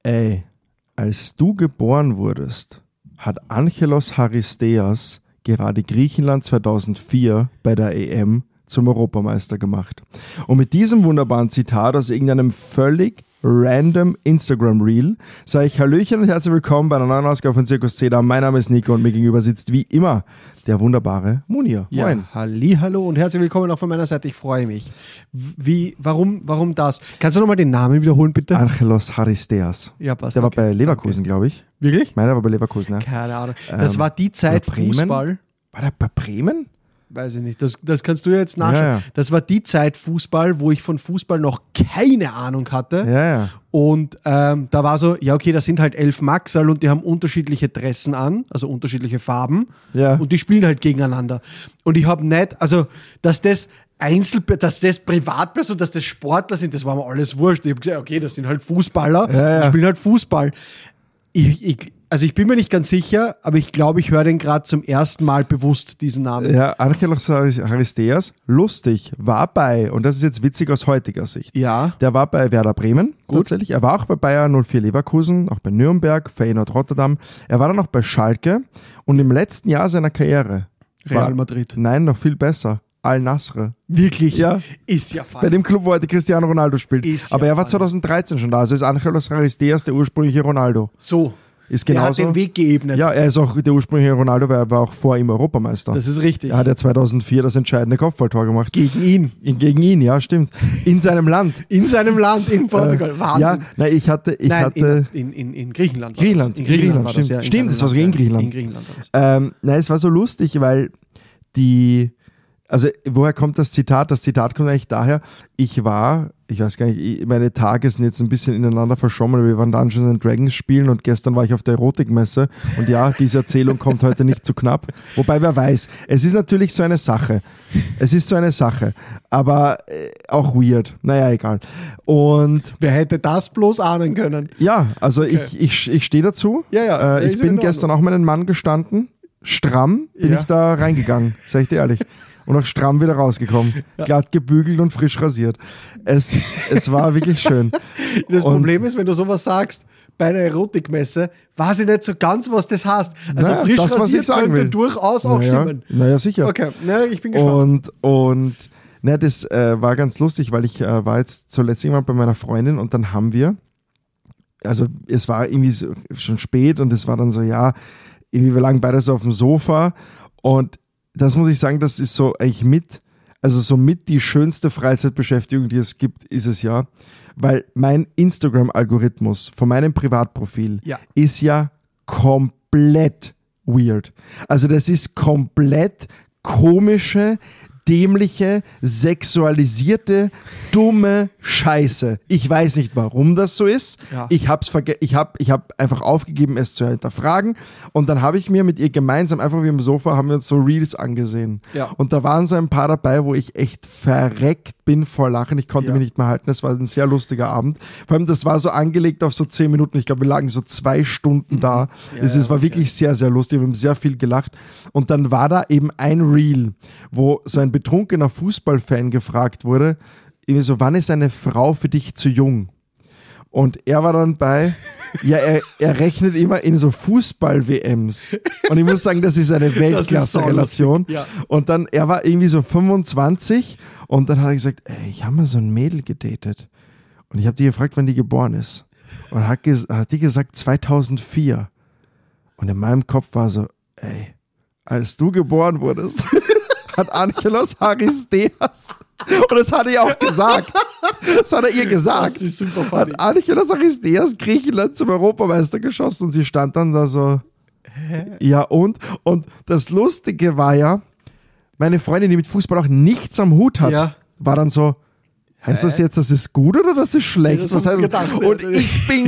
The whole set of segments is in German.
Ey, als du geboren wurdest, hat Angelos Charisteas gerade Griechenland 2004 bei der EM zum Europameister gemacht. Und mit diesem wunderbaren Zitat aus irgendeinem völlig random Instagram-Reel sage ich Hallöchen und herzlich willkommen bei einer neuen Ausgabe von Circus Cedar. Mein Name ist Nico und mir gegenüber sitzt wie immer der wunderbare Munir. Ja, Moin. Hallo und herzlich willkommen auch von meiner Seite. Ich freue mich. Warum das? Kannst du nochmal den Namen wiederholen, bitte? Angelos Charisteas. Ja, passt. Der war bei Leverkusen, glaube ich. Wirklich? Ich meine, der war bei Leverkusen, ja. Keine Ahnung. Das war die Zeit Fußball. War der bei Bremen? Weiß ich nicht. Das kannst du ja jetzt nachschauen. Ja. Das war die Zeit Fußball, wo ich von Fußball noch keine Ahnung hatte. Ja. Und da war so, ja okay, das sind halt 11 Maxerl und die haben unterschiedliche Dressen an, also unterschiedliche Farben. Ja. Und die spielen halt gegeneinander. Und ich habe nicht, also dass das Privatpersonen, dass das Sportler sind, das war mir alles wurscht. Ich habe gesagt, okay, das sind halt Fußballer, die spielen halt Fußball. Ich bin mir nicht ganz sicher, aber ich glaube, ich höre den gerade zum ersten Mal bewusst, diesen Namen. Ja, Angelos Charisteas, lustig, war bei, und das ist jetzt witzig aus heutiger Sicht, Ja. der war bei Werder Bremen tatsächlich, er war auch bei Bayer 04 Leverkusen, auch bei Nürnberg, Feyenoord Rotterdam, er war dann auch bei Schalke und im letzten Jahr seiner Karriere Real Madrid. Nein, noch viel besser, Al-Nassr. Wirklich? Ja. Ist ja Bei falsch. dem Club, wo heute Cristiano Ronaldo spielt. Ist Aber ja er war Fall. 2013 schon da, also ist Angelos Charisteas der ursprüngliche Ronaldo. So. Ist Der hat genauso. den Weg geebnet. Ja, er ist auch der ursprüngliche Ronaldo, weil er war auch vor ihm Europameister. Das ist richtig. Er hat ja 2004 das entscheidende Kopfballtor gemacht. Gegen ihn. Gegen ihn, ja, stimmt. In seinem Land. In seinem Land, in Portugal. Wahnsinn. Ja, nein, ich hatte in Griechenland. war Griechenland, das. In Griechenland war stimmt. das, ja. Stimmt, das war sogar in Griechenland. In Griechenland war das. nein, es war so lustig, weil also woher kommt das Zitat? Das Zitat kommt eigentlich daher, ich weiß gar nicht, meine Tage sind jetzt ein bisschen ineinander verschwommen, wir waren Dungeons and Dragons spielen und gestern war ich auf der Erotikmesse und ja, diese Erzählung kommt heute nicht zu knapp. Wobei, wer weiß, es ist natürlich so eine Sache. Es ist so eine Sache, aber auch weird. Naja, egal. Und Wer hätte das bloß ahnen können? ja, also Okay. ich stehe dazu. Ja, ich ist bin in gestern auch meinen Mann gestanden. Stramm bin Ja. ich da reingegangen, sag ich dir ehrlich. Und auch stramm wieder rausgekommen. Glatt gebügelt und frisch rasiert. Es war wirklich schön. Das Und- Problem ist, wenn du sowas sagst, bei einer Erotikmesse, weiß ich nicht so ganz, was das heißt. Also Naja, frisch das, was ich rasiert sagen könnte will. durchaus auch stimmen. Naja, sicher. Okay, ich bin gespannt. Und das war ganz lustig, weil ich war jetzt zuletzt irgendwann bei meiner Freundin und dann haben wir, also es war irgendwie so, schon spät und es war dann so, ja, irgendwie wir lagen beide so auf dem Sofa und das muss ich sagen, das ist so eigentlich mit die schönste Freizeitbeschäftigung, die es gibt, ist es ja, weil mein Instagram-Algorithmus von meinem Privatprofil Ja. ist ja komplett weird. Also das ist komplett komische, dämliche, sexualisierte, dumme Scheiße. Ich weiß nicht, warum das so ist. Ja. Ich hab einfach aufgegeben, es zu hinterfragen. Und dann habe ich mir mit ihr gemeinsam, einfach wie im Sofa, haben wir uns so Reels angesehen. Ja. Und da waren so ein paar dabei, wo ich echt verreckt bin vor Lachen. Ich konnte Ja. mich nicht mehr halten. Es war ein sehr lustiger Abend. Vor allem, das war so angelegt auf so 10 Minuten. Ich glaube, wir lagen so 2 Stunden da. Es war wirklich sehr, sehr lustig. Wir haben sehr viel gelacht. Und dann war da eben ein Reel, wo so ein betrunkener Fußballfan gefragt wurde, irgendwie so, wann ist eine Frau für dich zu jung? Und er war dann bei, ja, er rechnet immer in so Fußball-WMs. Und ich muss sagen, das ist eine Weltklasse-Relation. Ja. Und dann, er war irgendwie so 25 und dann hat er gesagt, ey, ich habe mal so ein Mädel gedatet. Und ich habe die gefragt, wann die geboren ist. Und hat die gesagt 2004. Und in meinem Kopf war so, ey, als du geboren wurdest, hat Angelos Charisteas, und das hat er auch gesagt, das hat er ihr gesagt, Das ist super funny. hat Angelos Charisteas Griechenland zum Europameister geschossen und sie stand dann da so, ja und das Lustige war ja, meine Freundin, die mit Fußball auch nichts am Hut hat, Ja. war dann so, heißt das jetzt, das ist gut oder das ist schlecht? Ja, das Was hab ich heißt das? gedacht. Und ich bin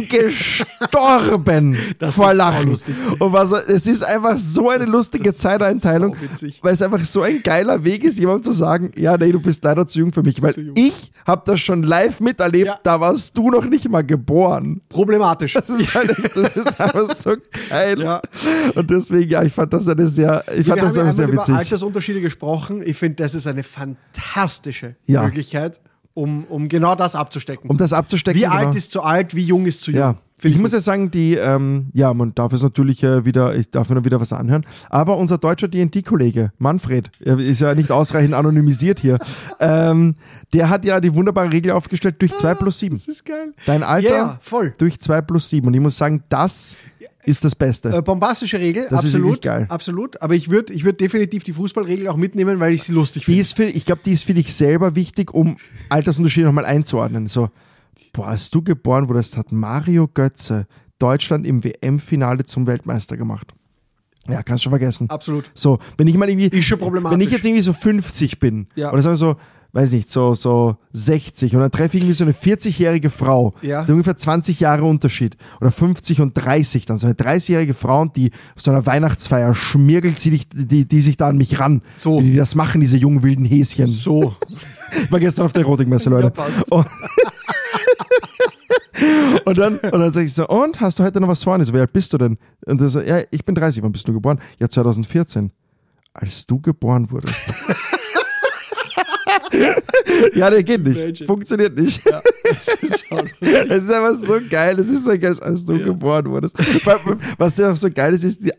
gestorben Das vor ist Lachen. saulustig. Und es ist einfach so eine lustige Zeiteinteilung, sauwitzig. weil es einfach so ein geiler Weg ist, jemandem zu sagen, ja, nee, du bist leider zu jung für mich, weil zu jung. ich habe das schon live miterlebt, Ja. da warst du noch nicht mal geboren. Problematisch. Das ist einfach so geil. Ja. Und deswegen, ja, ich fand das sehr Wir haben ja sehr einmal über witzig. Altersunterschiede gesprochen. Ich finde, das ist eine fantastische Ja. Möglichkeit, um genau das abzustecken. Um das abzustecken. Wie genau. alt ist zu alt, wie jung ist zu jung. Ja, Ich muss ja sagen, man darf es natürlich ich darf mir noch wieder was anhören, aber unser deutscher D&D-Kollege, Manfred, er ist ja nicht ausreichend anonymisiert hier, der hat ja die wunderbare Regel aufgestellt durch 2+7. Das ist geil. Dein Alter voll. durch 2+7 und ich muss sagen, das ist das Beste. Bombastische Regel, das absolut. Ist wirklich geil. Absolut, aber ich würd definitiv die Fußballregel auch mitnehmen, weil ich sie lustig finde. Ich glaube, die ist für dich selber wichtig, um Altersunterschiede nochmal einzuordnen. So, als du geboren wurdest, hat Mario Götze Deutschland im WM-Finale zum Weltmeister gemacht. Ja, kannst du schon vergessen. Absolut. So, wenn ich mal irgendwie, ist schon problematisch. wenn ich jetzt irgendwie so 50 bin, oder sagen wir so, weiß nicht, so 60 und dann treffe ich irgendwie so eine 40-jährige Frau, die ungefähr 20 Jahre Unterschied oder 50 und 30 dann, so eine 30-jährige Frau und die auf so einer Weihnachtsfeier schmirgelt die sich da an mich ran. So. Wie die das machen, diese jungen wilden Häschen. So. Ich war gestern auf der Erotikmesse, Leute. Ja, passt. Und dann sag ich so, und hast du heute noch was vor? So, wie alt bist du denn? Und er so, ja, ich bin 30. Wann bist du geboren? Ja, 2014. Als du geboren wurdest. Ja, der geht nicht. Magic. Funktioniert nicht. Ja, es ist einfach so geil. Es ist so geil, als du geboren wurdest. Was ja auch so geil ist, ist die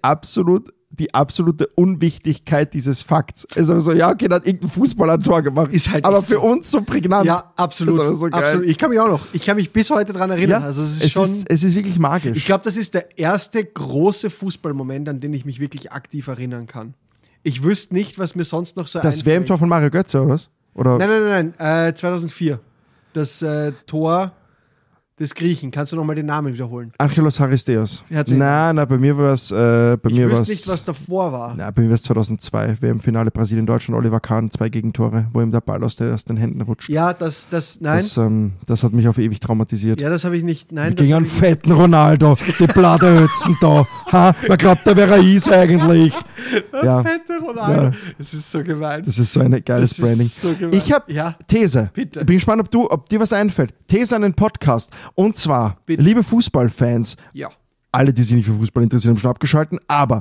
absolute Unwichtigkeit dieses Fakts. Es ist aber so, ja, okay, da hat irgendein Fußballer ein Tor gemacht. Ist halt aber nicht für so. uns so prägnant. Ja, absolut. Das ist aber so geil. Absolut. Ich kann mich bis heute daran erinnern. Ja, Also es ist wirklich magisch. Ich glaube, das ist der erste große Fußballmoment, an den ich mich wirklich aktiv erinnern kann. Ich wüsste nicht, was mir sonst noch so einfällt. Das WM-Tor von Mario Götze, oder was? Oder? Nein. 2004. Das Tor des Griechen. Kannst du nochmal den Namen wiederholen? Angelos Charisteos. Nein, bei mir war es. Ich wüsste nicht, was davor war. Nein, bei mir war es 2002. WM-Finale Brasilien-Deutschland, Oliver Kahn, 2 Gegentore, wo ihm der Ball aus den Händen rutscht. Ja, nein. Das hat mich auf ewig traumatisiert. Ja, das habe ich nicht. Nein, gegen einen fetten Ronaldo, die Bladerhützen da. Ha, wer glaubt, der wäre is eigentlich? Ja. Fette Ronaldo. Ja. Das ist so gemein. Das ist so ein geiles Branding. So ich habe These. Bitte. Ich bin gespannt, ob dir was einfällt. These an den Podcast. Und zwar, bitte. Liebe Fußballfans, alle, die sich nicht für Fußball interessieren, haben schon abgeschalten, aber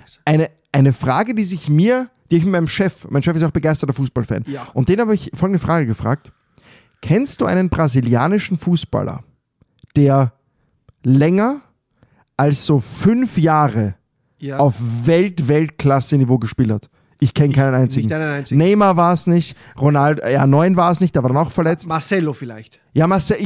eine Frage, die ich mit meinem Chef ist ja auch begeisterter Fußballfan, und den habe ich folgende Frage gefragt. Kennst du einen brasilianischen Fußballer, der länger als so 5 Jahre auf Weltklasse-Niveau gespielt hat? Ich kenne keinen einzigen. Nicht einen einzigen. Neymar war es nicht, Ronaldo, 9 war es nicht, der war dann auch verletzt. Marcelo vielleicht. Ja,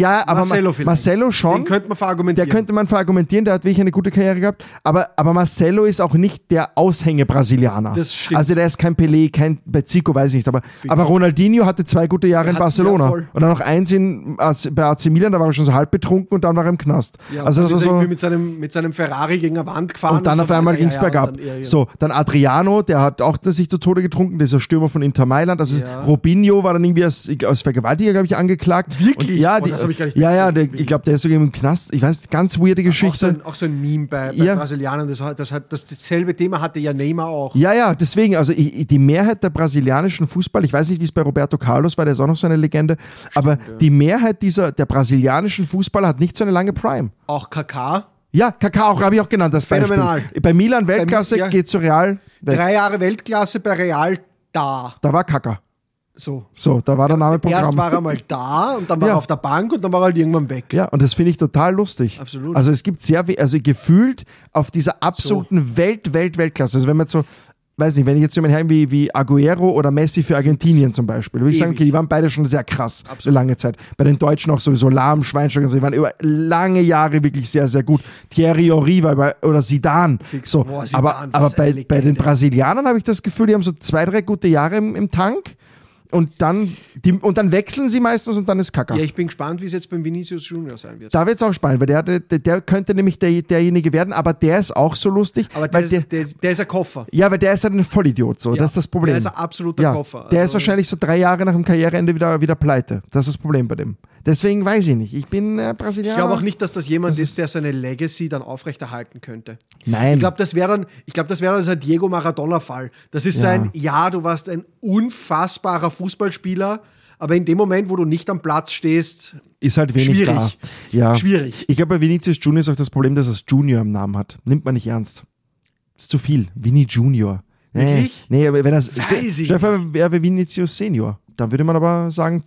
Marcelo schon. Den könnte man verargumentieren. Der hat wirklich eine gute Karriere gehabt. Aber Marcelo ist auch nicht der Aushänge-Brasilianer. Das stimmt. Also der ist kein Pelé, kein Zico, weiß ich nicht. Aber Ronaldinho hatte 2 gute Jahre in Barcelona. Und dann noch eins bei AC Milan, da war er schon so halb betrunken und dann war er im Knast. Ja, also dann das ist er so irgendwie mit seinem Ferrari gegen eine Wand gefahren. Und dann auf einmal ging es bergab. Dann Adriano, der hat auch sich zu Tode getrunken, dieser Stürmer von Inter Mailand. Also Robinho war dann irgendwie als Vergewaltiger, glaube ich, angeklagt. Wirklich? Und, das habe ich gar nicht ich glaube, der ist sogar im Knast. Ich weiß, ganz weirde Geschichte. Auch so ein Meme bei Brasilianern. Dasselbe Thema hatte ja Neymar auch. Ja, deswegen, also die Mehrheit der brasilianischen Fußball, ich weiß nicht, wie es bei Roberto Carlos war, der ist auch noch so eine Legende, aber die Mehrheit der brasilianischen Fußballer hat nicht so eine lange Prime. Auch Kaká? Ja, Kaká auch, habe ich auch genannt, das Phänomenal. Beispiel. Bei Milan Weltklasse, geht zu Real. 3 Jahre Weltklasse bei Real da. Da war Kaká. So, da war der Name Programm. Erst war er mal da und dann war er auf der Bank und dann war er halt irgendwann weg. Ja, und das finde ich total lustig. Absolut. Also es gibt gefühlt auf dieser absoluten Weltklasse. Also wenn man so, weiß nicht, wenn ich jetzt jemanden habe wie Aguero oder Messi für Argentinien zum Beispiel, würde ich sagen, okay, die waren beide schon sehr krass, eine lange Zeit. Bei den Deutschen auch sowieso Lahm, Schweinsteiger, die waren über lange Jahre wirklich sehr, sehr gut. Thierry Henry oder Zidane. So. Boah, Zidane aber bei den Brasilianern habe ich das Gefühl, die haben so 2, 3 gute Jahre im Tank. Und dann wechseln sie meistens und dann ist Kaká. Ja, ich bin gespannt, wie es jetzt beim Vinicius Junior sein wird. Da wird es auch spannend, weil der könnte nämlich derjenige werden, aber der ist auch so lustig. Aber der ist ein Koffer. Ja, weil der ist halt ein Vollidiot, so. Ja, das ist das Problem. Der ist ein absoluter Koffer. Also der ist wahrscheinlich so 3 Jahre nach dem Karriereende wieder pleite. Das ist das Problem bei dem. Deswegen weiß ich nicht. Ich bin Brasilianer. Ich glaube auch nicht, dass das jemand ist, der seine Legacy dann aufrechterhalten könnte. Nein. Ich glaube, das wäre dann so ein Diego Maradona-Fall. Das ist du warst ein unfassbarer Fußballspieler, aber in dem Moment, wo du nicht am Platz stehst, ist halt wenig schwierig. Da. Ja. Schwierig. Ich glaube, bei Vinicius Junior ist auch das Problem, dass er Junior im Namen hat. Nimmt man nicht ernst. Das ist zu viel. Vini Junior. Wirklich? Nee, aber wenn er Stefan wäre Vinicius Senior, dann würde man aber sagen,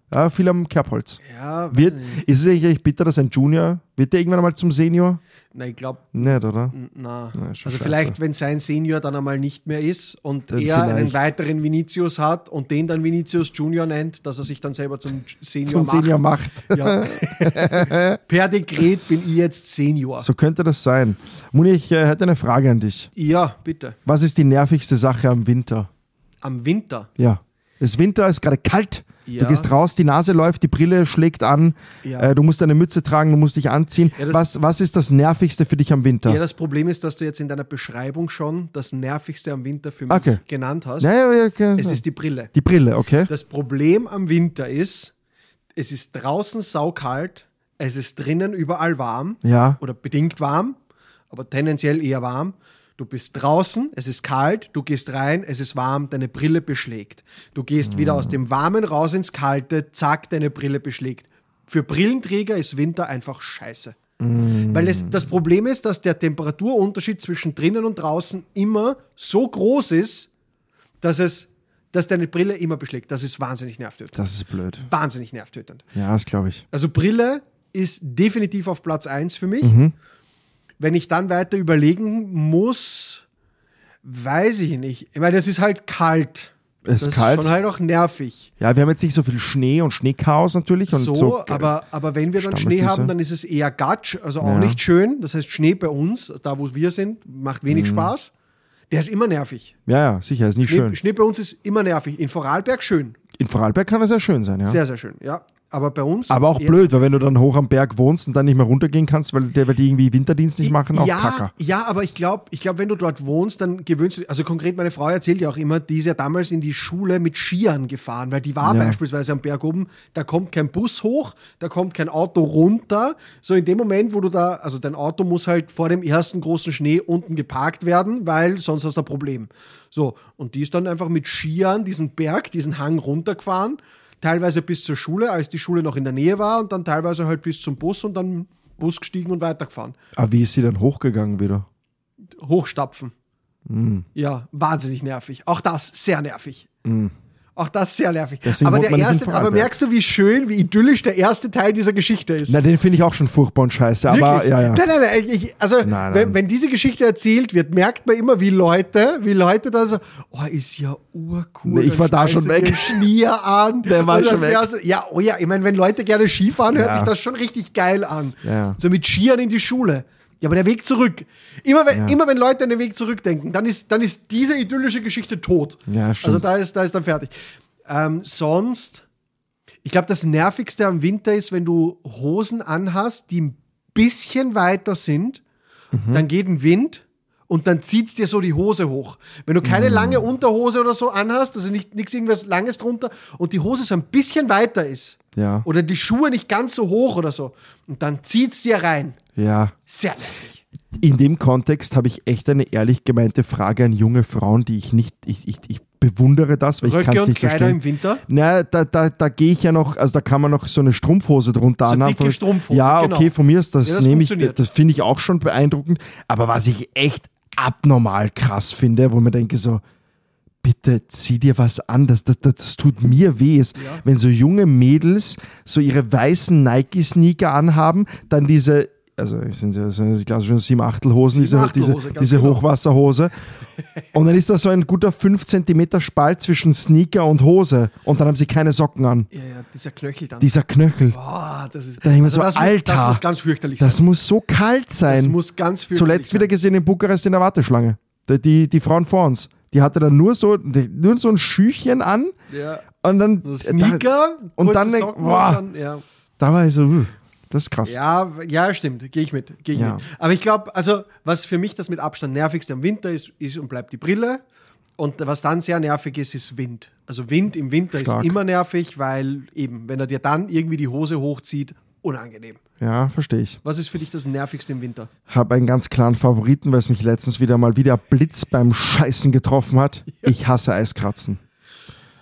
Ja, viel am Kerbholz. Ja, Ist es eigentlich bitter, dass ein Junior, wird der irgendwann einmal zum Senior? Nein, ich glaube nicht, oder? Na. Na, Also scheiße. vielleicht, wenn sein Senior dann einmal nicht mehr ist und Dann er einen vielleicht. weiteren Vinicius hat und den dann Vinicius Junior nennt, dass er sich dann selber zum Senior Zum macht. Senior macht. Ja. Per Dekret bin ich jetzt Senior. So könnte das sein. Muni, ich hätte eine Frage an dich. Ja, bitte. Was ist die nervigste Sache am Winter? Am Winter. Ja. Es ist Winter, es ist gerade kalt. Ja. Du gehst raus, die Nase läuft, die Brille schlägt an. Ja. Du musst eine Mütze tragen, du musst dich anziehen. Ja, was ist das Nervigste für dich am Winter? Ja, das Problem ist, dass du jetzt in deiner Beschreibung schon das Nervigste am Winter für mich Okay. genannt hast. Ja, okay. Es ist die Brille. Die Brille, okay. Das Problem am Winter ist, es ist draußen saukalt, es ist drinnen überall warm Ja. oder bedingt warm, aber tendenziell eher warm. Du bist draußen, es ist kalt, du gehst rein, es ist warm, deine Brille beschlägt. Du gehst wieder aus dem Warmen raus ins Kalte, zack, deine Brille beschlägt. Für Brillenträger ist Winter einfach scheiße. Weil das Problem ist, dass der Temperaturunterschied zwischen drinnen und draußen immer so groß ist, dass deine Brille immer beschlägt. Das ist wahnsinnig nervtötend. Das ist blöd. Wahnsinnig nervtötend. Ja, das glaube ich. Also Brille ist definitiv auf Platz 1 für mich. Wenn ich dann weiter überlegen muss, weiß ich nicht. Ich meine, es ist halt kalt. Es ist Das kalt. ist schon halt auch nervig. Ja, wir haben jetzt nicht so viel Schnee und Schneechaos natürlich. Und Aber wenn wir dann Schnee Stammelfüße. haben, dann ist es eher Gatsch, also auch Ja. nicht schön. Das heißt, Schnee bei uns, da wo wir sind, macht wenig Spaß. Der ist immer nervig. Ja, sicher, ist nicht schön. Schnee bei uns ist immer nervig. In Vorarlberg schön. In Vorarlberg kann es sehr schön sein, ja. Sehr, sehr schön, ja. Aber bei uns. Aber auch eher- blöd, weil wenn du dann hoch am Berg wohnst und dann nicht mehr runtergehen kannst, weil die irgendwie Winterdienst nicht machen, auch Kacker. Ja, aber ich glaube, wenn du dort wohnst, dann gewöhnst du, also konkret meine Frau erzählt ja auch immer, die ist ja damals in die Schule mit Skiern gefahren, weil die war Ja. beispielsweise am Berg oben, da kommt kein Bus hoch, da kommt kein Auto runter, so in dem Moment, wo du da, also dein Auto muss halt vor dem ersten großen Schnee unten geparkt werden, weil sonst hast du ein Problem. So, und die ist dann einfach mit Skiern diesen Berg, diesen Hang runtergefahren, teilweise bis zur Schule, als die Schule noch in der Nähe war und dann teilweise halt bis zum Bus und dann Bus gestiegen und weitergefahren. Aber wie ist sie dann hochgegangen wieder? Hochstapfen. Ja, wahnsinnig nervig. Auch das sehr nervig. Auch das sehr nervig. Deswegen Aber, wohnt man nicht in aber Vorarlberg. merkst du, wie schön, wie idyllisch der erste Teil dieser Geschichte ist? Na, den finde ich auch schon furchtbar und scheiße, aber Wirklich? ja. Nein. Also, Nein. Wenn diese Geschichte erzählt wird, merkt man immer, wie Leute da so, oh, ist ja urcool. Nee, ich war da schon weg. Schnier an. Der war Und dann schon weg. fährst du- Ja, oh ja, ich meine, wenn Leute gerne Ski fahren, hört Ja. sich das schon richtig geil an. Ja. So mit Skiern in die Schule. Ja, aber der Weg zurück. Immer wenn Leute an den Weg zurückdenken, dann ist diese idyllische Geschichte tot. Ja, stimmt. Also da ist dann fertig. Sonst, ich glaube, das Nervigste am Winter ist, wenn du Hosen anhast, die ein bisschen weiter sind, dann geht ein Wind und dann zieht es dir so die Hose hoch. Wenn du keine lange Unterhose oder so anhast, also nichts irgendwas Langes drunter und die Hose so ein bisschen weiter ist Ja. oder die Schuhe nicht ganz so hoch oder so und dann zieht es dir rein. Ja. Sehr nervig. In dem Kontext habe ich echt eine ehrlich gemeinte Frage an junge Frauen, die ich nicht, ich bewundere das, weil ich kann Röcke es und nicht Kleider verstehen. im Winter? Na, da gehe ich ja noch, also da kann man noch so eine Strumpfhose drunter So anhaben. dicke Strumpfhose, ja, genau. okay, von mir ist das, Ja, das nehme ich, funktioniert. das finde ich auch schon beeindruckend. Aber was ich echt abnormal krass finde, wo ich mir denke so, bitte zieh dir was an, das tut mir weh, ist, wenn so junge Mädels so ihre weißen Nike-Sneaker anhaben, dann diese, also sind die klassischen 7/8-Hosen, diese Hose, ganz diese genau. Hochwasserhose. Und dann ist da so ein guter 5 Zentimeter Spalt zwischen Sneaker und Hose und dann haben sie keine Socken an. Ja, dieser Knöchel dann. Dieser Knöchel. Boah, das ist. Da denke ich mir so, das Alter, muss ganz fürchterlich das sein. muss so kalt sein. Das muss ganz fürchterlich Zuletzt sein. wieder gesehen in Bukarest in der Warteschlange. Die Frauen vor uns, die hatte dann nur so ein Schüchchen an Ja. und dann So Sneaker, und kurze dann, Socken boah, und dann, ja. da war ich so, das ist krass. Ja, stimmt. Gehe ich mit. Ja. Aber ich glaube, also, was für mich das mit Abstand nervigste am Winter ist und bleibt die Brille. Und was dann sehr nervig ist Wind. Also Wind im Winter Stark. ist immer nervig, weil eben, wenn er dir dann irgendwie die Hose hochzieht, unangenehm. Ja, verstehe ich. Was ist für dich das Nervigste im Winter? Habe einen ganz klaren Favoriten, weil es mich letztens wieder Blitz beim Scheißen getroffen hat. Ich hasse Eiskratzen.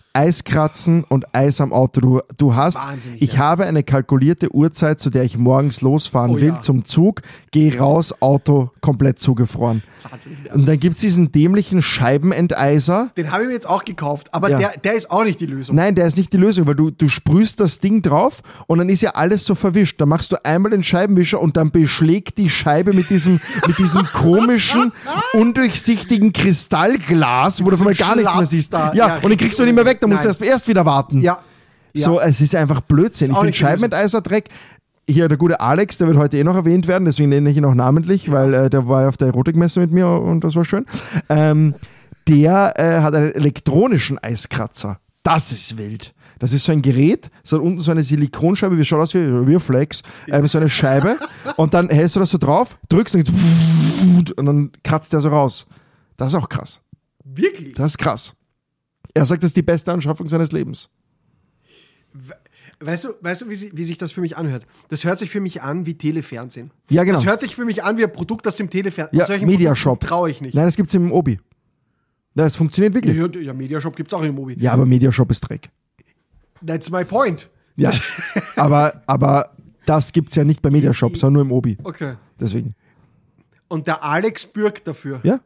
Eiskratzen und Eis am Auto. Du hast, Wahnsinnig, ich ja. habe eine kalkulierte Uhrzeit, zu der ich morgens losfahren will ja. zum Zug, gehe raus, Auto komplett zugefroren. Wahnsinnig. Und dann gibt es diesen dämlichen Scheibenenteiser. Den habe ich mir jetzt auch gekauft, aber Ja. der ist auch nicht die Lösung. Nein, der ist nicht die Lösung, weil du sprühst das Ding drauf und dann ist ja alles so verwischt. Dann machst du einmal den Scheibenwischer und dann beschlägt die Scheibe mit diesem komischen, undurchsichtigen Kristallglas, wo du auf einmal gar nichts mehr Schlatz siehst. da. Ja, Ja, und den kriegst du nicht mehr weg, dann musst du Nein. erst wieder warten. Ja. So, es ist einfach Blödsinn. Ist Ich auch finde nicht die Lösung. Scheibenenteiser-Dreck. Hier der gute Alex, der wird heute eh noch erwähnt werden, deswegen nenne ich ihn auch namentlich, weil der war ja auf der Erotikmesse mit mir und das war schön. Der hat einen elektronischen Eiskratzer. Das ist wild. Das ist so ein Gerät, es hat unten so eine Silikonscheibe, wie schaut aus wie Flex, so eine Scheibe und dann hältst du das so drauf, drückst und dann kratzt der so raus. Das ist auch krass. Wirklich? Das ist krass. Er sagt, das ist die beste Anschaffung seines Lebens. Weißt du, wie sich das für mich anhört? Das hört sich für mich an wie Telefernsehen. Ja, genau. Das hört sich für mich an wie ein Produkt aus dem Telefernsehen. Ja, Mediashop. Traue ich nicht. Nein, das gibt es im Obi. Ja, es funktioniert wirklich. Ja, Mediashop gibt es auch im Mobi. Ja, aber Mediashop ist Dreck. That's my point. Ja, aber das gibt es ja nicht bei Mediashop, sondern nur im Obi. Okay. Deswegen. Und der Alex bürgt dafür. Ja,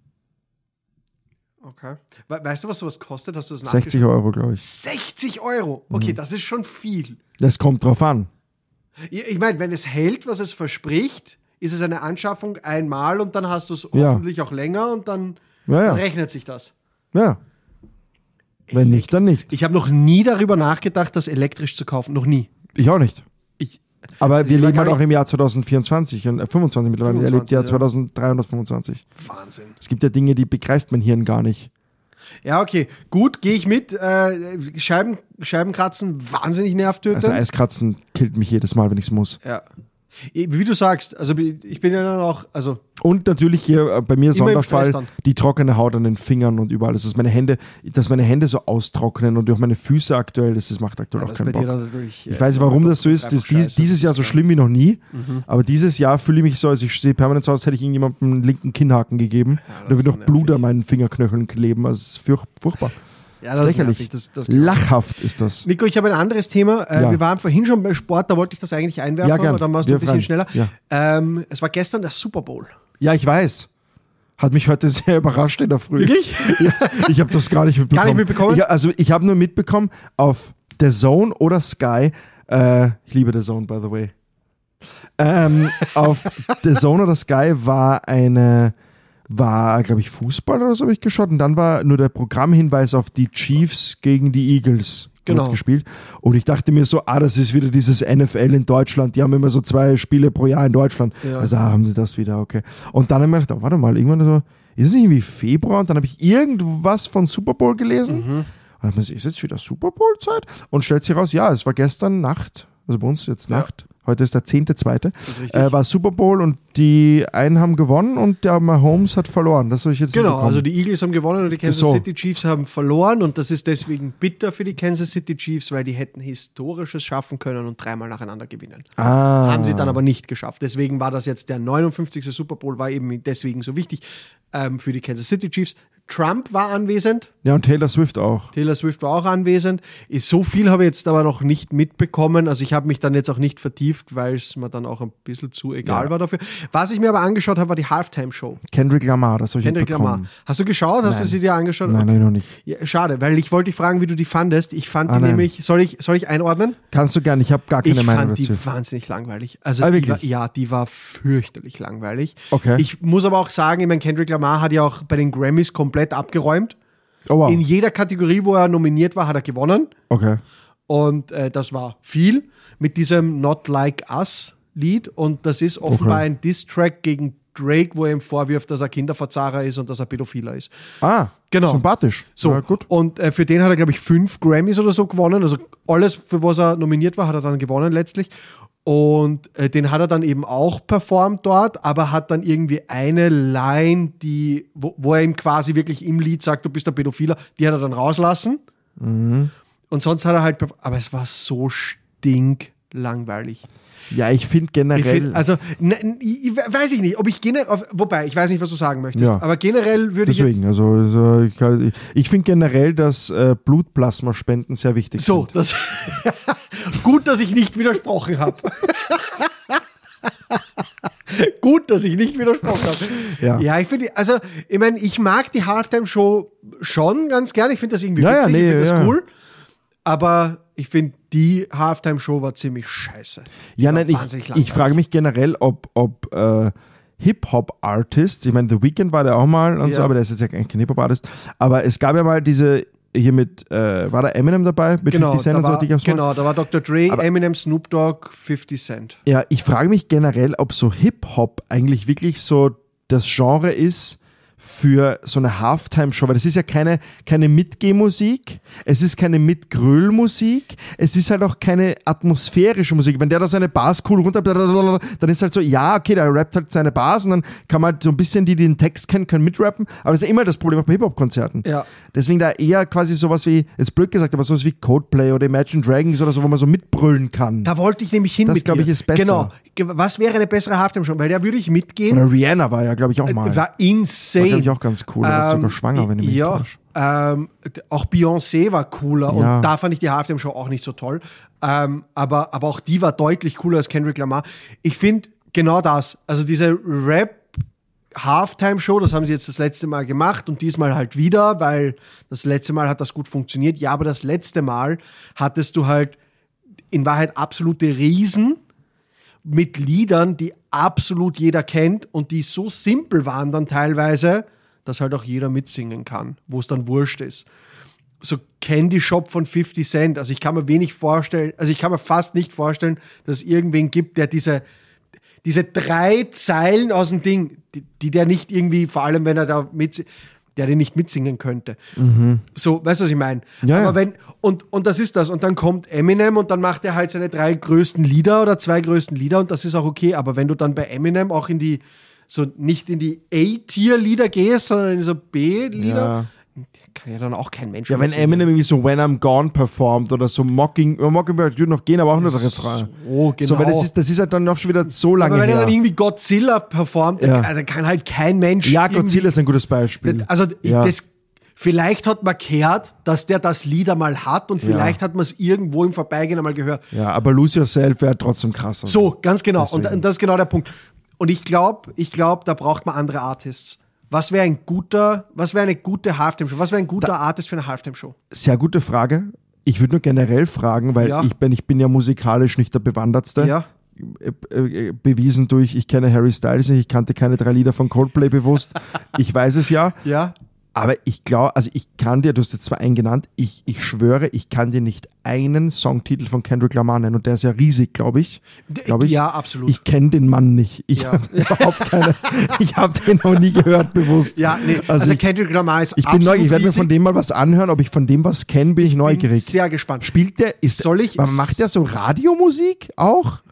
Okay. Weißt du, was sowas kostet? Hast du das 60 Euro, glaube ich. 60 Euro? Okay, das ist schon viel. Das kommt drauf an. Ich meine, wenn es hält, was es verspricht, ist es eine Anschaffung einmal und dann hast du es Ja. hoffentlich auch länger und dann, Ja, ja. dann rechnet sich das. Ja. Wenn nicht, dann nicht. Ich habe noch nie darüber nachgedacht, das elektrisch zu kaufen. Noch nie. Ich auch nicht. Ich, Aber wir ich war leben gar halt auch nicht- im Jahr 2024 und 25 mittlerweile. Er lebt 25, ja ja. 2325. Wahnsinn. Es gibt ja Dinge, die begreift mein Hirn gar nicht. Ja, okay. Gut, gehe ich mit. Scheibenkratzen, wahnsinnig nervtötend. Also Eiskratzen killt mich jedes Mal, wenn ich es muss. Ja. Wie du sagst, also ich bin ja dann auch, also Und natürlich hier bei mir Immer im Sonderfall Stress dann. die trockene Haut an den Fingern und überall. Das ist dass meine Hände so austrocknen und auch meine Füße aktuell, das macht aktuell auch das bei keinen dir Bock. dann natürlich. Ich weiß nicht, warum das so ist. Das ist dieses Jahr so schlimm wie noch nie. Aber dieses Jahr fühle ich mich so, also ich sehe permanent so aus, als hätte ich irgendjemandem einen linken Kinnhaken gegeben. Da wird ist noch so Blut nervig. an meinen Fingerknöcheln kleben. Also es ist furchtbar. Ja, Das ist lächerlich. nervig, das Lachhaft ist das. Nico, ich habe ein anderes Thema. Ja. Wir waren vorhin schon bei Sport, da wollte ich das eigentlich einwerfen, Ja, gern. aber dann machst du Wir ein bisschen schneller. fragen. Es war gestern der Super Bowl. Ja, ich weiß. Hat mich heute sehr überrascht in der Früh. Wirklich? Ja, ich habe das gar nicht mitbekommen. Gar nicht mitbekommen? Ich habe nur mitbekommen auf The Zone oder Sky. Ich liebe The Zone, by the way. Auf The Zone oder Sky war, glaube ich, Fußball oder so habe ich geschaut. Und dann war nur der Programmhinweis auf die Chiefs gegen die Eagles. Genau. Gespielt. Und ich dachte mir so, das ist wieder dieses NFL in Deutschland. Die haben immer so 2 Spiele pro Jahr in Deutschland. Ja. Also haben sie das wieder, okay. Und dann habe ich mir gedacht, warte mal, irgendwann so, ist es nicht irgendwie Februar? Und dann habe ich irgendwas von Super Bowl gelesen. Und dann habe ich mir, ist jetzt wieder Super Bowl Zeit? Und stellt sich raus, ja, es war gestern Nacht, also bei uns jetzt Nacht. Heute ist der 10.2. Das ist richtig. War Super Bowl und die einen haben gewonnen und der Mahomes hat verloren. Das habe ich jetzt Genau, mitbekommen. also die Eagles haben gewonnen und die Kansas So. City Chiefs haben verloren und das ist deswegen bitter für die Kansas City Chiefs, weil die hätten Historisches schaffen können und 3-mal nacheinander gewinnen. Haben sie dann aber nicht geschafft. Deswegen war das jetzt der 59. Super Bowl, war eben deswegen so wichtig für die Kansas City Chiefs. Trump war anwesend. Ja, und Taylor Swift auch. Taylor Swift war auch anwesend. So viel habe ich jetzt aber noch nicht mitbekommen. Also ich habe mich dann jetzt auch nicht vertieft, weil es mir dann auch ein bisschen zu egal war dafür. Was ich mir aber angeschaut habe, war die Halftime-Show. Kendrick Lamar, das habe ich Kendrick mitbekommen. Lamar. Hast du geschaut? Hast du sie dir angeschaut? Nein, noch nicht. Ja, schade, weil ich wollte dich fragen, wie du die fandest. Ich fand die nein. nämlich, soll ich einordnen? Kannst du gerne, ich habe gar keine Ich Meinung fand die dazu. wahnsinnig langweilig. Also wirklich? die war fürchterlich langweilig. Okay. Ich muss aber auch sagen, ich meine, Kendrick Lamar hat ja auch bei den Grammys komplett abgeräumt. Oh wow. In jeder Kategorie, wo er nominiert war, hat er gewonnen. Okay. Und das war viel mit diesem Not Like Us Lied. Und das ist offenbar ein Diss-Track gegen Drake, wo er ihm vorwirft, dass er Kinderverzahrer ist und dass er Pädophiler ist. Genau. Sympathisch. So, Ja, gut. und für den hat er, glaube ich, 5 Grammys oder so gewonnen. Also alles, für was er nominiert war, hat er dann gewonnen letztlich. Und den hat er dann eben auch performt dort, aber hat dann irgendwie eine Line, wo er ihm quasi wirklich im Lied sagt, du bist ein Pädophiler, die hat er dann rauslassen. Und sonst hat er halt, aber es war so langweilig. Ja, ich finde generell... Weiß ich nicht, ob ich generell, wobei, ich weiß nicht, was du sagen möchtest, aber generell würde ich jetzt... Deswegen, ich finde generell, dass Blutplasmaspenden sehr wichtig sind. So, gut, dass ich nicht widersprochen habe. Gut, dass ich nicht widersprochen habe. Ja, ich finde, ich mag die Halftime-Show schon ganz gerne. Ich finde das irgendwie witzig, ich finde das cool. Aber ich finde, die Halftime-Show war ziemlich scheiße. Ich frage mich generell, ob Hip-Hop-Artists, ich meine, The Weeknd war der auch mal und so, aber der ist jetzt ja eigentlich kein Hip-Hop-Artist, aber es gab ja mal diese hier mit, war da Eminem dabei? Mit 50 Cent und so? Da war Dr. Dre, aber Eminem, Snoop Dogg, 50 Cent. Ja, ich frage mich generell, ob so Hip-Hop eigentlich wirklich so das Genre ist für so eine Halftime-Show, weil das ist ja keine Mitgehmusik, es ist keine Mitgröl-Musik, es ist halt auch keine atmosphärische Musik. Wenn der da seine Bars cool runter, dann ist halt so, ja, okay, der rappt halt seine Bars und dann kann man halt so ein bisschen, die den Text kennen, können mitrappen, aber das ist ja immer das Problem auch bei Hip-Hop-Konzerten. Ja. Deswegen da eher quasi sowas wie, jetzt blöd gesagt, aber sowas wie Coldplay oder Imagine Dragons oder so, wo man so mitbrüllen kann. Da wollte ich nämlich hin das, mit glaube ich, ist besser. Genau. Was wäre eine bessere Halftime-Show? Weil da würde ich mitgehen. Oder Rihanna war ja, glaube ich, auch mal. War insane. War, glaube ich, auch ganz cool. War sogar schwanger, wenn ich mich täusche. Auch Beyoncé war cooler und da fand ich die Halftime-Show auch nicht so toll. Aber auch die war deutlich cooler als Kendrick Lamar. Ich finde genau das. Also diese Rap-Halftime-Show, das haben sie jetzt das letzte Mal gemacht und diesmal halt wieder, weil das letzte Mal hat das gut funktioniert. Ja, aber das letzte Mal hattest du halt in Wahrheit absolute Riesen mit Liedern, die absolut jeder kennt und die so simpel waren dann teilweise, dass halt auch jeder mitsingen kann, wo es dann wurscht ist. So Candy Shop von 50 Cent, also ich kann mir fast nicht vorstellen, dass es irgendwen gibt, der diese 3 Zeilen aus dem Ding, die der nicht irgendwie, vor allem wenn er da der den nicht mitsingen könnte. Mhm. So, weißt du, was ich meine? Ja, aber und das ist das. Und dann kommt Eminem und dann macht er halt seine 3 größten Lieder oder 2 größten Lieder und das ist auch okay. Aber wenn du dann bei Eminem auch nicht in die A-Tier-Lieder gehst, sondern in so B-Lieder, kann ja dann auch kein Mensch wenn singen. Eminem irgendwie so When I'm Gone performt oder so Mockingbird würde noch gehen, aber auch nur der Refrain. So, genau. So, weil das ist halt dann noch schon wieder so lange her. Aber wenn er dann irgendwie Godzilla performt, dann kann halt kein Mensch. Ja, Godzilla ist ein gutes Beispiel. Vielleicht hat man gehört, dass der das Lied einmal hat und vielleicht hat man es irgendwo im Vorbeigehen einmal gehört. Ja, aber Lose Yourself wäre trotzdem krasser. So, ganz genau. Und das ist genau der Punkt. Und ich glaube, da braucht man andere Artists. Was wäre eine gute Halftime-Show? Was wäre ein guter Artist für eine Halftime-Show? Sehr gute Frage. Ich würde nur generell fragen, weil ich bin ja musikalisch nicht der Bewandertste. Ja. Bewiesen durch, ich kenne Harry Styles nicht, ich kannte keine 3 Lieder von Coldplay bewusst. Ich weiß es ja. Ja. Aber ich glaube, also ich kann dir, du hast jetzt 2 einen genannt, ich schwöre, ich kann dir nicht einen Songtitel von Kendrick Lamar nennen und der ist ja riesig, glaube ich. Ja, absolut. Ich kenne den Mann nicht. Ich habe den noch nie gehört, bewusst. Ja, nee, also Kendrick Lamar ist ich bin neugierig, ich werde mir von dem mal was anhören, ob ich von dem was kenne, bin ich neugierig. Bin sehr gespannt. Spielt der, macht der so Radiomusik auch?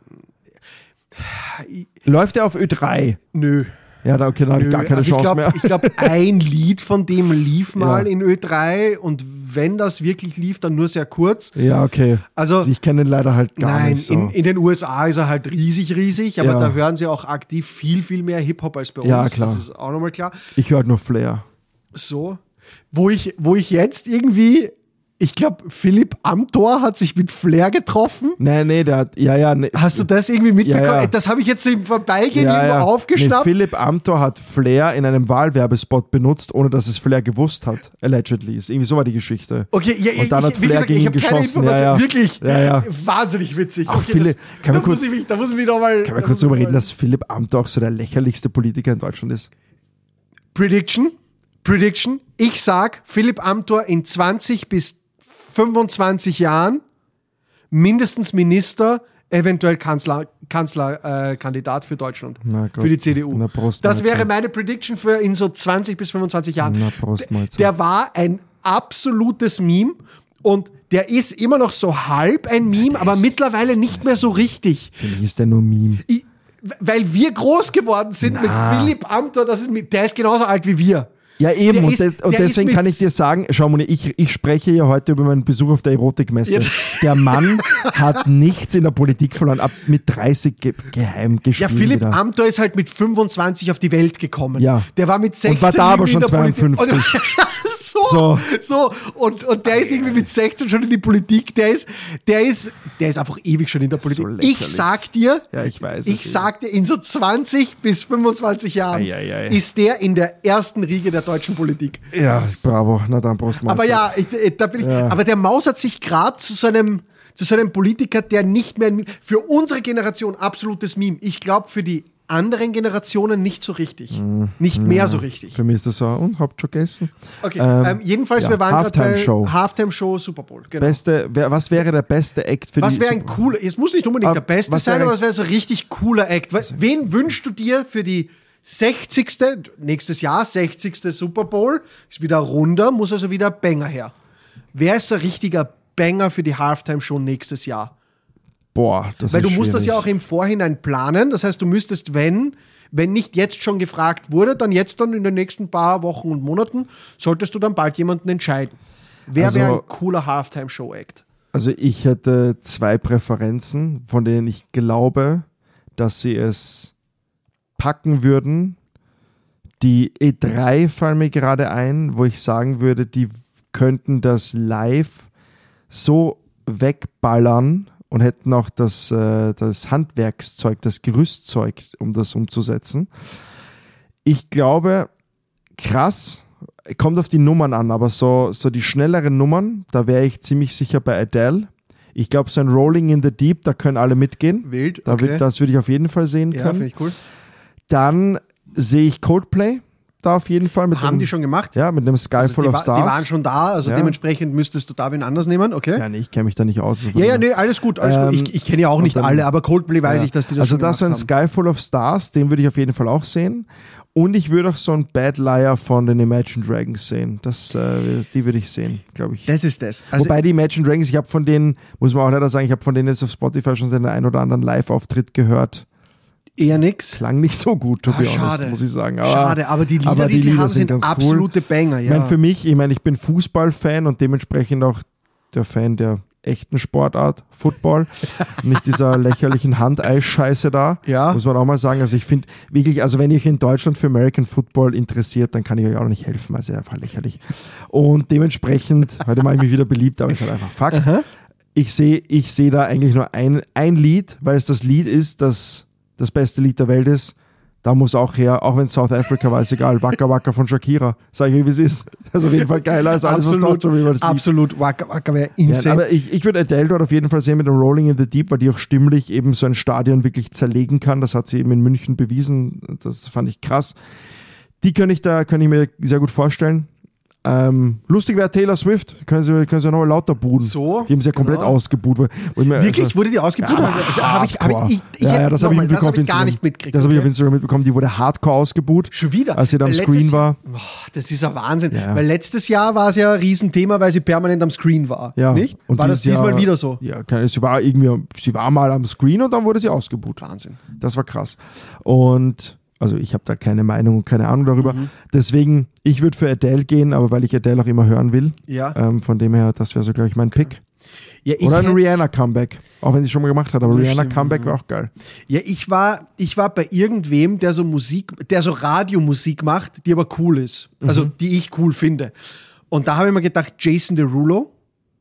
Läuft der auf Ö3? Nö. Ja, okay, dann habe ich gar keine Chance mehr. Ich glaube, ein Lied von dem lief mal in Ö3 und wenn das wirklich lief, dann nur sehr kurz. Ja, okay. Also ich kenne den leider halt gar nicht so. In den USA ist er halt riesig, aber da hören sie auch aktiv viel mehr Hip-Hop als bei uns. Ja, klar. Das ist auch nochmal klar. Ich höre nur Flair. So. Wo ich jetzt irgendwie... Ich glaube, Philipp Amthor hat sich mit Flair getroffen. Nee, der hat, Nee. Hast du das irgendwie mitbekommen? Ja. Das habe ich jetzt so im Vorbeigehen irgendwo aufgeschnappt. Nee, Philipp Amthor hat Flair in einem Wahlwerbespot benutzt, ohne dass es Flair gewusst hat. Allegedly. Irgendwie so war die Geschichte. Okay, und dann hat Flair gegen ihn geschossen. Wirklich? Ja. Wahnsinnig witzig. Ach, okay, da muss ich nochmal. Kann man kurz darüber reden, dass Philipp Amthor auch so der lächerlichste Politiker in Deutschland ist? Prediction. Ich sag, Philipp Amthor in 20 bis 25 Jahren mindestens Minister, eventuell Kanzlerkandidat für Deutschland, für die CDU. Das wäre meine Prediction für in so 20 bis 25 Jahren. Der war ein absolutes Meme und der ist immer noch so halb ein Meme, aber mittlerweile nicht mehr so richtig. Für mich ist der nur Meme. Weil wir groß geworden sind mit Philipp Amthor, der ist genauso alt wie wir. Ja, eben. Der Und deswegen kann ich dir sagen, schau mal, ich spreche ja heute über meinen Besuch auf der Erotikmesse. Jetzt. Der Mann hat nichts in der Politik verloren, ab mit 30 geheim gespielt. Ja, Philipp wieder. Amthor ist halt mit 25 auf die Welt gekommen. Ja. Der war mit 16 Und war da aber irgendwie schon in der Politik. 52. So. Und der ist irgendwie mit 16 schon in die Politik. Der ist einfach ewig schon in der Politik. So lächerlich. Ich sag dir, Ja, ich weiß es in so 20 bis 25 Jahren ist der in der ersten Riege der deutschen Politik. Ja, bravo. Na dann, Prost, Aber ja, da bin ich. Ja. Aber der mausert sich gerade zu so einem Politiker, der nicht mehr für unsere Generation absolutes Meme. Ich glaube, für die anderen Generationen nicht so richtig. Nicht mehr so richtig. Für mich ist das so, und habt schon gegessen. Okay, jedenfalls, ja, wir waren gerade bei Halftime-Show. Halftime-Show Super Bowl. Genau. Was wäre der beste Act für Was die wäre ein Super- cooler, es muss nicht unbedingt der beste was sein, wäre aber ein- es wäre so ein richtig cooler Act. Wen wünschst du dir für die 60. nächstes Jahr, 60. Super Bowl? Ist wieder runder, muss also wieder Banger her. Wer ist ein richtiger Banger für die Halftime-Show nächstes Jahr? Boah, das Weil ist du musst das ja schwierig. auch im Vorhinein planen. Das heißt, du müsstest, wenn nicht jetzt schon gefragt wurde, dann jetzt dann in den nächsten paar Wochen und Monaten, solltest du dann bald jemanden entscheiden. Wer Also- wäre ein cooler Halftime-Show-Act? Also ich hätte 2 Präferenzen, von denen ich glaube, dass sie es packen würden. Die E3 fallen mir gerade ein, wo ich sagen würde, die könnten das live so wegballern und hätten auch das Handwerkszeug, das Gerüstzeug, um das umzusetzen. Ich glaube, krass, kommt auf die Nummern an, aber so die schnelleren Nummern, da wäre ich ziemlich sicher bei Adele. Ich glaube, so ein Rolling in the Deep, da können alle mitgehen. Wild, Das würde ich auf jeden Fall sehen Ja, können. finde ich cool. Dann sehe ich Coldplay da auf jeden Fall. Haben die schon gemacht? Ja, mit einem Sky Also Full die, of die Stars. waren schon da, also Ja. dementsprechend müsstest du da wen anders nehmen, okay? Ja, nee, ich kenne mich da nicht aus. Ja, nee, alles gut. Ich kenne ja auch nicht dann- alle, aber Coldplay weiß ich, dass die das Also schon das so ein gemacht haben. Sky Full of Stars, den würde ich auf jeden Fall auch sehen. Und ich würde auch so ein Bad Liar von den Imagine Dragons sehen. Die würde ich sehen, glaube ich. Das ist das. Also, Wobei die Imagine Dragons, ich habe von denen, muss man auch leider sagen, ich habe von denen jetzt auf Spotify schon den einen oder anderen Live-Auftritt gehört. eher nix. Klang nicht so gut, to be honest, Schade. muss ich sagen. Schade, aber die Lieder, die sie haben, sind ganz absolute Banger. Ich Ja. meine, für mich, ich bin Fußballfan und dementsprechend auch der Fan der echten Sportart, Football. Nicht dieser lächerlichen Handeischeiße da, Ja. muss man auch mal sagen. Also ich finde wirklich, also wenn ihr euch in Deutschland für American Football interessiert, dann kann ich euch auch nicht helfen, also einfach lächerlich. Und dementsprechend, heute mache ich mich wieder beliebt, aber es ist halt einfach Fakt. Ich sehe da eigentlich nur ein Lied, weil es das Lied ist, das beste Lied der Welt ist. Da muss auch her, auch wenn South Africa war, ist egal, Waka Waka von Shakira. Sag ich, wie es ist. Das ist auf jeden Fall geiler als alles, was dort schon über das Lied. Absolut. Waka Waka wäre Ja, insane. aber ich würde Adele dort auf jeden Fall sehen mit dem Rolling in the Deep, weil die auch stimmlich eben so ein Stadion wirklich zerlegen kann. Das hat sie eben in München bewiesen. Das fand ich krass. Die kann ich mir sehr gut vorstellen. Lustig wäre Taylor Swift. Können sie noch lauter buhen. So, Die haben sie ja komplett genau. ausgebuht. Wirklich? Wurde die ausgebucht? Ja, Das habe das habe ich mitbekommen. ich gar nicht mitgekriegt. Das habe ich auf okay? Instagram mitbekommen. Die wurde hardcore ausgebuht. Schon wieder? Als sie da am Letztes Screen war. Boah, das ist ein Wahnsinn. Ja. Weil letztes Jahr war es ja ein Riesenthema, weil sie permanent am Screen war. Ja. Nicht? Und War das dieses diesmal Jahr- wieder so? Ja, sie war mal am Screen und dann wurde sie ausgebuht. Wahnsinn. Das war krass. Und also ich habe da keine Meinung und keine Ahnung darüber. Deswegen, ich würde für Adele gehen, aber weil ich Adele auch immer hören will. Ja. Von dem her, das wäre so, glaube ich, mein Pick. Ja, ich Oder ein hätt- Rihanna-Comeback. Auch wenn sie schon mal gemacht hat, aber Das Rihanna-Comeback war auch geil. Ja, ich war bei irgendwem, der so Radiomusik macht, die aber cool ist. Also, die ich cool finde. Und da habe ich mir gedacht, Jason Derulo.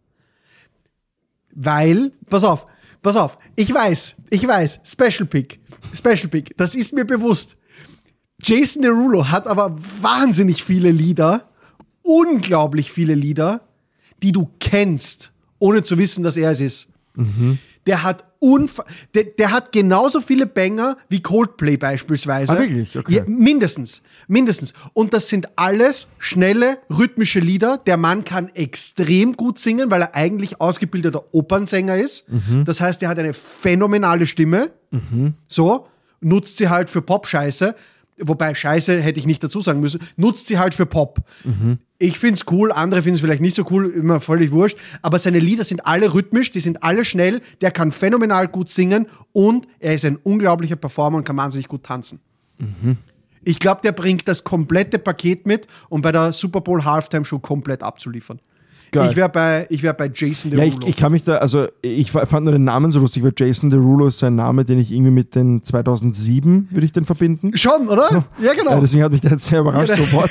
Weil, pass auf, ich weiß, Special Pick, das ist mir bewusst. Jason Derulo hat aber wahnsinnig viele Lieder, unglaublich viele Lieder, die du kennst, ohne zu wissen, dass er es ist. Der hat der hat genauso viele Banger wie Coldplay beispielsweise. Ah, wirklich? Okay. Ja, mindestens. Und das sind alles schnelle, rhythmische Lieder. Der Mann kann extrem gut singen, weil er eigentlich ausgebildeter Opernsänger ist. Das heißt, er hat eine phänomenale Stimme. So, nutzt sie halt für Pop-Scheiße. Wobei, Scheiße hätte ich nicht dazu sagen müssen. Nutzt sie halt für Pop. Ich find's cool, andere finden es vielleicht nicht so cool, immer völlig wurscht. Aber seine Lieder sind alle rhythmisch, die sind alle schnell. Der kann phänomenal gut singen und er ist ein unglaublicher Performer und kann wahnsinnig gut tanzen. Ich glaube, der bringt das komplette Paket mit, um bei der Super Bowl Halftime Show komplett abzuliefern. Geil. Ich wär bei Jason Derulo. Ja, ich kann mich da, also ich fand nur den Namen so lustig, weil Jason Derulo ist ein Name, den ich irgendwie mit den 2007, würde ich den verbinden. Schon, oder? So. Ja, genau. Deswegen hat mich der jetzt sehr überrascht sofort.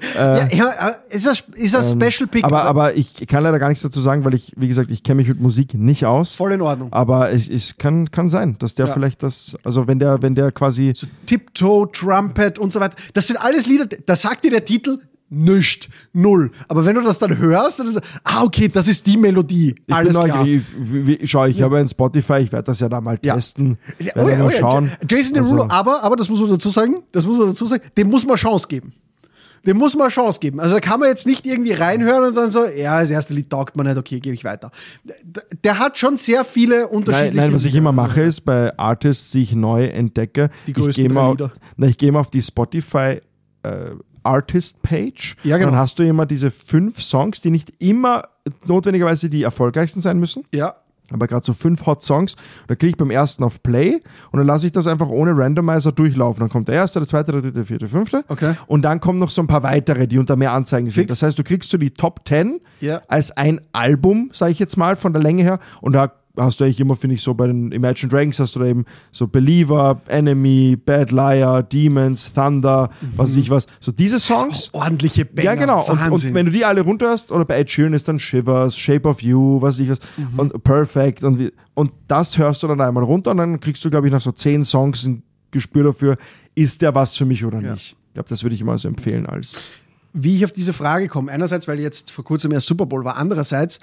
Ist ein Special Pick. Aber ich kann leider gar nichts dazu sagen, weil ich, wie gesagt, ich kenne mich mit Musik nicht aus. Voll in Ordnung. Aber es kann sein, dass der vielleicht das, also wenn der quasi... So Tiptoe, Trumpet und so weiter. Das sind alles Lieder, da sagt dir der Titel nichts, null. Aber wenn du das dann hörst, dann ist okay, das ist die Melodie. Alles klar. Ich habe ein Spotify, ich werde das ja da mal testen. Ja, schauen. Jason Derulo, aber das muss man dazu sagen, dem muss man Chance geben. Also da kann man jetzt nicht irgendwie reinhören und dann so, ja, das erste Lied taugt man nicht, okay, gebe ich weiter. Der hat schon sehr viele unterschiedliche... Nein, was ich immer mache, ist bei Artists, die ich neu entdecke, die größten Lieder. Ich gehe mal auf die Spotify Artist-Page. Ja, genau. Dann hast du immer diese 5 Songs, die nicht immer notwendigerweise die erfolgreichsten sein müssen. Ja. Aber gerade so 5 Hot Songs. Da klicke ich beim ersten auf Play und dann lasse ich das einfach ohne Randomizer durchlaufen. Dann kommt der erste, der zweite, der dritte, der vierte, der fünfte. Okay. Und dann kommen noch so ein paar weitere, die unter mehr Anzeigen sind. Das heißt, du kriegst so die Top 10 als ein Album, sage ich jetzt mal, von der Länge her. Und da hast du eigentlich immer, finde ich, so bei den Imagine Dragons hast du da eben so Believer, Enemy, Bad Liar, Demons, Thunder, was weiß ich was. So diese Songs. Ordentliche Banger. Ja, genau. Und wenn du die alle runterhörst, oder bei Ed Sheeran ist dann Shivers, Shape of You, was weiß ich was, und Perfect. Und das hörst du dann einmal runter und dann kriegst du, glaube ich, nach so 10 Songs ein Gespür dafür, ist der was für mich oder nicht. Ich glaube, das würde ich immer so empfehlen als... Wie ich auf diese Frage komme, einerseits, weil jetzt vor kurzem erst Super Bowl war, andererseits,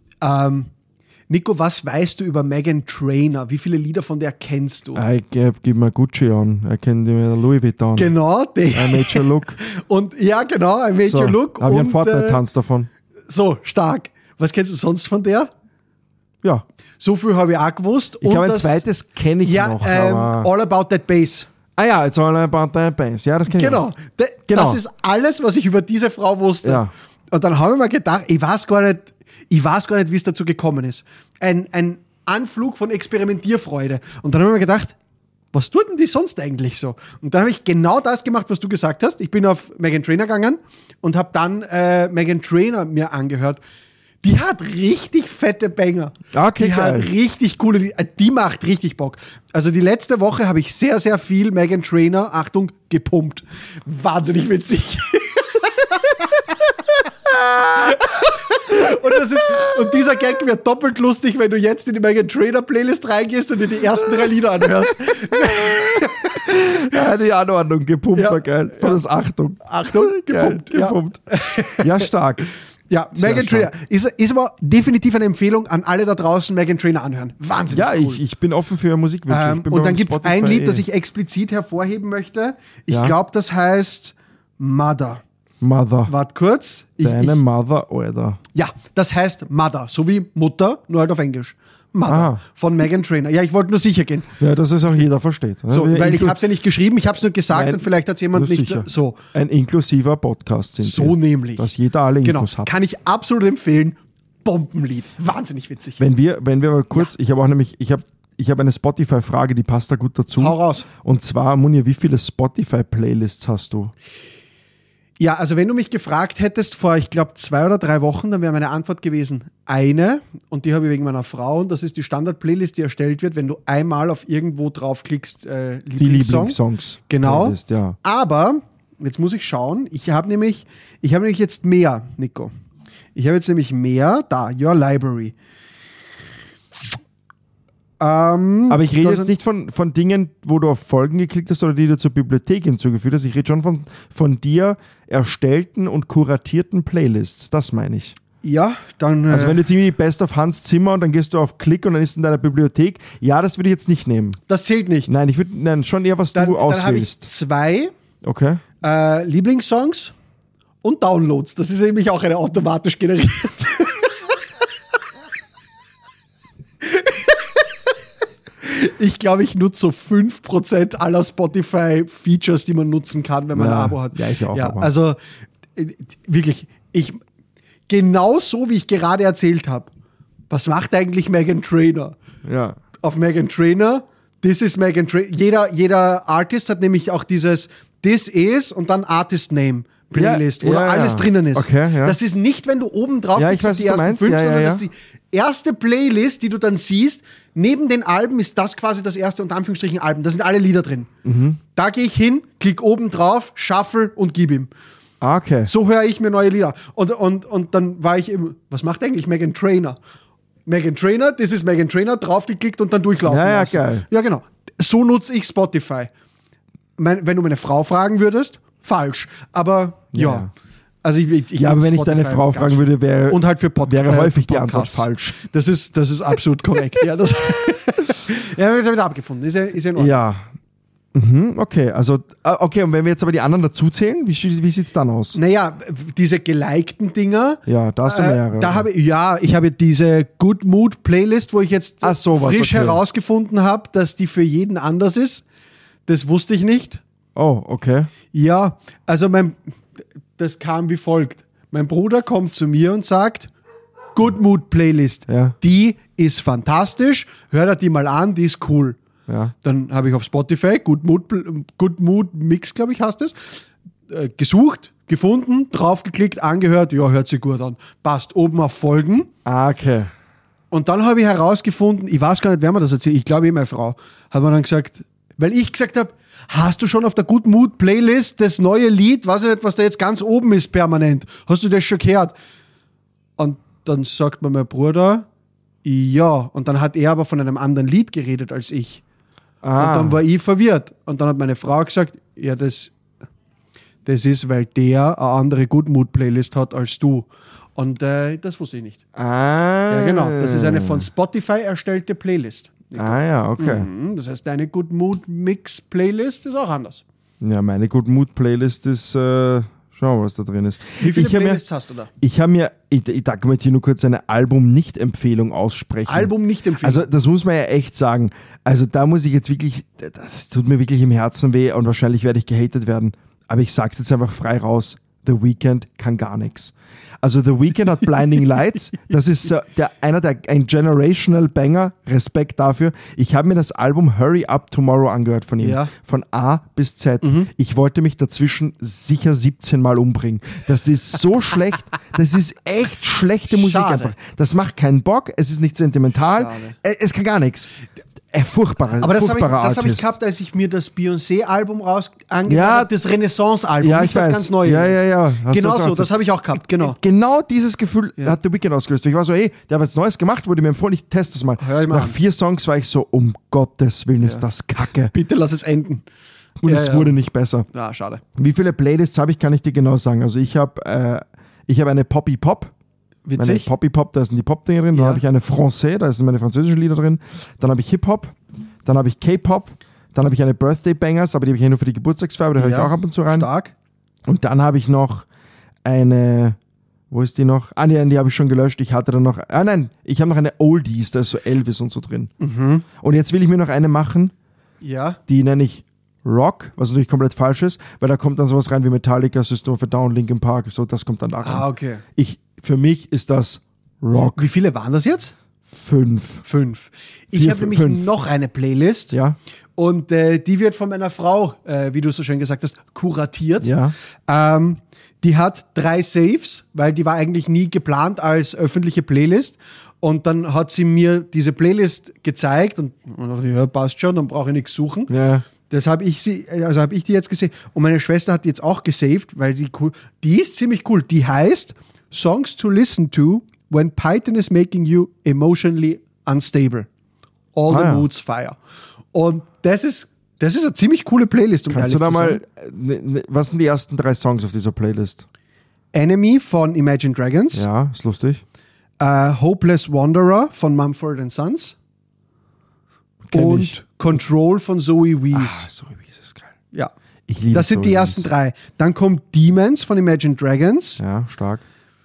Nico, was weißt du über Meghan Trainor? Wie viele Lieder von der kennst du? Ich gebe mir Gucci an. Ich kenne die mit Louis Vuitton. Genau, I Made Your Look. Und ja, genau, I Made Your Look. Habe ich einen Fortnite-Tanz davon. So, stark. Was kennst du sonst von der? Ja. So viel habe ich auch gewusst. Ich glaube, ein zweites kenne ich noch. All About That Bass. Ah ja, It's All About That Bass. Ja, das kenne ich auch. Das ist alles, was ich über diese Frau wusste. Ja. Und dann habe ich mir gedacht, ich weiß gar nicht, wie es dazu gekommen ist. Ein Anflug von Experimentierfreude. Und dann habe ich mir gedacht, was tut denn die sonst eigentlich so? Und dann habe ich genau das gemacht, was du gesagt hast. Ich bin auf Meghan Trainor gegangen und habe dann Meghan Trainor mir angehört. Die hat richtig fette Banger. Okay, die hat richtig coole Lieder. Die macht richtig Bock. Also die letzte Woche habe ich sehr, sehr viel Meghan Trainor, Achtung, gepumpt. Wahnsinnig witzig. Und dieser Gag wird doppelt lustig, wenn du jetzt in die Meghan Trainor Playlist reingehst und dir die ersten 3 Lieder anhörst. Ja, die Anordnung, gepumpt war geil. Von das Achtung. Achtung, gepumpt. Geil, gepumpt. Ja, stark. Ja, Meghan Trainor. Ist aber definitiv eine Empfehlung an alle da draußen, Meghan Trainor anhören. Wahnsinnig cool. Ich bin offen für Musikwünsche. Und dann gibt es ein Lied, das ich explizit hervorheben möchte. Ich glaube, das heißt Mother. Warte kurz. Deine Mother, Alter. Ja, das heißt Mother, so wie Mutter, nur halt auf Englisch. Mother von Meghan Trainor. Ja, ich wollte nur sicher gehen. Ja, dass es auch jeder versteht. So, weil ich habe es ja nicht geschrieben, ich habe es nur gesagt und vielleicht hat es jemand nicht so. Ein inklusiver Podcast sind so wir. Nämlich. Dass jeder alle Infos hat. Kann ich absolut empfehlen. Bombenlied. Wahnsinnig witzig. Wenn wir mal kurz, ich habe auch nämlich, ich habe eine Spotify-Frage, die passt da gut dazu. Hau raus. Und zwar, Munir, wie viele Spotify-Playlists hast du? Ja, also wenn du mich gefragt hättest vor, ich glaube, 2 oder 3 Wochen, dann wäre meine Antwort gewesen, eine. Und die habe ich wegen meiner Frau. Und das ist die Standard-Playlist, die erstellt wird, wenn du einmal auf irgendwo draufklickst, die Lieblingssongs. Genau. Playlist, ja. Aber, jetzt muss ich schauen, ich habe nämlich jetzt mehr, Nico. Ich habe jetzt nämlich mehr, da, Your Library. Aber ich rede jetzt nicht von Dingen, wo du auf Folgen geklickt hast oder die du zur Bibliothek hinzugefügt hast. Ich rede schon von dir erstellten und kuratierten Playlists. Das meine ich. Ja, dann... Also wenn du jetzt irgendwie Best of Hans Zimmer und dann gehst du auf Klick und dann ist in deiner Bibliothek, ja, das würde ich jetzt nicht nehmen. Das zählt nicht. Nein, ich würde schon eher, was du auswählst. Dann habe ich 2 okay. Lieblingssongs und Downloads. Das ist nämlich auch eine automatisch generiert. Ich glaube, ich nutze so 5% aller Spotify-Features, die man nutzen kann, wenn man ein Abo hat. Ja, ich auch. Ja, also wirklich, genau so, wie ich gerade erzählt habe. Was macht eigentlich Meghan Trainor? Ja. Auf Meghan Trainor This is Meghan Trainor. Jeder Artist hat nämlich auch dieses This is und dann Artist Name Playlist, wo alles drinnen ist. Okay, ja. Das ist nicht, wenn du oben drauf klickst auf die ersten 5, sondern das ist die erste Playlist, die du dann siehst. Neben den Alben ist das quasi das erste unter Anführungsstrichen Alben. Da sind alle Lieder drin. Da gehe ich hin, klick oben drauf, shuffle und gib ihm. Okay. So höre ich mir neue Lieder. Und dann war ich im, was macht eigentlich Meghan Trainor? Meghan Trainor, das ist Meghan Trainor, draufgeklickt und dann durchlaufen lassen. Geil. Ja, genau. So nutze ich Spotify. Wenn du meine Frau fragen würdest, falsch. Aber ja. Also ich aber wenn ich deine Frau fragen würde, wäre und halt für wäre häufig die Antwort falsch. Das ist absolut korrekt. Ja, das ja, wieder abgefunden. Ist ja in Ordnung. Ja. Okay, also, okay, und wenn wir jetzt aber die anderen dazu zählen, wie sieht es dann aus? Naja, diese gelikten Dinger. Ja, da hast du mehrere. Ich habe diese Good Mood Playlist, wo ich jetzt frisch herausgefunden habe, dass die für jeden anders ist. Das wusste ich nicht. Oh, okay. Ja, also das kam wie folgt. Mein Bruder kommt zu mir und sagt, Good Mood Playlist, die ist fantastisch, hör dir die mal an, die ist cool. Ja. Dann habe ich auf Spotify, Good Mood Mix, glaube ich, heißt es, gesucht, gefunden, draufgeklickt, angehört, ja, hört sich gut an. Passt, oben auf Folgen. Okay. Und dann habe ich herausgefunden, ich weiß gar nicht, wer mir das erzählt, ich glaube meine Frau, hat mir dann gesagt, weil ich gesagt habe, hast du schon auf der Good Mood Playlist das neue Lied, weiß ich nicht, was da jetzt ganz oben ist permanent, hast du das schon gehört? Und dann sagt mir mein Bruder, ja, und dann hat er aber von einem anderen Lied geredet als ich. Und dann war ich verwirrt. Und dann hat meine Frau gesagt, ja, das ist, weil der eine andere Good Mood Playlist hat als du. Und das wusste ich nicht. Ja, genau. Das ist eine von Spotify erstellte Playlist. Ja, okay. Das heißt, deine Good Mood Mix Playlist ist auch anders. Ja, meine Good Mood Playlist ist, schau, was da drin ist. Wie viele Playlists hast du da? Ich möchte hier nur kurz eine Album-Nicht-Empfehlung aussprechen. Album-Nicht-Empfehlung? Also das muss man ja echt sagen. Also da muss ich jetzt wirklich, das tut mir wirklich im Herzen weh und wahrscheinlich werde ich gehatet werden. Aber ich sag's jetzt einfach frei raus. The Weeknd kann gar nichts. Also The Weeknd hat Blinding Lights, das ist ein generational Banger, Respekt dafür. Ich habe mir das Album Hurry Up Tomorrow angehört von ihm, von A bis Z. Ich wollte mich dazwischen sicher 17 Mal umbringen. Das ist so schlecht, das ist echt schlechte Musik einfach. Das macht keinen Bock, es ist nicht sentimental, es kann gar nichts. Furchtbarer das habe ich gehabt, als ich mir das Beyoncé-Album angehört habe, das Renaissance-Album, nicht das weiß. ganz Neue. Ja. Genau so, das habe ich auch gehabt, genau. Genau dieses Gefühl hat The Weeknd ausgelöst. Ich war so, der hat was Neues gemacht, wurde mir empfohlen, ich teste es mal. Nach 4 Songs war ich so, um Gottes Willen ist das Kacke. Bitte lass es enden. Und es wurde nicht besser. Ja, schade. Wie viele Playlists habe ich, kann ich dir genau sagen. Also ich habe eine Poppy Pop. Witzig. Meine Poppy Pop, da sind die Pop-Dinge drin. Dann habe ich eine Français, da sind meine französischen Lieder drin. Dann habe ich Hip-Hop. Dann habe ich K-Pop. Dann habe ich eine Birthday Bangers, aber die habe ich nur für die Geburtstagsfeier, aber da höre ich auch ab und zu rein. Stark. Und dann habe ich noch eine, wo ist die noch? Die habe ich schon gelöscht. Ich hatte dann noch, ich habe noch eine Oldies, da ist so Elvis und so drin. Und jetzt will ich mir noch eine machen. Ja. Die nenne ich Rock, was natürlich komplett falsch ist, weil da kommt dann sowas rein wie Metallica, System of a Down, Linkin Park, so, das kommt dann da rein. Okay. Für mich ist das Rock. Wie viele waren das jetzt? 5. Ich habe nämlich noch eine Playlist. Ja. Und die wird von meiner Frau, wie du so schön gesagt hast, kuratiert. Ja. Die hat 3 Saves, weil die war eigentlich nie geplant als öffentliche Playlist. Und dann hat sie mir diese Playlist gezeigt und dachte, ja, passt schon, dann brauche ich nichts suchen. Ja. Das habe ich die jetzt gesehen. Und meine Schwester hat die jetzt auch gesaved, weil die ist ziemlich cool. Die heißt Songs to Listen to When Python is Making You Emotionally Unstable. All the Moods Fire. Und das ist eine ziemlich coole Playlist. Kannst du da mal, was sind die ersten 3 Songs auf dieser Playlist? Enemy von Imagine Dragons. Ja, ist lustig. Hopeless Wanderer von Mumford & Sons. Und Control von Zoe Wees. Zoe Wees ist geil. Ja. Ich liebe das sind die ersten 3. Dann kommt Demons von Imagine Dragons. Ja, stark.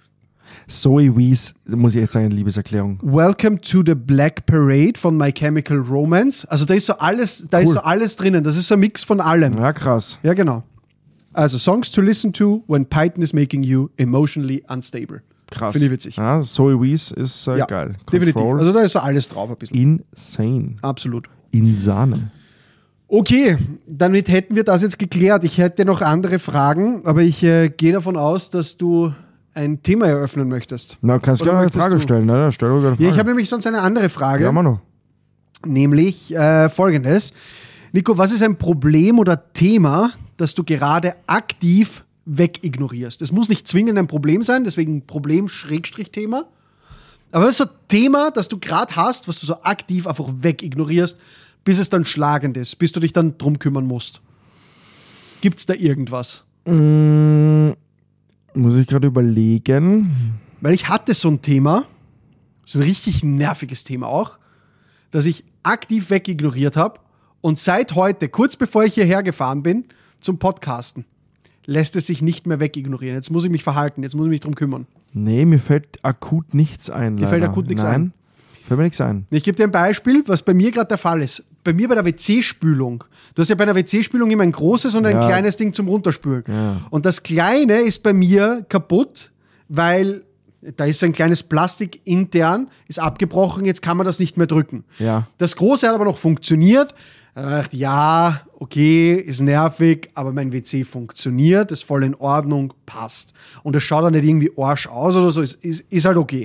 Zoe Wees, muss ich jetzt sagen, eine Liebeserklärung. Welcome to the Black Parade von My Chemical Romance. Also da ist so alles drinnen. Das ist so ein Mix von allem. Ja, krass. Ja, genau. Also Songs to Listen to When Python is Making You Emotionally Unstable. Krass. Finde ich witzig. Ja, Zoe Wees ist geil. Definitiv. Also da ist so alles drauf ein bisschen. Insane. Absolut. in Sahne. Okay, damit hätten wir das jetzt geklärt. Ich hätte noch andere Fragen, aber ich gehe davon aus, dass du ein Thema eröffnen möchtest. Na, kannst gerne eine Frage stellen, ne? Stell ruhig eine Frage. Ja, ich habe nämlich sonst eine andere Frage. Ja, Manu. Nämlich folgendes. Nico, was ist ein Problem oder Thema, das du gerade aktiv wegignorierst? Es muss nicht zwingend ein Problem sein, deswegen Problem-Thema. Aber was ist so ein Thema, das du gerade hast, was du so aktiv einfach wegignorierst, bis es dann schlagend ist, bis du dich dann drum kümmern musst? Gibt es da irgendwas? Muss ich gerade überlegen. Weil ich hatte so ein Thema, so ein richtig nerviges Thema auch, das ich aktiv wegignoriert habe und seit heute, kurz bevor ich hierher gefahren bin, zum Podcasten, lässt es sich nicht mehr wegignorieren. Jetzt muss ich mich verhalten, jetzt muss ich mich drum kümmern. Nee, mir fällt akut nichts ein. Dir fällt akut nichts ein? Fällt mir nichts ein. Ich gebe dir ein Beispiel, was bei mir gerade der Fall ist. Bei mir bei der WC-Spülung. Du hast ja bei einer WC-Spülung immer ein großes und ein kleines Ding zum Runterspülen. Ja. Und das Kleine ist bei mir kaputt, weil da ist ein kleines Plastik intern, ist abgebrochen, jetzt kann man das nicht mehr drücken. Ja. Das Große hat aber noch funktioniert. Da habe ich gedacht, ja, okay, ist nervig, aber mein WC funktioniert, ist voll in Ordnung, passt. Und es schaut auch nicht irgendwie Arsch aus oder so, ist halt okay.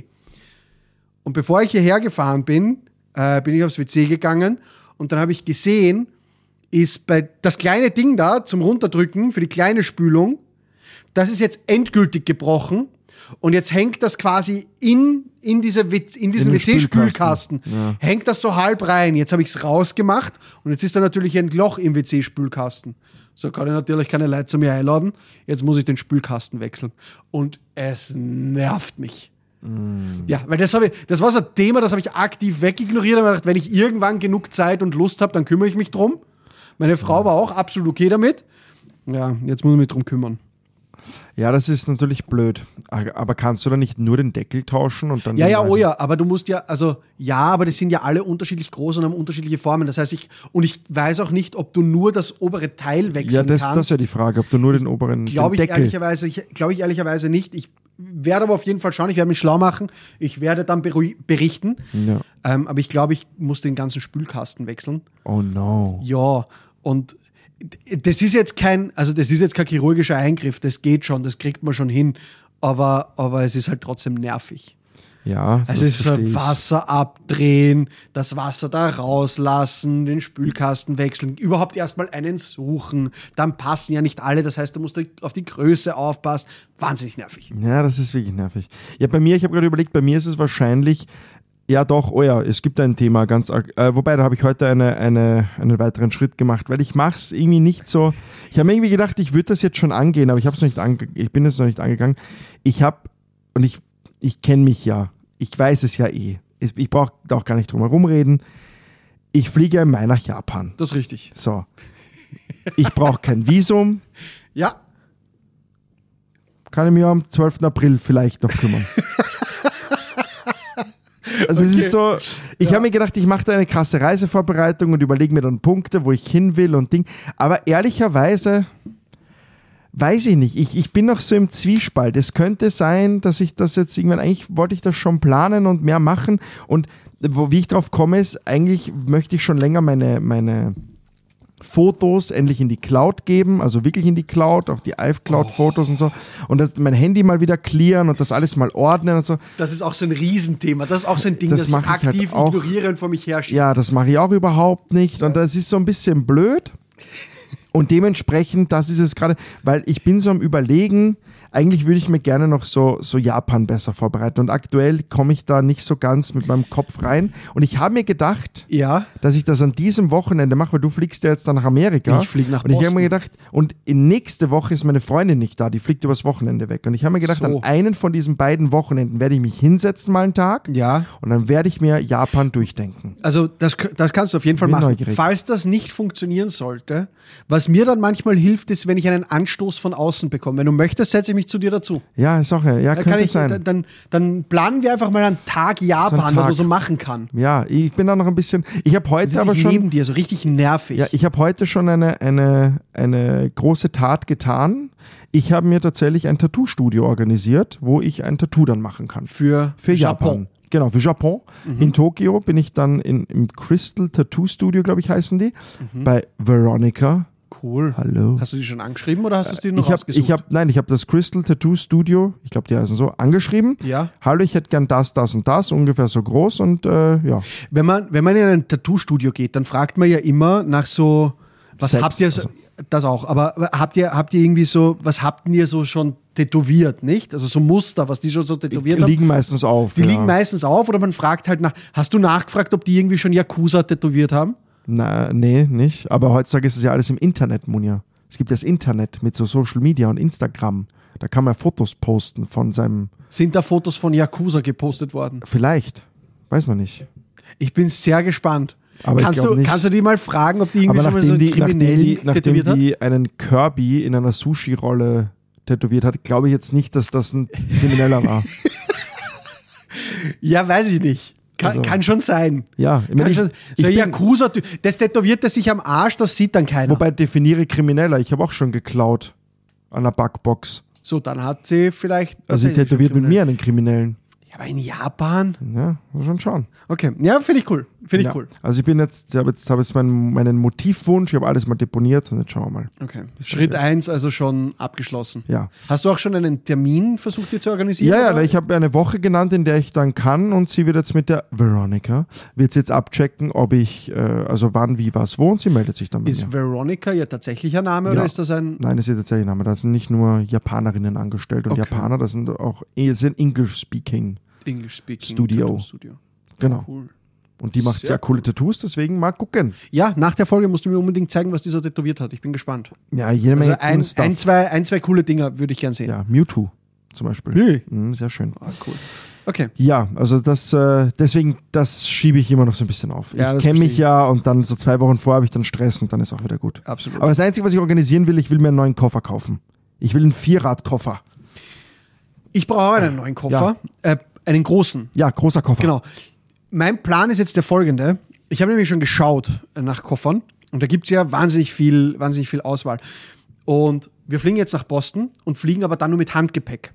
Und bevor ich hierher gefahren bin, bin ich aufs WC gegangen und dann habe ich gesehen, ist bei das kleine Ding da zum Runterdrücken für die kleine Spülung, das ist jetzt endgültig gebrochen und jetzt hängt das quasi in diesen WC-Spülkasten. Ja. Hängt das so halb rein. Jetzt habe ich es rausgemacht und jetzt ist da natürlich ein Loch im WC-Spülkasten. So kann ich natürlich keine Leute zu mir einladen. Jetzt muss ich den Spülkasten wechseln. Und es nervt mich. Ja, weil das war so ein Thema, das habe ich aktiv wegignoriert. Aber wenn ich irgendwann genug Zeit und Lust habe, dann kümmere ich mich drum. Meine Frau war auch absolut okay damit. Ja, jetzt muss ich mich drum kümmern. Ja, das ist natürlich blöd. Aber kannst du dann nicht nur den Deckel tauschen und dann... Ja, aber du musst aber das sind ja alle unterschiedlich groß und haben unterschiedliche Formen. Das heißt, ich weiß auch nicht, ob du nur das obere Teil wechseln kannst. Ja, das ist ja die Frage, ob du nur den oberen Glaube ich ehrlicherweise nicht. Ich werde aber auf jeden Fall schauen, ich werde mich schlau machen. Ich werde dann berichten. Ja. Aber ich glaube, ich muss den ganzen Spülkasten wechseln. Oh no. Ja, und das ist jetzt kein chirurgischer Eingriff, das geht schon, das kriegt man schon hin, aber es ist halt trotzdem nervig. Ja, es ist so Wasser abdrehen, das Wasser da rauslassen, den Spülkasten wechseln, überhaupt erstmal einen suchen, dann passen ja nicht alle, das heißt, du musst auf die Größe aufpassen, wahnsinnig nervig. Ja, das ist wirklich nervig. Ja, bei mir, ich habe gerade überlegt, bei mir ist es wahrscheinlich, ja doch, es gibt ein Thema, wobei, da habe ich heute einen weiteren Schritt gemacht, weil ich mache es irgendwie nicht so, ich habe mir irgendwie gedacht, ich würde das jetzt schon angehen, aber ich bin es noch nicht angegangen. Ich kenne mich ja, ich weiß es ja eh, ich brauche da auch gar nicht drum herum reden, ich fliege im Mai nach Japan. Das ist richtig. So, ich brauche kein Visum. Ja. Kann ich mich am 12. April vielleicht noch kümmern. Also okay. Es ist so, ich habe mir gedacht, ich mache da eine krasse Reisevorbereitung und überlege mir dann Punkte, wo ich hin will und Ding. Aber ehrlicherweise weiß ich nicht. Ich bin noch so im Zwiespalt. Es könnte sein, dass ich das jetzt irgendwann, eigentlich wollte ich das schon planen und mehr machen. Und wie ich drauf komme, ist, eigentlich möchte ich schon länger meine Fotos endlich in die Cloud geben, also wirklich in die Cloud, auch die iCloud-Fotos und so. Und mein Handy mal wieder clearen und das alles mal ordnen und so. Das ist auch so ein Riesenthema. Das ist auch so ein Ding, das ich aktiv halt ignoriere und vor mich herschiebe. Ja, das mache ich auch überhaupt nicht. Und das ist so ein bisschen blöd. Und dementsprechend, das ist es gerade, weil ich bin so am Überlegen, eigentlich würde ich mir gerne noch so Japan besser vorbereiten. Und aktuell komme ich da nicht so ganz mit meinem Kopf rein. Und ich habe mir gedacht, dass ich das an diesem Wochenende mache, weil du fliegst ja jetzt dann nach Amerika. Ich fliege nach Boston. Und ich habe mir gedacht, und nächste Woche ist meine Freundin nicht da, die fliegt übers Wochenende weg. Und ich habe mir gedacht, an einen von diesen beiden Wochenenden werde ich mich hinsetzen mal einen Tag. Ja. Und dann werde ich mir Japan durchdenken. Also das kannst du auf jeden Fall machen. Neugierig. Falls das nicht funktionieren sollte, was mir dann manchmal hilft, ist, wenn ich einen Anstoß von außen bekomme. Wenn du möchtest, setze ich mich zu dir dazu. Ja, ist auch, könnte sein. Dann planen wir einfach mal einen Tag Japan, was man so machen kann. Ja, ich bin da noch ein bisschen, ich habe heute aber schon... neben dir, so richtig nervig. Ja, ich habe heute schon eine große Tat getan. Ich habe mir tatsächlich ein Tattoo-Studio organisiert, wo ich ein Tattoo dann machen kann. Für Japan. Genau, für Japon. In Tokio bin ich dann im Crystal Tattoo Studio, glaube ich, heißen die, bei Veronica. Cool. Hallo. Hast du die schon angeschrieben oder hast du es dir noch Ich ausgesucht? habe das Crystal Tattoo Studio, ich glaube, die heißen so, angeschrieben. Ja. Hallo, ich hätte gern das und das, ungefähr so groß und ja. Wenn man in ein Tattoo-Studio geht, dann fragt man ja immer nach so, was Sex, habt ihr so, also. das auch, aber habt ihr irgendwie so, was habt ihr so schon tätowiert, nicht? Also so Muster, was die schon so tätowiert haben. Liegen meistens auf. Die ja. liegen meistens auf oder man fragt halt nach, hast du nachgefragt, ob die irgendwie schon Yakuza tätowiert haben? Na, nee, nicht. Aber heutzutage ist es ja alles im Internet, Munja. Es gibt das Internet mit so Social Media und Instagram. Da kann man Fotos posten von seinem... Sind da Fotos von Yakuza gepostet worden? Vielleicht. Weiß man nicht. Ich bin sehr gespannt. Aber ich glaub nicht. Kannst du die mal fragen, ob die irgendwie Aber schon mal so einen Kriminellen nachdem tätowiert hat? die einen Kirby in einer Sushi-Rolle tätowiert hat, glaube ich jetzt nicht, dass das ein Krimineller war. Ja, weiß ich nicht. Kann schon sein. Ja, ich meine, So ein Yakuza, das tätowiert er sich am Arsch, das sieht dann keiner. wobei definiere Krimineller. Ich habe auch schon geklaut an einer Backbox. So, dann hat sie vielleicht... Also sie tatsächlich tätowiert schon mit mir einen Kriminellen. Ja, aber in Japan? Ja, muss schon schauen. Okay, ja, finde ich cool. Finde ich Ja. cool. Also ich habe jetzt meinen Motivwunsch, ich habe alles mal deponiert und jetzt schauen wir mal. Okay. Schritt 1 also schon abgeschlossen. Ja. Hast du auch schon einen Termin versucht, dir zu organisieren? Ja, oder? ich habe eine Woche genannt, in der ich dann kann und sie wird jetzt mit der Veronica, wird jetzt abchecken, ob ich, also wann, wie, was, wo und sie meldet sich dann bei Ist mir. Veronica ihr tatsächlicher Name oder Ja. ist das ein... Nein, das ist ihr tatsächlich Name. Da sind nicht nur Japanerinnen angestellt und Okay. Japaner, das sind auch English-Speaking. English-speaking Studio. Tattoo-Studio. Genau. Cool. Und die macht Sehr sehr coole Tattoos, deswegen mal gucken. Ja, nach der Folge musst du mir unbedingt zeigen, was die so tätowiert hat. Ich bin gespannt. Ja, jede Also Menge coolen Stuff. ein, zwei coole Dinger würde ich gern sehen. Ja, Mewtwo zum Beispiel. Hey. Sehr schön. Ah, cool. Okay. Ja, also deswegen, das schiebe ich immer noch so ein bisschen auf. Ja, Ich das kenne mich verstehe ja und dann so 2 Wochen vorher habe ich dann Stress und dann ist auch wieder gut. Absolut. Aber das Einzige, was ich organisieren will, ich will mir einen neuen Koffer kaufen. Ich will einen 4-Rad-Koffer. Ich brauche auch einen neuen Koffer. Einen großen. Ja, großer Koffer. Genau. Mein Plan ist jetzt der folgende. Ich habe nämlich schon geschaut nach Koffern und da gibt es ja wahnsinnig viel Auswahl. Und wir fliegen jetzt nach Boston und fliegen aber dann nur mit Handgepäck.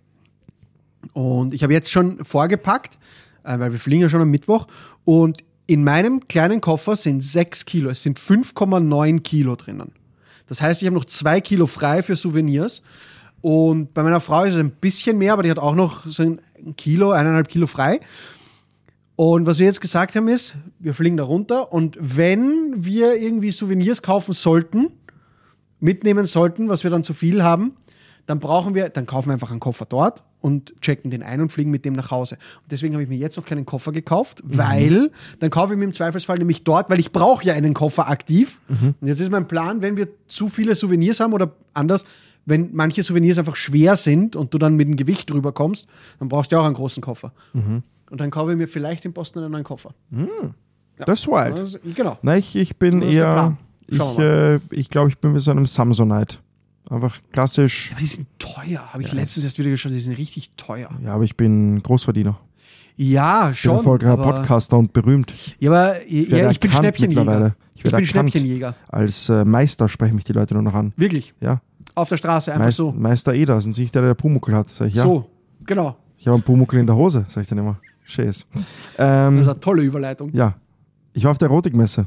Und ich habe jetzt schon vorgepackt, weil wir fliegen ja schon am Mittwoch. Und in meinem kleinen Koffer sind 6 Kilo. Es sind 5,9 Kilo drinnen. Das heißt, ich habe noch 2 Kilo frei für Souvenirs. Und bei meiner Frau ist es ein bisschen mehr, aber die hat auch noch so 1 Kilo, 1,5 Kilo frei. Und was wir jetzt gesagt haben ist, wir fliegen da runter und wenn wir irgendwie Souvenirs kaufen sollten, mitnehmen sollten, was wir dann zu viel haben, dann kaufen wir einfach einen Koffer dort und checken den ein und fliegen mit dem nach Hause. Und deswegen habe ich mir jetzt noch keinen Koffer gekauft, weil dann kaufe ich mir im Zweifelsfall nämlich dort, weil ich brauche ja einen Koffer aktiv. Und jetzt ist mein Plan, wenn wir zu viele Souvenirs haben oder anders, wenn manche Souvenirs einfach schwer sind und du dann mit dem Gewicht drüber kommst, dann brauchst du auch einen großen Koffer. Und dann kaufe ich mir vielleicht in Boston einen neuen Koffer. Das ist wild. Also, genau. Na, ich bin Das ist der eher, Plan. Schauen wir ich glaube, ich bin wie so einem Samsonite. Einfach klassisch. Aber die sind teuer. Habe ich letztens erst wieder geschaut. Die sind richtig teuer. Ja, aber ich bin Großverdiener. Ja, Ich bin schon. erfolgreicher aber- Podcaster und berühmt. Ja, aber ich bin erkannt Schnäppchenjäger. mittlerweile. Ich Ich werde bin erkannt. Schnäppchenjäger. Als Meister sprechen mich die Leute nur noch an. Wirklich. Ja. Auf der Straße, einfach so. Meister Eder, sind Sie nicht der Pumuckl hat? Sag ich, ja. So, genau. Ich habe einen Pumuckl in der Hose, sag ich dann immer. Scheiß. Das ist eine tolle Überleitung. Ja. Ich war auf der Erotikmesse.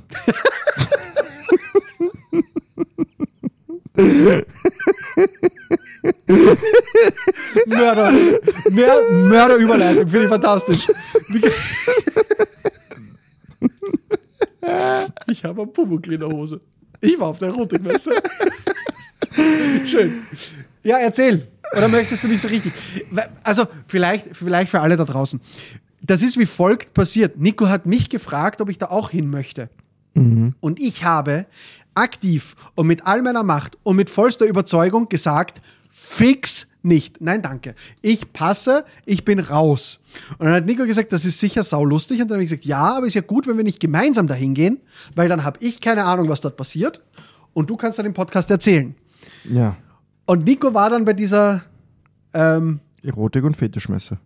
Mörderüberleitung, finde ich fantastisch. Ich habe einen Pumuckl in der Hose. Ich war auf der Erotikmesse. Schön. Ja, erzähl. Oder möchtest du nicht so richtig? Also, vielleicht für alle da draußen. Das ist wie folgt passiert. Nico hat mich gefragt, ob ich da auch hin möchte. Und ich habe aktiv und mit all meiner Macht und mit vollster Überzeugung gesagt, fix nicht. Nein, danke. Ich passe, ich bin raus. Und dann hat Nico gesagt, das ist sicher saulustig. Und dann habe ich gesagt, ja, aber ist ja gut, wenn wir nicht gemeinsam dahin gehen, weil dann habe ich keine Ahnung, was dort passiert. Und du kannst dann im Podcast erzählen. Ja. Und Nico war dann bei dieser Erotik- und Fetischmesse.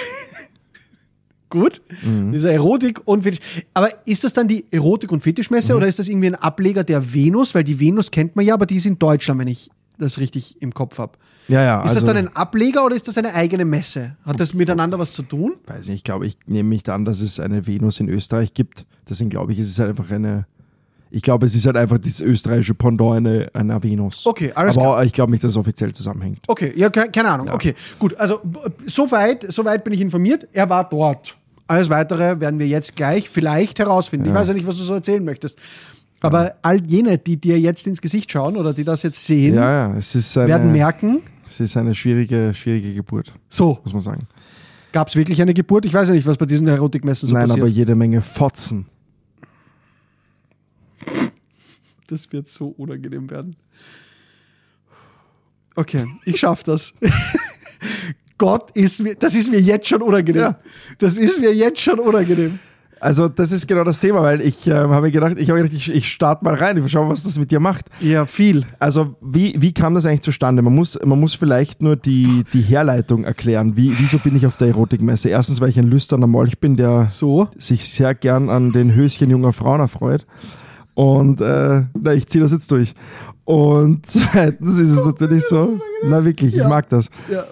Gut, dieser Erotik- und Fetisch. Aber ist das dann die Erotik- und Fetischmesse oder ist das irgendwie ein Ableger der Venus? Weil die Venus kennt man ja, aber die ist in Deutschland, wenn ich das richtig im Kopf habe. Ja. Ist das dann ein Ableger oder ist das eine eigene Messe? Hat das miteinander was zu tun? Weiß nicht, ich nehme mich an, dass es eine Venus in Österreich gibt. Deswegen glaube ich, es ist halt einfach es ist halt einfach das österreichische Pendant einer Venus. Okay, alles klar. Aber klar. ich glaube nicht, dass es offiziell zusammenhängt. Okay, ja, keine Ahnung. Ja. Okay, gut. Also soweit bin ich informiert. Er war dort. Alles Weitere werden wir jetzt gleich vielleicht herausfinden. Ja. Ich weiß ja nicht, was du so erzählen möchtest. Aber all jene, die dir jetzt ins Gesicht schauen oder die das jetzt sehen, werden merken, es ist eine schwierige Geburt. So. Muss man sagen. Gab es wirklich eine Geburt? Ich weiß ja nicht, was bei diesen Erotikmessen so passiert. Nein, aber jede Menge Fotzen. Das wird so unangenehm werden. Okay, ich schaff das. Das ist mir jetzt schon unangenehm. Ja. Das ist mir jetzt schon unangenehm. Also das ist genau das Thema, weil ich habe gedacht, ich starte mal rein, ich schaue, was das mit dir macht. Ja, viel. Also wie kam das eigentlich zustande? Man muss vielleicht nur die Herleitung erklären. Wieso bin ich auf der Erotikmesse? Erstens, weil ich ein lüsterner Molch bin, der sich sehr gern an den Höschen junger Frauen erfreut. Und ich ziehe das jetzt durch. Und zweitens ist es natürlich so, wirklich, ich mag das. Ja.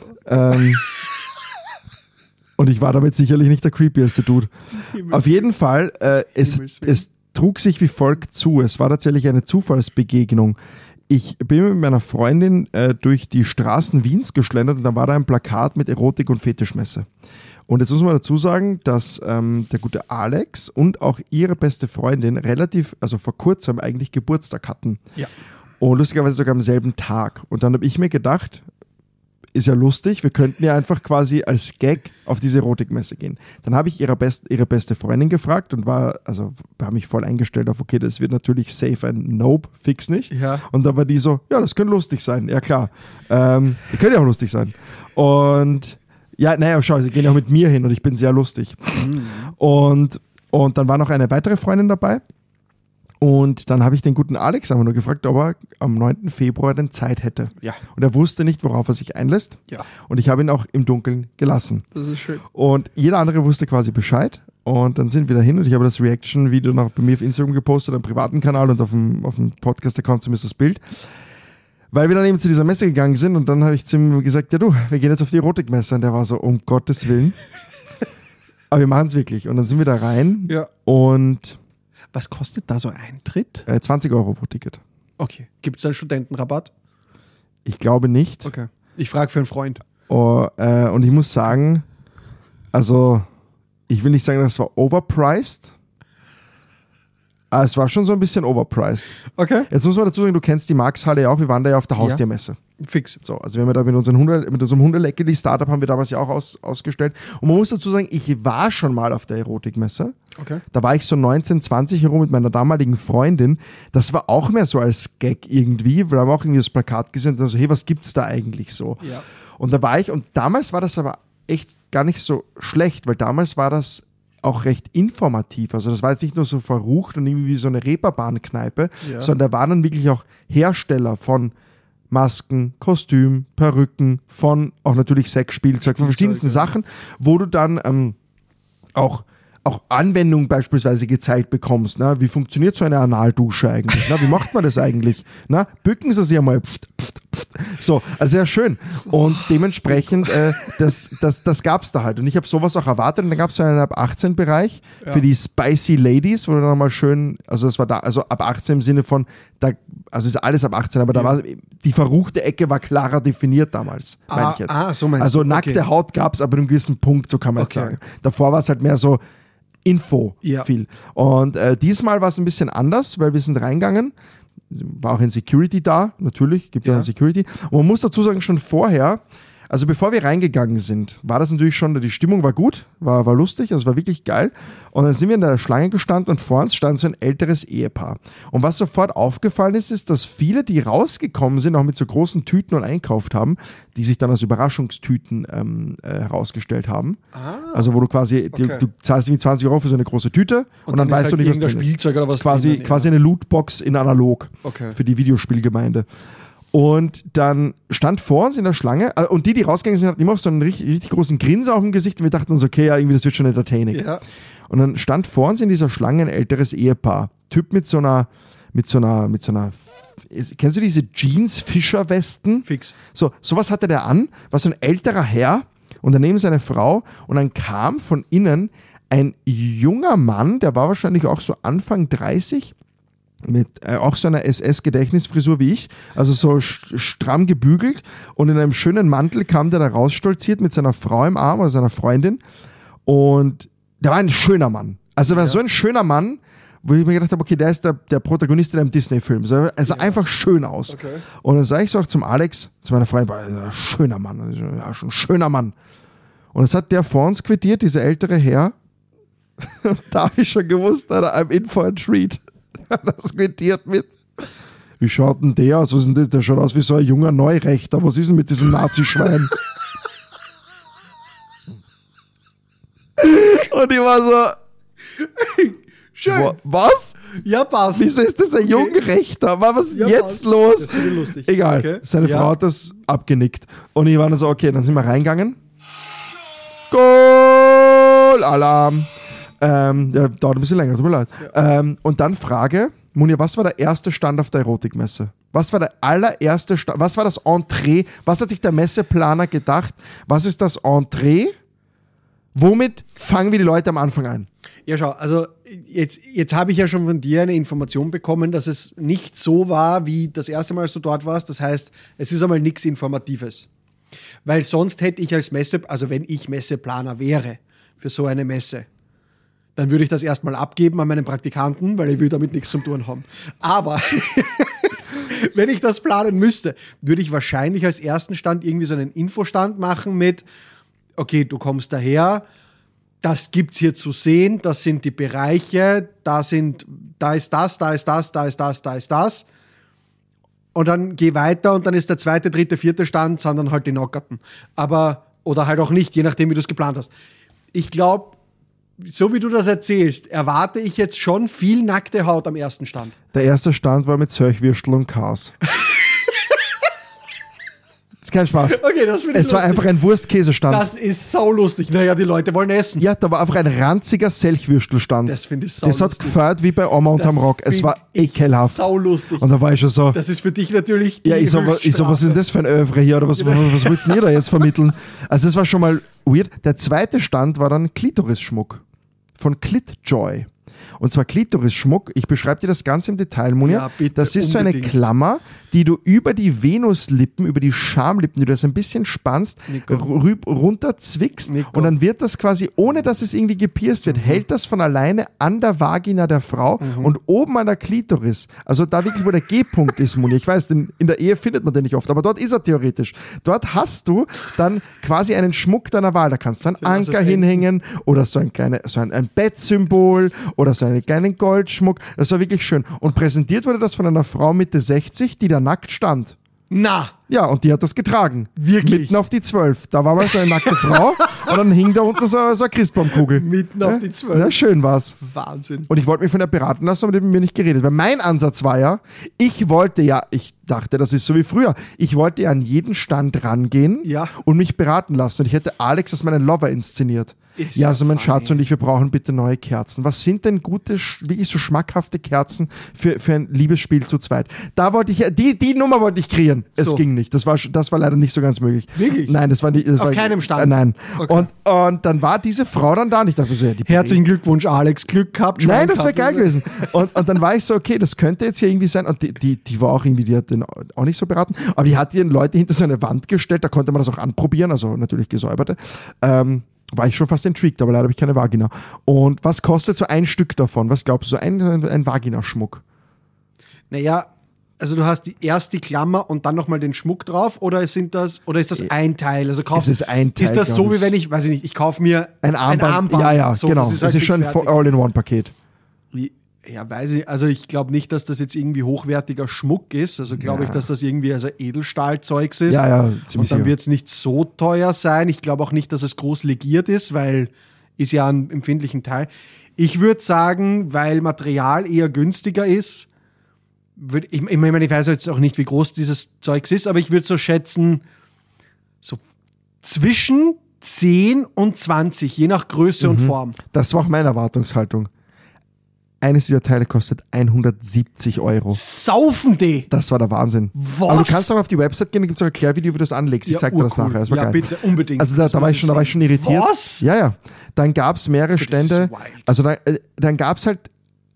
Und ich war damit sicherlich nicht der creepieste Dude. Auf jeden Fall, es trug sich wie folgt zu. Es war tatsächlich eine Zufallsbegegnung. Ich bin mit meiner Freundin durch die Straßen Wiens geschlendert und da war da ein Plakat mit Erotik- und Fetischmesse. Und jetzt muss man dazu sagen, dass der gute Alex und auch ihre beste Freundin vor kurzem eigentlich Geburtstag hatten. Ja. Und lustigerweise sogar am selben Tag. Und dann habe ich mir gedacht, ist ja lustig, wir könnten ja einfach quasi als Gag auf diese Erotikmesse gehen. Dann habe ich ihre beste Freundin gefragt und habe mich voll eingestellt auf, okay, das wird natürlich safe ein Nope, fix nicht. Ja. Und dann war die so, ja, das könnte lustig sein. Ja, klar. Die können ja auch lustig sein. Und schau, sie gehen ja auch mit mir hin und ich bin sehr lustig. Mhm. Und dann war noch eine weitere Freundin dabei. Und dann habe ich den guten Alex einfach nur gefragt, ob er am 9. Februar denn Zeit hätte. Ja. Und er wusste nicht, worauf er sich einlässt. Ja. Und ich habe ihn auch im Dunkeln gelassen. Das ist schön. Und jeder andere wusste quasi Bescheid. Und dann sind wir dahin und ich habe das Reaction-Video noch bei mir auf Instagram gepostet, am privaten Kanal und auf dem Podcast-Account zumindest das Bild. Weil wir dann eben zu dieser Messe gegangen sind und dann habe ich zu ihm gesagt, ja du, wir gehen jetzt auf die Erotikmesse. Und der war so, um Gottes Willen. Aber wir machen es wirklich. Und dann sind wir da rein. Ja. Und was kostet da so Eintritt? 20 Euro pro Ticket. Okay. Gibt es da einen Studentenrabatt? Ich glaube nicht. Okay. Ich frage für einen Freund. Und ich muss sagen, also ich will nicht sagen, das war overpriced. Aber es war schon so ein bisschen overpriced. Okay. Jetzt muss man dazu sagen, du kennst die Marx-Halle ja auch. Wir waren da ja auf der Haustiermesse. Fix. So, also wir haben da mit unserem Hundeleckerli-Startup haben wir damals ja auch ausgestellt. Und man muss dazu sagen, ich war schon mal auf der Erotikmesse. Okay. Da war ich so 19, 20 herum mit meiner damaligen Freundin. Das war auch mehr so als Gag irgendwie. Wir haben auch irgendwie das Plakat gesehen und dann so, hey, was gibt's da eigentlich so? Ja. Und da war ich, und damals war das aber echt gar nicht so schlecht, weil damals war das auch recht informativ. Also das war jetzt nicht nur so verrucht und irgendwie wie so eine Reeperbahn-Kneipe, sondern da waren dann wirklich auch Hersteller von Masken, Kostüm, Perücken, von auch natürlich Sexspielzeug, von verschiedensten Sachen, wo du dann auch Anwendungen beispielsweise gezeigt bekommst. Ne? Wie funktioniert so eine Analdusche eigentlich? Ne? Wie macht man das eigentlich? Ne? Bücken Sie sich einmal. Pft, pft, pft. So, also sehr schön. Und dementsprechend, das gab es da halt. Und ich habe sowas auch erwartet. Und dann gab es so einen Ab-18-Bereich für die Spicy Ladies, wo du dann mal schön, also das war da, also ab 18 im Sinne von, also ist alles ab 18, aber da war die verruchte Ecke war klarer definiert damals, meine ich jetzt. So meinst also du. nackte Haut gab es, aber in einem gewissen Punkt, so kann man jetzt sagen. Davor war es halt mehr so Info viel. Und diesmal war es ein bisschen anders, weil wir sind reingegangen, war auch ein Security da, natürlich, gibt ja eine Security. Und man muss dazu sagen, schon vorher, also bevor wir reingegangen sind, war das natürlich schon, die Stimmung war gut, war lustig, also war wirklich geil. Und dann sind wir in der Schlange gestanden und vor uns stand so ein älteres Ehepaar. Und was sofort aufgefallen ist, dass viele, die rausgekommen sind, auch mit so großen Tüten und einkauft haben, die sich dann als Überraschungstüten herausgestellt haben. Also wo du quasi, du zahlst wie 20 Euro für so eine große Tüte und dann weißt du nicht, was drin ist. Spielzeug oder was das ist quasi eine Lootbox in analog für die Videospielgemeinde. Und dann stand vor uns in der Schlange, und die rausgegangen sind, hatten immer auch so einen richtig großen Grinser auf dem Gesicht und wir dachten uns, okay, ja, irgendwie das wird schon entertaining. Ja. Und dann stand vor uns in dieser Schlange ein älteres Ehepaar. Typ mit so einer kennst du diese Jeans-Fischerwesten? Fix. Sowas hatte der an, war so ein älterer Herr und daneben seine Frau und dann kam von innen ein junger Mann, der war wahrscheinlich auch so Anfang 30, mit auch so einer SS-Gedächtnisfrisur wie ich, also so stramm gebügelt und in einem schönen Mantel kam der da rausstolziert mit seiner Frau im Arm oder seiner Freundin und der war ein schöner Mann. Also er war so ein schöner Mann, wo ich mir gedacht habe, okay, der ist der Protagonist in einem Disney-Film. Er sah einfach schön aus. Okay. Und dann sage ich so auch zum Alex, zu meiner Freundin, ein schöner Mann. Und ich so, ja, schon ein schöner Mann. Und das hat der vor uns quittiert, dieser ältere Herr. Da habe ich schon gewusst, Alter, I'm in for a treat. Das quittiert mit. Wie schaut denn der aus? Was ist denn das? Der schaut aus wie so ein junger Neurechter. Was ist denn mit diesem Nazi-Schwein? Und ich war so... Schön. Was? Ja, passt. Wieso ist das ein Jungrechter? Was ist jetzt passt. Los? Das finde ich lustig. Egal. Okay. Seine Frau hat das abgenickt. Und ich war dann so, okay, dann sind wir reingegangen. Goal! Alarm! Dauert ein bisschen länger, tut mir leid. Ja. Und dann Frage, Munir, was war der erste Stand auf der Erotikmesse? Was war der allererste Stand? Was war das Entree? Was hat sich der Messeplaner gedacht? Was ist das Entree? Womit fangen wir die Leute am Anfang ein? Ja, schau, also jetzt habe ich ja schon von dir eine Information bekommen, dass es nicht so war, wie das erste Mal, als du dort warst. Das heißt, es ist einmal nichts Informatives. Weil sonst hätte ich als wenn ich Messeplaner wäre für so eine Messe, dann würde ich das erstmal abgeben an meinen Praktikanten, weil ich will damit nichts zum tun haben. Aber wenn ich das planen müsste, würde ich wahrscheinlich als ersten Stand irgendwie so einen Infostand machen mit, okay, du kommst daher, das gibt's hier zu sehen, das sind die Bereiche, da ist das, da ist das, da ist das, da ist das. Und dann geh weiter und dann ist der zweite, dritte, vierte Stand, sind dann halt die Knockerten. Aber, oder halt auch nicht, je nachdem, wie du es geplant hast. Ich glaube, so wie du das erzählst, erwarte ich jetzt schon viel nackte Haut am ersten Stand. Der erste Stand war mit Zöchwürstel und Kas. Ist kein Spaß. Okay, das finde ich Es war einfach ein Wurstkäsestand. Das ist saulustig. Naja, die Leute wollen essen. Ja, da war einfach ein ranziger Selchwürstelstand. Das finde ich saulustig. Das hat gefeiert wie bei Oma unterm Rock. Es war ekelhaft. Saulustig. Und da war ich schon so... Das ist für dich natürlich die ich so, was ist denn das für ein Övre hier? Oder was willst ihr da jetzt vermitteln? Also das war schon mal weird. Der zweite Stand war dann Klitoris-Schmuck von Clitjoy. Und zwar Klitoris-Schmuck. Ich beschreibe dir das Ganze im Detail, Munir. Ja, bitte, das ist unbedingt. So eine Klammer, die du über die Venuslippen, über die Schamlippen, die du das ein bisschen spannst, runter zwickst und dann wird das quasi, ohne dass es irgendwie gepierst wird, hält das von alleine an der Vagina der Frau und oben an der Klitoris. Also da wirklich, wo der G-Punkt ist, Munir. Ich weiß, in der Ehe findet man den nicht oft, aber dort ist er theoretisch. Dort hast du dann quasi einen Schmuck deiner Wahl. Da kannst du einen Anker hinhängen oder so ein Bettsymbol oder so einen kleinen Goldschmuck. Das war wirklich schön. Und präsentiert wurde das von einer Frau Mitte 60, die da nackt stand. Na! Ja, und die hat das getragen. Wirklich? Mitten auf die 12. Da war mal so eine nackte Frau und dann hing da unten so eine Christbaumkugel. Mitten auf die 12. Ja, schön war's. Wahnsinn. Und ich wollte mich von der beraten lassen, aber die haben mit mir nicht geredet. Weil mein Ansatz war ja, ich dachte, das ist so wie früher. Ich wollte ja an jeden Stand rangehen und mich beraten lassen. Und ich hätte Alex als meinen Lover inszeniert. Ja, also mein Schatz und ich, wir brauchen bitte neue Kerzen. Was sind denn gute, wirklich so schmackhafte Kerzen für ein Liebesspiel zu zweit? Da wollte ich, die Nummer wollte ich kreieren. Es ging nicht. Das war leider nicht so ganz möglich. Wirklich? Nein, das war nicht. Auf keinem Stand? Nein. Okay. Und dann war diese Frau dann da und ich dachte so, herzlichen Glückwunsch, Alex. Glück gehabt. Nein, das wäre geil gewesen. Und dann war ich so, okay, das könnte jetzt hier irgendwie sein. Und die war auch irgendwie, die hat den auch nicht so beraten. Aber die hat die Leute hinter so eine Wand gestellt, da konnte man das auch anprobieren, also natürlich gesäuberte. War ich schon fast intrigued, aber leider habe ich keine Vagina. Und was kostet so ein Stück davon? Was glaubst du, so ein Vaginaschmuck? Naja, also du hast erst die Klammer und dann nochmal den Schmuck drauf oder ist das ein Teil? Also es ist ein Teil. Ist das so, wie wenn ich kaufe mir ein Armband? Ja, so, genau. Das ist schon ein All-in-One-Paket. Ja, weiß ich. Also ich glaube nicht, dass das jetzt irgendwie hochwertiger Schmuck ist. Also glaube ich, dass das irgendwie Edelstahlzeugs ist. Ja, ziemlich. Und dann wird es nicht so teuer sein. Ich glaube auch nicht, dass es groß legiert ist, weil ist ja ein empfindlichen Teil. Ich würde sagen, weil Material eher günstiger ist, ich meine, ich weiß jetzt auch nicht, wie groß dieses Zeugs ist, aber ich würde so schätzen, so zwischen 10 und 20, je nach Größe und Form. Das war auch meine Erwartungshaltung. eines dieser Teile kostet 170 Euro. Saufen die! Das war der Wahnsinn. Was? Aber du kannst auch auf die Website gehen, da gibt es auch ein Erklärvideo, wie du das anlegst. Ich zeig dir das urcool. nachher. Das war Ja, geil. bitte, unbedingt. Also da Das war muss ich schon irritiert. Was? Ja. Dann gab es mehrere ist Stände. wild. Also dann gab es halt,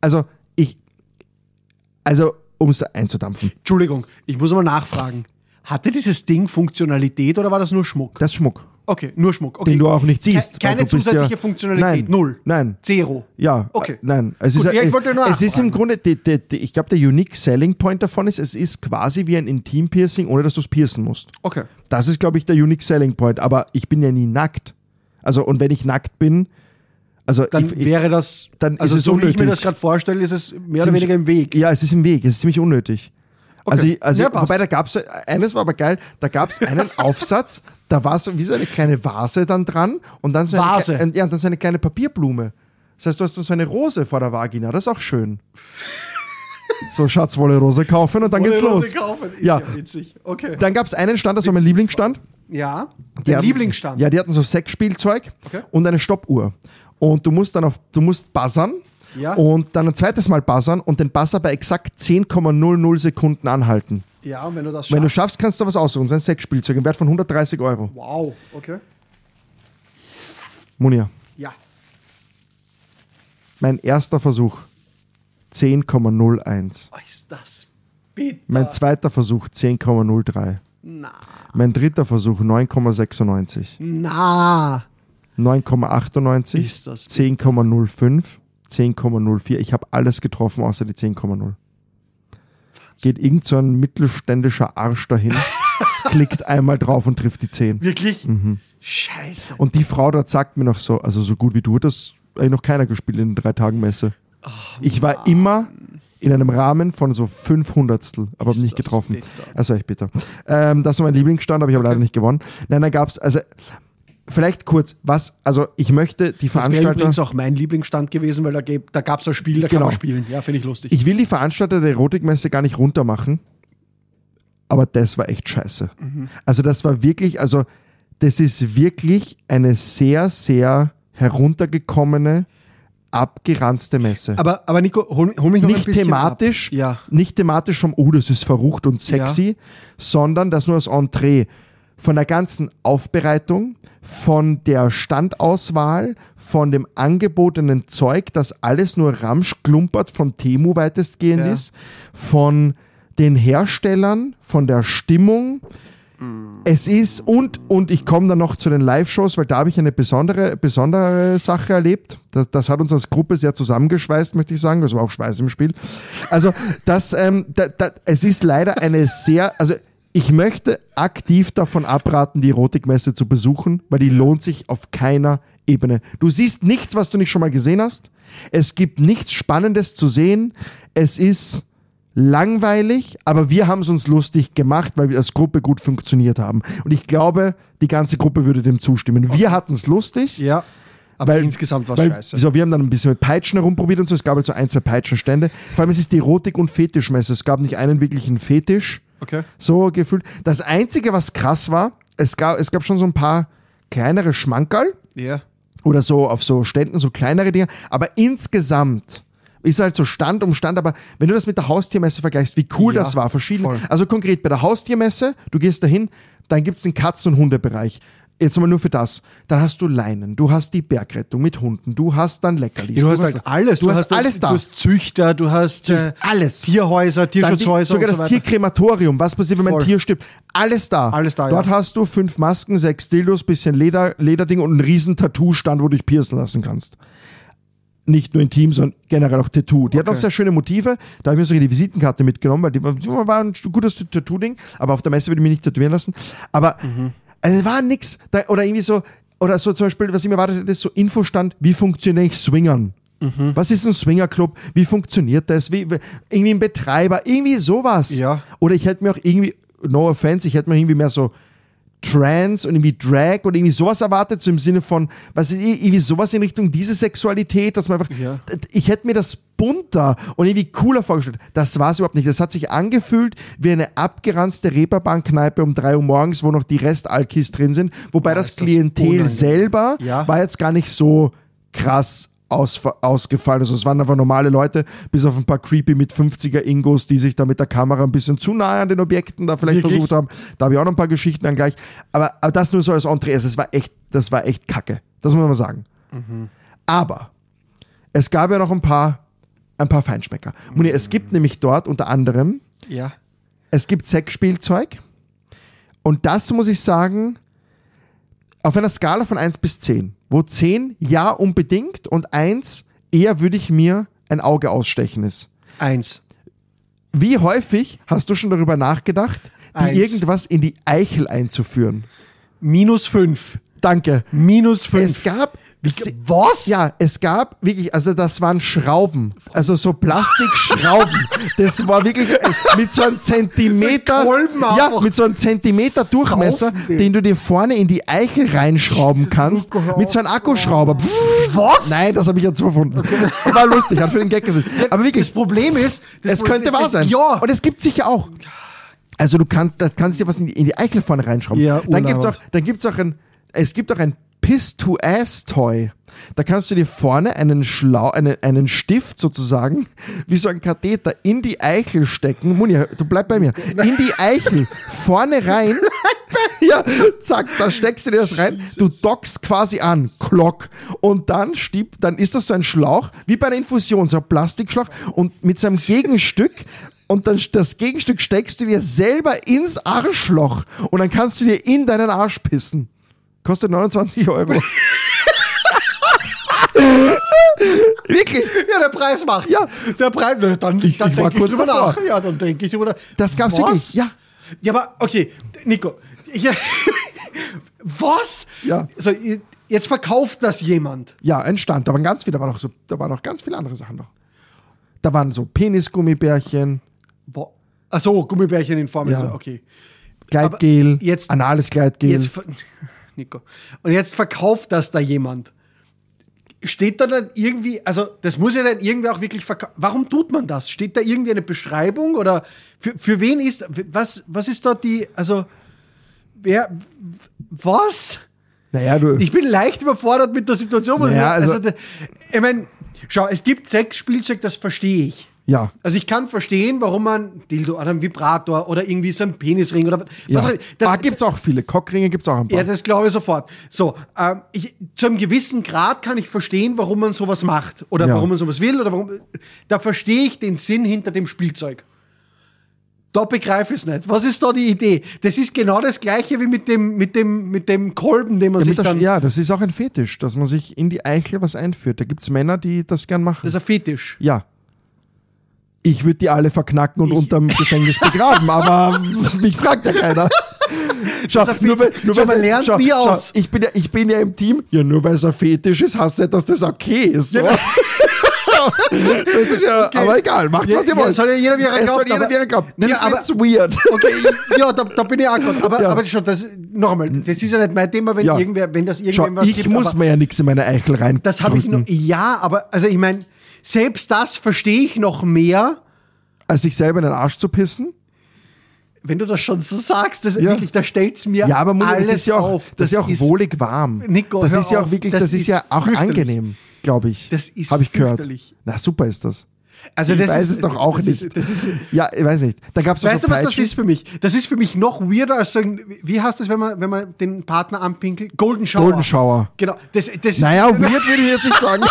um es einzudampfen. Entschuldigung, ich muss mal nachfragen. Hatte dieses Ding Funktionalität oder war das nur Schmuck? Das ist Schmuck, Okay, nur Schmuck. Okay. den du auch nicht siehst. Keine weil du bist zusätzliche Funktionalität. Nein, Null. Nein. Zero. Ja, Okay. Nein. Es Gut, ist, ja, ich wollte nur es ist im nachfragen. Grunde, ich glaube, der Unique Selling Point davon ist, es ist quasi wie ein Intim-Piercing, ohne dass du es piercen musst. Okay. Das ist, glaube ich, der Unique Selling Point. Aber ich bin ja nie nackt. Also, und wenn ich nackt bin, also Dann wäre das, dann also ist es so wie ich mir unnötig. das gerade vorstelle, ist es mehr oder Ziemlich- weniger im Weg. Ja, es ist im Weg, es ist ziemlich unnötig. Okay. Also Ja, passt. wobei da gab es, eines war aber geil, da gab es einen Aufsatz, da war so wie so eine kleine Vase dann dran und dann so Vase? und dann so eine kleine Papierblume. Das heißt, du hast dann so eine Rose vor der Vagina, das ist auch schön. So, Schatz, wolle Rose kaufen und dann geht's Wollen wir los. Rose kaufen? Ist Ja. ja witzig. Okay. Dann gab es einen Stand, das war mein Lieblingsstand. Ja, Die der hatten- Lieblingsstand. Ja, die hatten so Sexspielzeug Okay. und eine Stoppuhr. Und du musst buzzern Ja. und dann ein zweites Mal buzzern und den Buzzer bei exakt 10,00 Sekunden anhalten. Ja, und wenn du das Wenn du schaffst. schaffst, kannst du was aussuchen. Das ist ein Sexspielzeug im Wert von 130 Euro. Wow, okay. Munir, Ja. mein erster Versuch 10,01. Was ist das bitter? Mein zweiter Versuch 10,03. Na. Mein dritter Versuch 9,96. Na. 9,98. Ist das 10,05. 10,04. Ich habe alles getroffen, außer die 10,0. Geht irgend so ein mittelständischer Arsch dahin, klickt einmal drauf und trifft die 10. Wirklich? Mhm. Scheiße. Und die Frau dort sagt mir noch so, also so gut wie du, das eigentlich noch keiner gespielt in den 3 Tagen Messe. Ich war immer in einem Rahmen von so 500stel, aber habe Ist nicht das getroffen. bitter. Also echt bitter. Das war mein Lieblingsstand, aber ich habe leider nicht gewonnen. Nein, dann gab es, also vielleicht kurz, ich möchte die Das wäre Veranstalter, übrigens auch mein Lieblingsstand gewesen, weil da gab es ein Spiel, da kann Genau. man spielen. Ja, finde ich lustig. ich will die Veranstalter der Erotikmesse gar nicht runtermachen, aber das war echt scheiße. Also das war wirklich, das ist wirklich eine sehr, sehr heruntergekommene, abgeranzte Messe. aber Nico, hol mich noch ein Nicht bisschen thematisch, ab. Ja. nicht thematisch vom, das ist verrucht und sexy, sondern das nur als Entree. Von der ganzen Aufbereitung, von der Standauswahl, von dem angebotenen Zeug, das alles nur ramschklumpert von Temu weitestgehend Ja. ist, von den Herstellern, von der Stimmung. Es ist, und ich komme dann noch zu den Live-Shows, weil da habe ich eine besondere Sache erlebt. Das hat uns als Gruppe sehr zusammengeschweißt, möchte ich sagen. Das war auch Schweiß im Spiel. Also, es ist leider eine sehr, ich möchte aktiv davon abraten, die Erotikmesse zu besuchen, weil die lohnt sich auf keiner Ebene. Du siehst nichts, was du nicht schon mal gesehen hast. Es gibt nichts Spannendes zu sehen. Es ist langweilig, aber wir haben es uns lustig gemacht, weil wir als Gruppe gut funktioniert haben. Und ich glaube, die ganze Gruppe würde dem zustimmen. Wir hatten es lustig. Ja. Aber insgesamt war es scheiße. So, wir haben dann ein bisschen mit Peitschen herumprobiert und so. Es gab halt so 1, 2 Peitschenstände. Vor allem, es ist die Erotik- und Fetischmesse. Es gab nicht einen wirklichen Fetisch. Okay. So gefühlt. Das Einzige, was krass war, es gab schon so ein paar kleinere Schmankerl Ja. oder so auf so Ständen, so kleinere Dinge. Aber insgesamt ist halt so Stand um Stand. Aber wenn du das mit der Haustiermesse vergleichst, wie cool Ja, das war, verschieden. voll. Also konkret bei der Haustiermesse, du gehst dahin, dann gibt es den Katzen- und Hundebereich. Jetzt mal nur für das. Dann hast du Leinen, du hast die Bergrettung mit Hunden, du hast dann Leckerlis. Ja, du hast halt alles. Du hast alles da. Du hast Züchter, du hast alles. Tierhäuser, Dann Tierschutzhäuser sogar und so das weiter. Tierkrematorium. Was passiert, wenn mein Voll. Tier stirbt? Alles da. Alles da, Dort ja. hast du 5 Masken, 6 Dildos, bisschen Lederding und einen riesen Tattoo-Stand, wo du dich piercen lassen kannst. Nicht nur intim, sondern generell auch Tattoo. Die hatten auch sehr schöne Motive. Da habe ich mir sogar die Visitenkarte mitgenommen, weil die war ein gutes Tattoo-Ding. Aber auf der Messe würde ich mich nicht tätowieren lassen. Aber also es war nix. Oder irgendwie so, oder so zum Beispiel, was ich mir erwartet hätte, ist so Infostand, wie funktioniere ich Swingern? Was ist ein Swingerclub? Wie funktioniert das? Irgendwie ein Betreiber? Irgendwie sowas. Ja. Oder ich hätte mir auch irgendwie, no offense, ich hätte mir irgendwie mehr so Trance und irgendwie Drag oder irgendwie sowas erwartet, so im Sinne von, was ist irgendwie sowas in Richtung diese Sexualität, dass man einfach, Ja. ich hätte mir das bunter und irgendwie cooler vorgestellt. Das war es überhaupt nicht. Das hat sich angefühlt wie eine abgeranzte Reeperbahn-Kneipe um 3 Uhr morgens, wo noch die Restalkis drin sind, wobei das ist das Klientel unangenehm. selber Ja. war jetzt gar nicht so krass ausgefallen. Also es waren einfach normale Leute, bis auf ein paar creepy mit 50er Ingos, die sich da mit der Kamera ein bisschen zu nahe an den Objekten da vielleicht versucht haben. Da habe ich auch noch ein paar Geschichten dann gleich. Aber das nur so als Entree. Das war echt kacke. Das muss man mal sagen. Aber es gab ja noch ein paar Feinschmecker. Muni, es gibt nämlich dort unter anderem, es gibt Sexspielzeug und das muss ich sagen, auf einer Skala von 1 bis 10, wo 10 ja unbedingt und 1 eher würde ich mir ein Auge ausstechen ist. 1. Wie häufig hast du schon darüber nachgedacht, irgendwas in die Eichel einzuführen? -5. Danke. -5. Es gab... Was? Ja, es gab wirklich, also das waren Schrauben, also so Plastikschrauben. Das war wirklich mit so einem Zentimeter, mit so einem Zentimeter Durchmesser, den du dir vorne in die Eichel reinschrauben kannst, mit so einem Akkuschrauber. Was? Nein, das habe ich jetzt erfunden. War lustig, hat für den Gag gesehen. Aber wirklich, das Problem ist, es könnte wahr sein. Ja. Und es gibt sicher auch. Also du kannst dir was in die Eichel vorne reinschrauben. Ja, es gibt auch ein Piss-to-Ass-Toy. Da kannst du dir vorne einen Stift sozusagen, wie so ein Katheter, in die Eichel stecken. Muni, du bleib bei mir. In die Eichel, vorne rein. Ja, zack, da steckst du dir das rein. Du dockst quasi an, Klock. Und dann ist das so ein Schlauch, wie bei einer Infusion, so ein Plastikschlauch. Und mit seinem Gegenstück und dann das Gegenstück steckst du dir selber ins Arschloch. Und dann kannst du dir in deinen Arsch pissen. Kostet 29 €. Wirklich? Ja, der Preis macht's. Ja. Der Preis, dann denke ich drüber nach. Ja, dann denke ich drüber nach. Das gab's wirklich, ja. Ja, aber okay, Nico. Was? Ja. So, jetzt verkauft das jemand. Ja, ein Stand. Da waren noch ganz viele andere Sachen noch. Da waren so Penisgummibärchen. Achso, Gummibärchen in Form. Ja. Okay. Gleitgel, anales Gleitgel. Nico. Und jetzt verkauft das da jemand. Steht da dann irgendwie, also das muss ja dann irgendwie auch wirklich verkaufen. Warum tut man das? Steht da irgendwie eine Beschreibung oder für wen ist, was ist da was? Naja, ich bin leicht überfordert mit der Situation. Ich meine, schau, es gibt Sexspielzeug, das verstehe ich. Ja. Also ich kann verstehen, warum man Dildo oder einen Vibrator oder irgendwie so einen Penisring oder was. Da gibt es auch viele. Cockringe gibt es auch ein paar. Ja, das glaube ich sofort. So, zu einem gewissen Grad kann ich verstehen, warum man sowas macht oder warum man sowas will oder da verstehe ich den Sinn hinter dem Spielzeug. Da begreife ich es nicht. Was ist da die Idee? Das ist genau das Gleiche wie mit dem Kolben, den man sich dann... Ja, das ist auch ein Fetisch, dass man sich in die Eichel was einführt. Da gibt es Männer, die das gern machen. Das ist ein Fetisch. Ja. Ich würde die alle verknacken und unterm Gefängnis begraben, aber mich fragt ja keiner. Schau, man lernt nie aus. Ich bin ja im Team. Ja, nur weil es ein Fetisch ist, heißt nicht, dass das okay ist. So, so ist es ja, okay. Aber egal, macht was ihr wollt. Soll ja jeder wie er glaubt. Ich find's weird. Okay, ja, da bin ich auch gerade. Aber schon, noch einmal, das ist ja nicht mein Thema, wenn das irgendwem was gibt. Ich muss mir ja nichts in meine Eichel rein. Das habe ich noch. Ja, aber also ich meine, selbst das verstehe ich noch mehr. Als sich selber in den Arsch zu pissen? Wenn du das schon so sagst, wirklich, da stellt's mir alles das ist ja auch, auf. Das ist ja auch wohlig warm. Nico, das ist ja auch wirklich, das ist ja auch angenehm, glaube ich. Das ist Habe ich gehört. Fürchterlich. Na, super ist das. Also ich weiß es doch auch nicht. Ja, ich weiß nicht. Da gab's weißt du, was das ist für mich? Das ist für mich noch weirder als so ein, wie heißt das, wenn man den Partner anpinkelt? Golden Shower. Golden Shower. Genau. Naja, weird würde ich jetzt nicht sagen.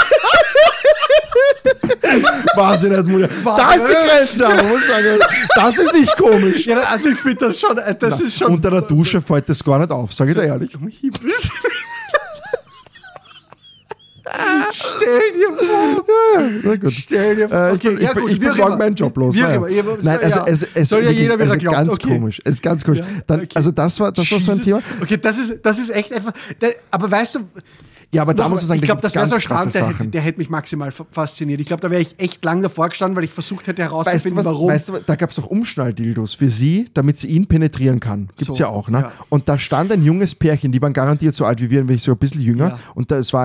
Weiß ich nicht, Mutter. Da ist die Grenze, aber muss sagen, das ist nicht komisch. Ja, also ich finde das schon, ist schon... Unter der Dusche fällt das gar nicht auf, sage ich dir ehrlich. Stell dir vor. Ja, na gut. Stell dir vor. Okay, ich bin morgen meinen Job los. Nein, also es soll ja jeder wieder glauben. Ganz komisch. Es ist ganz komisch. Ja, dann, also das war so ein Thema. Okay, das ist echt einfach... Aber weißt du... Ja, aber da muss man sagen, ich glaube, das wäre so ein Strand, der hätte mich maximal fasziniert. Ich glaube, da wäre ich echt lang davor gestanden, weil ich versucht hätte herauszufinden, warum. Weißt du, da gab es auch Umschnalldildos für sie, damit sie ihn penetrieren kann. Gibt's ja auch, ne? Ja. Und da stand ein junges Pärchen, die waren garantiert so alt wie wir, wenn ich so ein bisschen jünger. Ja. Und es war eine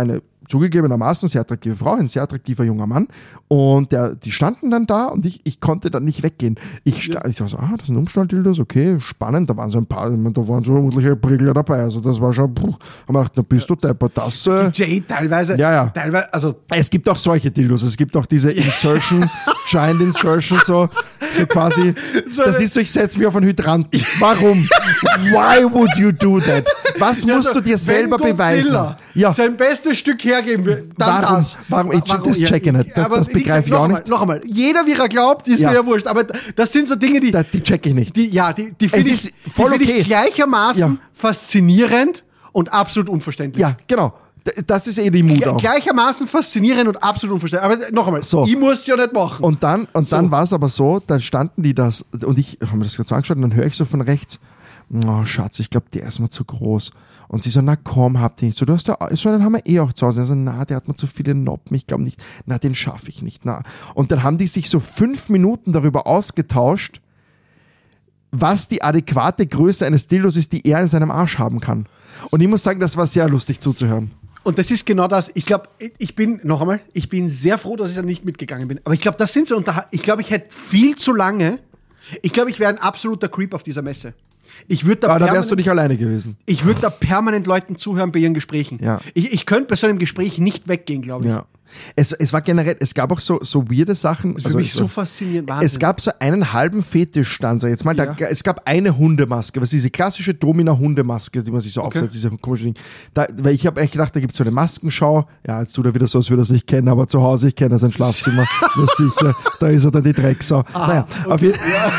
zugegebenermaßen sehr attraktive Frau, ein sehr attraktiver junger Mann. Und die standen dann da und ich konnte dann nicht weggehen. Ich war so, das sind Umschnalldildos, okay, spannend. Da waren so ein paar, da waren so ordentliche Prügler dabei. Also das war schon, haben wir gedacht, na bist du deppert. Das, Jay, teilweise, also es gibt auch solche Dildos. Es gibt auch diese Insertion, Giant Insertion, so quasi. Das ist so, ich setze mich auf einen Hydranten. Warum? Why would you do that? Was musst du dir selber beweisen? Ja. Sein bestes Stück hergeben will, dann warum? das. Warum? Das check ich nicht. Das begreife ich auch nicht. Noch einmal. Jeder, wie er glaubt, ist mir ja wurscht. Aber das sind so Dinge, die check ich nicht. Die finde ich gleichermaßen faszinierend und absolut unverständlich. Ja, genau. Das ist die Mut auch. Gleichermaßen faszinierend und absolut unverständlich. Aber noch einmal, ich muss es ja nicht machen. Und dann war es aber so, dann standen die das, und ich habe mir das gerade so angeschaut, und dann höre ich so von rechts, oh Schatz, ich glaube, der ist mir zu groß. Und sie so, na komm, habt ihr nicht so, du hast ja, so einen haben wir eh auch zu Hause. Also, na, der hat mir zu viele Noppen, ich glaube nicht, na, den schaffe ich nicht, na. Und dann haben die sich so 5 Minuten darüber ausgetauscht, was die adäquate Größe eines Dildos ist, die er in seinem Arsch haben kann. Und ich muss sagen, das war sehr lustig zuzuhören. Und das ist genau das. Ich glaube, ich bin sehr froh, dass ich da nicht mitgegangen bin. Aber ich glaube, das sind so ich glaube, ich hätte viel zu lange. Ich glaube, ich wäre ein absoluter Creep auf dieser Messe. Da wärst du nicht alleine gewesen. Ich würde da permanent Leuten zuhören bei ihren Gesprächen. Ja. Ich könnte bei so einem Gespräch nicht weggehen, glaube ich. Ja. Es war generell, es gab auch so weirde Sachen. Das ist für mich so faszinierend. Wahnsinn. Es gab so einen halben Fetischstand, sag ich jetzt mal. Es gab eine Hundemaske, was diese klassische Domina-Hundemaske, die man sich so aufsetzt, diese komische Ding. Weil ich habe echt gedacht, da gibt es so eine Maskenschau. Ja, jetzt tut er wieder so, als würde er es nicht kennen, aber zu Hause, ich kenne sein Schlafzimmer. Das ist sicher. Da ist er dann die Drecksau. Auf jeden Fall.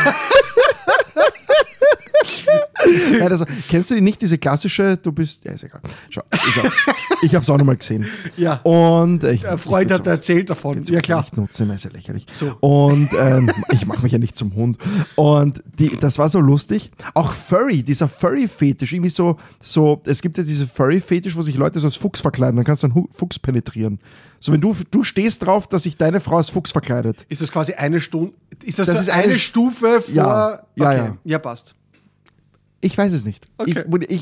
Also, kennst du die nicht, diese klassische, du bist, ja, ist egal. Schau, ich habe es auch nochmal gesehen. Ja. Und Freund hat erzählt davon. Ja, klar. Ich nutze, ist ja lächerlich. So. Und ich mache mich ja nicht zum Hund. Und das war so lustig. Auch Furry, dieser Furry-Fetisch, irgendwie so, es gibt ja diese Furry-Fetisch, wo sich Leute so als Fuchs verkleiden, dann kannst du einen Fuchs penetrieren. So, wenn du stehst drauf, dass sich deine Frau als Fuchs verkleidet. Ist das quasi eine Stunde? Ist das eine Stufe vor? Ja, okay. Ja, passt. Ich weiß es nicht. Okay.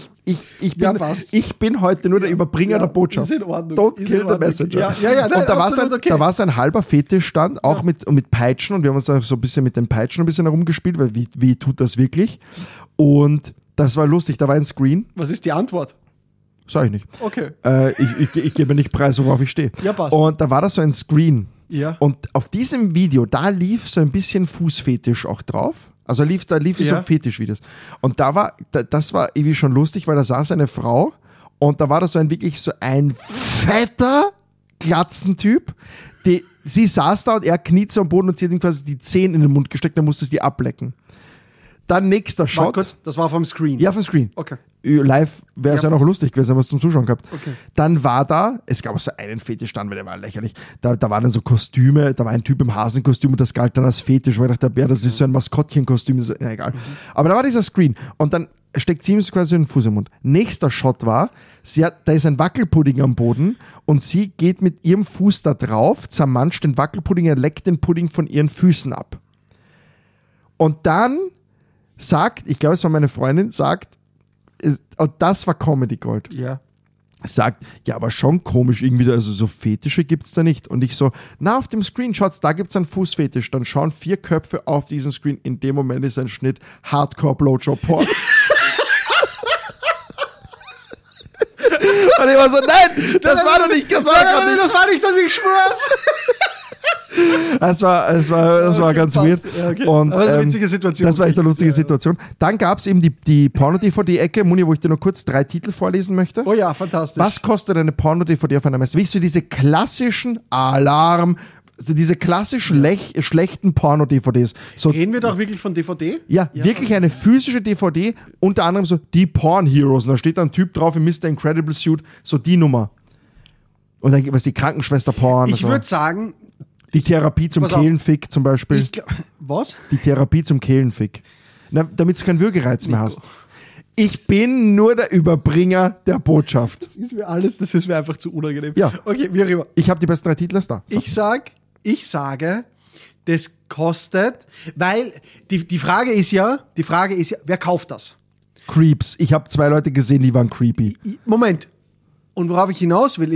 Ich bin heute nur der Überbringer der Botschaft. Ist in Ordnung. Don't kill the messenger. Nein, und da war so ein halber Fetischstand, auch mit Peitschen, und wir haben uns da so ein bisschen mit den Peitschen ein bisschen herumgespielt, weil wie tut das wirklich? Und das war lustig, da war ein Screen. Was ist die Antwort? Sag ich nicht. Okay. Ich gebe nicht preis, worauf ich stehe. Ja, passt. Und da war da so ein Screen. Ja. Und auf diesem Video, da lief so ein bisschen Fußfetisch auch drauf. Also da lief so Fetischvideos. Und das war irgendwie schon lustig, weil da saß eine Frau und da war da so ein fetter Glatzentyp. Sie saß da und er kniet so am Boden und sie hat ihm quasi die Zehen in den Mund gesteckt, dann musste sie die ablecken. Dann nächster Shot. Warte kurz, das war vom Screen? Ja, vom Screen. Okay. Live wäre es ja noch lustig gewesen, was zum Zuschauen gehabt. Okay. Dann war es gab auch so einen Fetischstand, weil der war lächerlich. Da waren dann so Kostüme, da war ein Typ im Hasenkostüm und das galt dann als Fetisch, weil ich dachte, ja, das ist so ein Maskottchenkostüm, ja, egal. Aber da war dieser Screen und dann steckt sie ihm quasi den Fuß im Mund. Nächster Shot war, da ist ein Wackelpudding am Boden und sie geht mit ihrem Fuß da drauf, zermanscht den Wackelpudding, er leckt den Pudding von ihren Füßen ab. Und dann ich glaube, es war meine Freundin, und das war Comedy Gold. Ja. Sagt, ja, aber schon komisch irgendwie, also so Fetische gibt's da nicht. Und ich so, auf dem Screenshots, da gibt's einen Fußfetisch. Dann schauen 4 Köpfe auf diesen Screen. In dem Moment ist ein Schnitt Hardcore-Blowjob-Porn. Und ich war so, nein, das war doch nicht, das war nicht, dass ich schwör's. Das war ganz weird. Ja, okay. Und, aber das ist eine witzige Situation. Das war echt eine lustige Situation. Dann gab es eben die Porno-DVD-Ecke, Muni, wo ich dir nur kurz 3 Titel vorlesen möchte. Oh ja, fantastisch. Was kostet eine Porno-DVD auf einer Messe? Willst du diese klassischen Alarm, also diese klassischen schlechten Porno-DVDs? So, reden wir doch wirklich von DVD? Ja, wirklich eine physische DVD, unter anderem so die Porn-Heroes. Und da steht da ein Typ drauf im Mr. Incredible Suit, so die Nummer. Und dann gibt es die Krankenschwester-Porn. Ich würde sagen, die Therapie zum Kehlenfick zum Beispiel. Was? Die Therapie zum Kehlenfick. Damit du keinen Würgereiz mehr hast. Ich bin nur der Überbringer der Botschaft. Das ist mir einfach zu unangenehm. Ja. Okay, wie auch immer. Ich habe die besten 3 Titel da. So. Ich sage, das kostet, weil die Frage ist ja, wer kauft das? Creeps. Ich habe 2 Leute gesehen, die waren creepy. Moment. Und worauf ich hinaus will ist,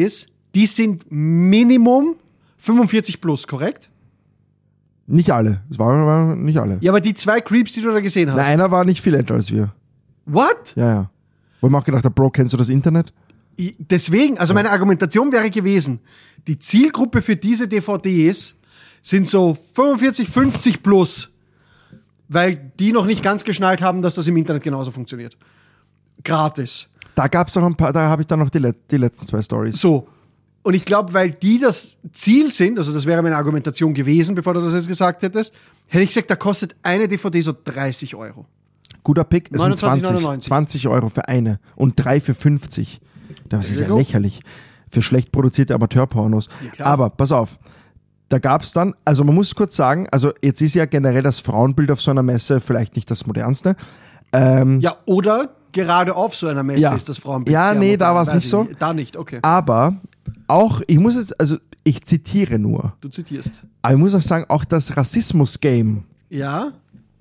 die sind Minimum 45 plus, korrekt? Nicht alle. Es waren nicht alle. Ja, aber die 2 Creeps, die du da gesehen hast. Na, einer war nicht viel älter als wir. What? Ja. Wo ich mir auch gedacht habe, Bro, kennst du das Internet? Deswegen, also meine Argumentation wäre gewesen, die Zielgruppe für diese DVDs sind so 45, 50 plus, weil die noch nicht ganz geschnallt haben, dass das im Internet genauso funktioniert. Gratis. Da gab es auch ein paar, da habe ich dann noch die letzten 2 Stories. So. Und ich glaube, weil die das Ziel sind, also das wäre meine Argumentation gewesen, bevor du das jetzt gesagt hättest, hätte ich gesagt, da kostet eine DVD so 30 Euro. Guter Pick, es sind 29,99. 20 Euro für eine und 3 für 50. Das ist ja lächerlich. Für schlecht produzierte Amateurpornos. Ja, aber pass auf, da gab es dann, also man muss kurz sagen, also jetzt ist ja generell das Frauenbild auf so einer Messe vielleicht nicht das modernste. Ja, oder gerade auf so einer Messe ist das Frauenbild Ja, sehr nee, modern. da war es Weiß nicht ich so. Da nicht, okay. Aber auch, ich muss jetzt, also ich zitiere nur, Du zitierst. aber ich muss auch sagen, auch das Rassismus-Game Ja.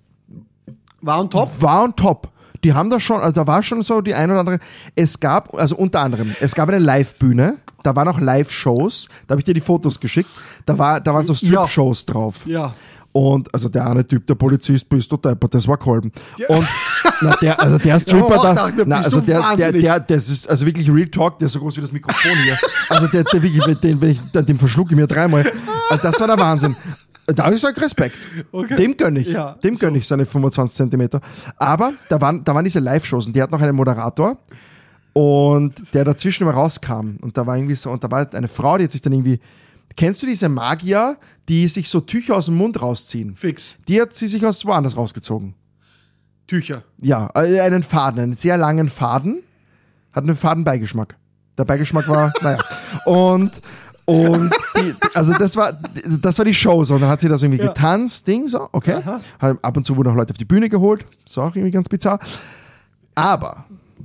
War on top? war on top. Die haben da schon, also da war schon so die ein oder andere, es gab, also unter anderem, es gab eine Live-Bühne, da waren auch Live-Shows, da habe ich dir die Fotos geschickt, da waren so Strip-Shows drauf. Ja. Und also der eine Typ, der Polizist, bist du deppert, das war Kolben. Und na, der Stripper da, na, also das ist also wirklich Real Talk, der ist so groß wie das Mikrofon hier. Also der wirklich, den verschlucke ich mir 3-mal. Also das war der Wahnsinn. Da habe ich gesagt, Respekt. Okay. Dem gönne ich. Ja, Dem gönne ich seine 25 Zentimeter. Aber da waren diese Live-Shows und die hat noch einen Moderator und der dazwischen immer rauskam. Und da war irgendwie so, und da war eine Frau, die hat sich dann irgendwie, kennst du diese Magier, die sich so Tücher aus dem Mund rausziehen? Fix. Die hat sie sich aus woanders rausgezogen. Tücher. Ja, einen Faden, einen sehr langen Faden. Hat einen Fadenbeigeschmack. Der Beigeschmack war, naja. Und also das war die Show so. Und dann hat sie das irgendwie getanzt, Ding so, okay. Ab und zu wurden auch Leute auf die Bühne geholt. Das war auch irgendwie ganz bizarr. Aber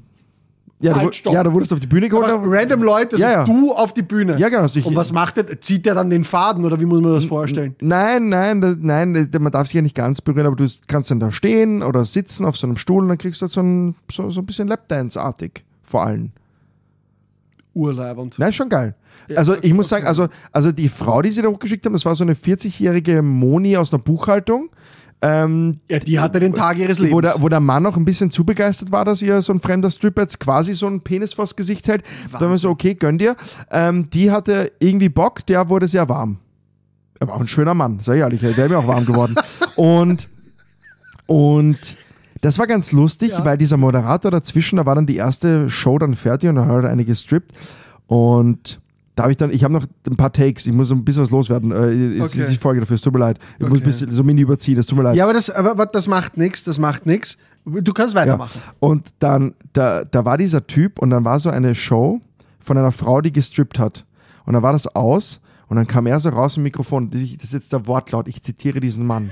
du wurdest auf die Bühne geholt. Aber random Leute, also du auf die Bühne. Ja, genau. Also und was macht der? Zieht der dann den Faden oder wie muss man das vorstellen? Nein, man darf sich ja nicht ganz berühren, aber du kannst dann da stehen oder sitzen auf so einem Stuhl und dann kriegst du so ein bisschen Lapdance-artig vor allem. Urleibend. Nein, schon geil. Ja, also okay, ich muss sagen, also die Frau, die sie da hochgeschickt haben, das war so eine 40-jährige Moni aus einer Buchhaltung. Ja, die hatte den Tag ihres Lebens. Wo der Mann noch ein bisschen zu begeistert war, dass ihr so ein fremder Stripper jetzt quasi so einen Penis vors Gesicht hält. Da war so, okay, gönn dir. Die hatte irgendwie Bock, der wurde sehr warm. Er war auch ein schöner Mann, sei ehrlich, der wäre mir auch warm geworden. Und das war ganz lustig, weil dieser Moderator dazwischen, da war dann die erste Show dann fertig und dann hat er einige gestrippt. Und da habe ich habe noch ein paar Takes, ich muss ein bisschen was loswerden. Ist die Folge dafür, es tut mir leid. Ich muss ein bisschen so mini überziehen, es tut mir leid. Ja, aber das macht nichts, Du kannst weitermachen. Ja. Und dann, da war dieser Typ und dann war so eine Show von einer Frau, die gestrippt hat. Und dann war das aus und dann kam er so raus im Mikrofon, das ist jetzt der Wortlaut, ich zitiere diesen Mann.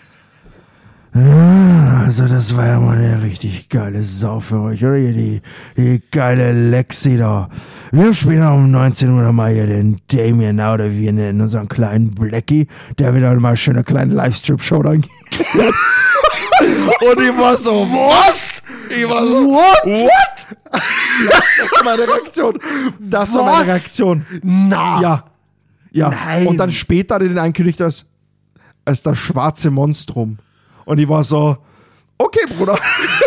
Also das war ja mal eine richtig geile Sau für euch, oder? Die geile Lexi da. Wir spielen um 19 Uhr mal hier den Damien, oder wie wir nennen, unseren kleinen Blackie, der wieder mal schöne kleine Livestream-Show dann geht. Und ich war so, was? Ich war so, what? Das war meine Reaktion. Na. Ja. Nein. Und dann später hat er den angekündigt als das schwarze Monstrum. Und ich war so, okay, Bruder.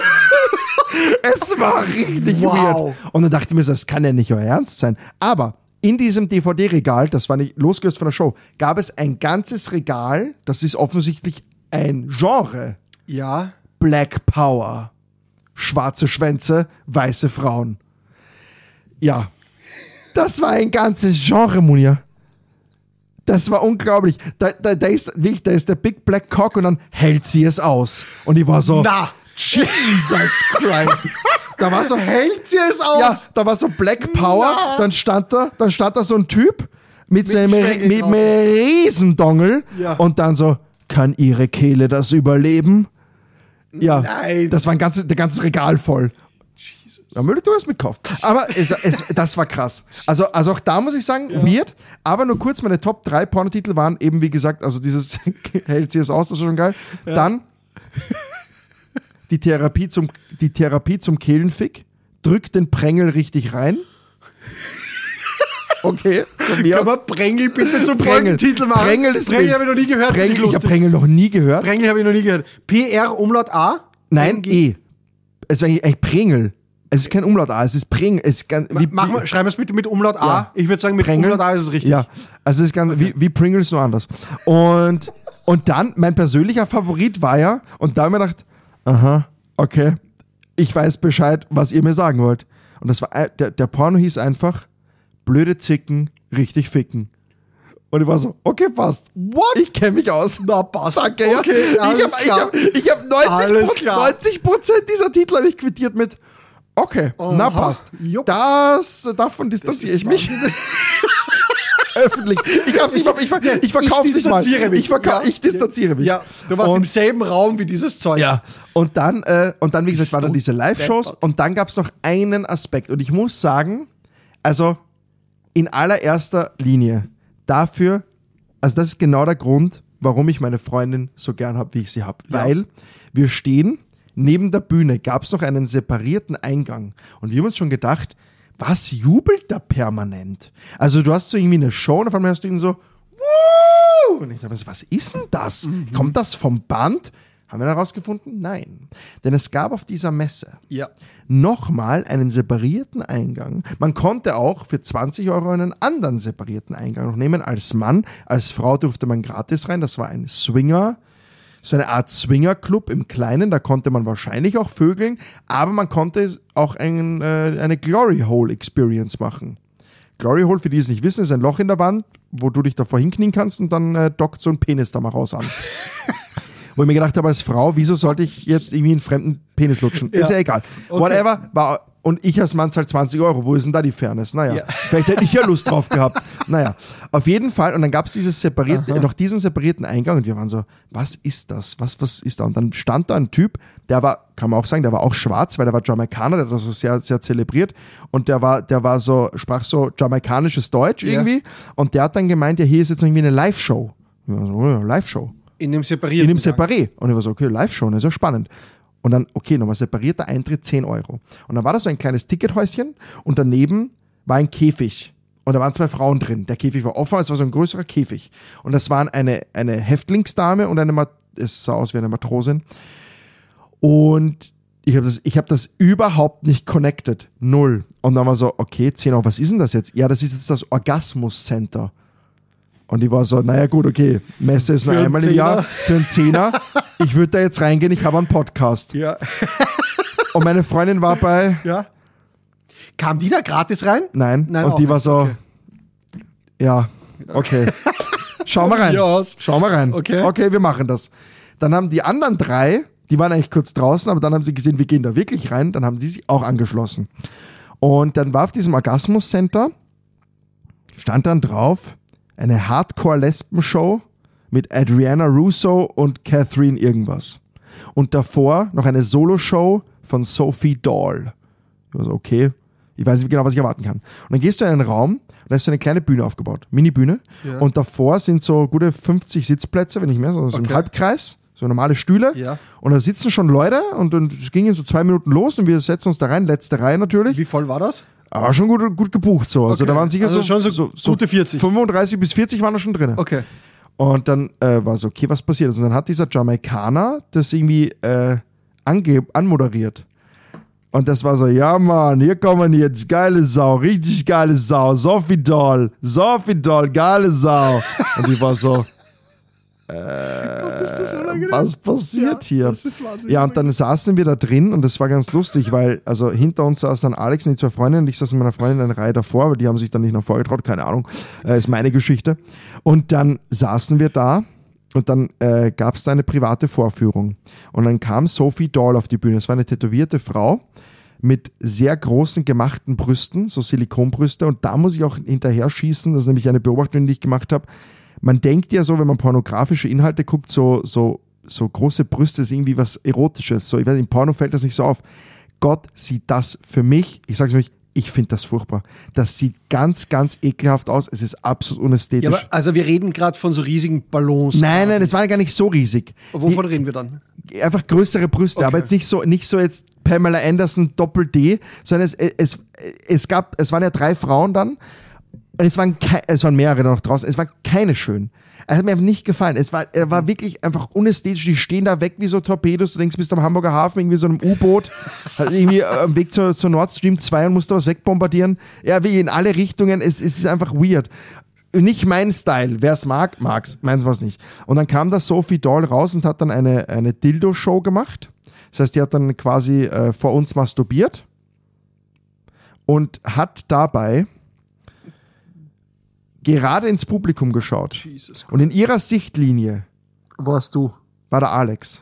Es war richtig weird. Und dann dachte ich mir, das kann ja nicht euer Ernst sein. Aber in diesem DVD-Regal, das war nicht losgelöst von der Show, gab es ein ganzes Regal, das ist offensichtlich ein Genre. Ja. Black Power. Schwarze Schwänze, weiße Frauen. Ja. Das war ein ganzes Genre, Munir. Das war unglaublich. Da ist der Big Black Cock und dann hält sie es aus. Und ich war so, Jesus Christ. Da war so, hält sie es aus? Ja, da war so Black Power. Dann stand da so ein Typ mit seinem Riesendongel. Ja. Und dann so, kann ihre Kehle das überleben? Ja, Nein. das war der ganze Regal voll. Jesus. Ja, du hast mitgekauft. Aber das war krass. Also auch da muss ich sagen, weird. Aber nur kurz, meine Top 3 Pornotitel waren eben, wie gesagt, also dieses hält sie es aus, das ist schon geil. Ja. Dann die Therapie zum Kehlenfick. Drückt den Prängel richtig rein. Okay, von mir Kann aus. man Prängel bitte zum Prengel. Folgentitel machen? Prengel ist Prängel wild. habe ich noch nie gehört. Prängel, finde ich habe lustig. Prängel noch nie gehört. Prängel habe ich noch nie gehört. PR Umlaut A? Nein, E. Es wäre eigentlich Prängel. Es ist kein Umlaut A, es ist Prängel. Es ist ganz, Schreiben wir es bitte mit Umlaut A. Ja. Ich würde sagen, mit Prängel. Umlaut A ist es richtig. Ja, also es ist ganz wie Pringles, nur anders. Und dann, mein persönlicher Favorit war ja, und da habe ich mir gedacht, aha, okay, ich weiß Bescheid, was ihr mir sagen wollt. Und das war, der Porno hieß einfach, blöde Zicken, richtig ficken. Und ich war so, okay, passt. What? Ich kenne mich aus. Na, passt. Danke, Okay, ja. alles klar. Ich hab Alles klar. 90% dieser Titel habe ich quittiert mit, okay, na Aha. passt. Jupp. Davon distanziere ich mich. Öffentlich. Ich verkaufe es nicht mal. distanziere mich. Ich distanziere mich. Ja, du warst Und- im selben Raum wie dieses Zeug. Ja, und dann, wie gesagt, waren dann diese Live-Shows deppert. und dann gab es noch einen Aspekt. Und ich muss sagen, also in allererster Linie dafür, also das ist genau der Grund, warum ich meine Freundin so gern habe, wie ich sie habe. Ja. Weil wir stehen, neben der Bühne gab es noch einen separierten Eingang. Und wir haben uns schon gedacht, was jubelt da permanent? Also du hast so irgendwie eine Show und auf einmal hast du ihn so, Woo! Und ich dachte, was ist denn das? Kommt das vom Band? Haben wir dann herausgefunden? Nein. Denn es gab auf dieser Messe Ja. nochmal einen separierten Eingang. Man konnte auch für 20 € einen anderen separierten Eingang noch nehmen. Als Mann, als Frau durfte man gratis rein. Das war ein Swinger, so eine Art Swinger-Club im Kleinen. Da konnte man wahrscheinlich auch vögeln, aber man konnte auch eine Glory Hole Experience machen. Glory Hole, für die es nicht wissen, ist ein Loch in der Wand, wo du dich davor hinknien kannst und dann dockt so ein Penis da mal raus an. Wo ich mir gedacht habe, als Frau, wieso sollte ich jetzt irgendwie einen fremden Penis lutschen? Ist ja egal. Okay. Whatever. Und ich als Mann zahle 20 €. Wo ist denn da die Fairness? Naja, Ja. vielleicht hätte ich ja Lust drauf gehabt. Naja, auf jeden Fall. Und dann gab es noch diesen separierten Eingang und wir waren so, was ist das? Was ist da? Und dann stand da ein Typ, der war, kann man auch sagen, der war auch schwarz, weil der war Jamaikaner, der hat das so sehr, sehr zelebriert. Und der war so, sprach so jamaikanisches Deutsch irgendwie. Und der hat dann gemeint, ja, hier ist jetzt irgendwie eine Live-Show. Und wir waren so, oh ja, Live-Show. In dem separierten. In dem Separé. Und ich war so, okay, Live-Show, das ist ja spannend. Und dann, okay, nochmal separierter Eintritt 10 €. Und dann war das so ein kleines Tickethäuschen und daneben war ein Käfig. Und da waren 2 Frauen drin. Der Käfig war offen, es war so ein größerer Käfig. Und das waren eine Häftlingsdame und es sah aus wie eine Matrosin. Und ich hab das überhaupt nicht connected. Null. Und dann war so, okay, 10 €, was ist denn das jetzt? Ja, das ist jetzt das Orgasmus Center. Und ich war so, naja gut, okay, Messe ist nur Für einen einmal im Jahr für einen Zehner. Ich würde da jetzt reingehen, ich habe einen Podcast. Ja. Und meine Freundin war bei, Ja. Kam die da gratis rein? nein, Nein, und auch die war nicht. so, Okay. ja, okay. Schau mal rein. mir aus. Schau mal rein. Okay. Okay, wir machen das. Dann haben die anderen 3, die waren eigentlich kurz draußen, aber dann haben sie gesehen, wir gehen da wirklich rein, dann haben sie sich auch angeschlossen. Und dann war auf diesem Orgasmus Center, stand dann drauf, eine Hardcore-Lesben-Show mit Adriana Russo und Catherine irgendwas. Und davor noch eine Solo-Show von Sophie Dahl. Ich war so, okay, ich weiß nicht genau, was ich erwarten kann. Und dann gehst du in einen Raum und da ist so eine kleine Bühne aufgebaut, Mini-Bühne. Ja. Und davor sind so gute 50 Sitzplätze, wenn nicht mehr, so im Okay. Halbkreis, so normale Stühle. Ja. Und da sitzen schon Leute und es ging in so 2 Minuten los und wir setzen uns da rein, letzte Reihe natürlich. Wie voll war das? Aber schon gut gebucht so. Also Okay. da waren sicher Also schon so gute 40. 35 bis 40 waren da schon drin. Okay. Und dann war so, okay, was passiert ist? Und dann hat dieser Jamaikaner das irgendwie anmoderiert. Und das war so, ja Mann, hier kommen jetzt, geile Sau, richtig geile Sau, Sophie Dahl, geile Sau. Und ich war so, Ist das unangenehm? was passiert hier? Das ist wahnsinnig. Ja, und dann saßen wir da drin und das war ganz lustig, weil, also hinter uns saß dann Alex und die 2 Freundinnen und ich saß mit meiner Freundin eine Reihe davor, weil die haben sich dann nicht noch vorgetraut, keine Ahnung, ist meine Geschichte. Und dann saßen wir da und dann gab es da eine private Vorführung. Und dann kam Sophie Dahl auf die Bühne. Es war eine tätowierte Frau mit sehr großen gemachten Brüsten, so Silikonbrüste. Und da muss ich auch hinterher schießen, das ist nämlich eine Beobachtung, die ich gemacht habe. Man denkt ja so, wenn man pornografische Inhalte guckt, so große Brüste ist irgendwie was Erotisches. So, ich weiß, im Porno fällt das nicht so auf. Gott sieht das für mich, ich sag's euch, ich finde das furchtbar. Das sieht ganz, ganz ekelhaft aus. Es ist absolut unästhetisch. Ja, aber also wir reden gerade von so riesigen Ballons. Nein, es war ja gar nicht so riesig. Wovon reden wir dann? Einfach größere Brüste, Okay. aber jetzt nicht so jetzt Pamela Anderson Doppel-D, sondern es waren ja 3 Frauen dann Und es waren mehrere noch draußen. Es war keine schön. Es hat mir einfach nicht gefallen. Er war wirklich einfach unästhetisch. Die stehen da weg wie so Torpedos. Du denkst, du bist am Hamburger Hafen, irgendwie so einem U-Boot. Halt irgendwie am Weg zur Nord Stream 2 und musst da was wegbombardieren. Ja, wie in alle Richtungen. Es ist einfach weird. Nicht mein Style. Wer es mag, mag's. Meins war's nicht. Und dann kam da Sophie Dahl raus und hat dann eine Dildo-Show gemacht. Das heißt, die hat dann quasi vor uns masturbiert und hat dabei gerade ins Publikum geschaut. Und in ihrer Sichtlinie warst du. War der Alex.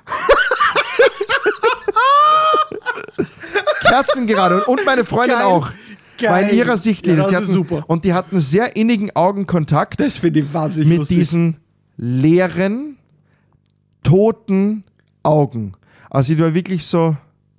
Kerzen gerade und meine Freundin Geil. auch. Geil. War in ihrer Sichtlinie. Ja, das ist super. Und die hatten sehr innigen Augenkontakt. Das finde ich wahnsinnig mit lustig. diesen leeren, toten Augen. Also die war wirklich so.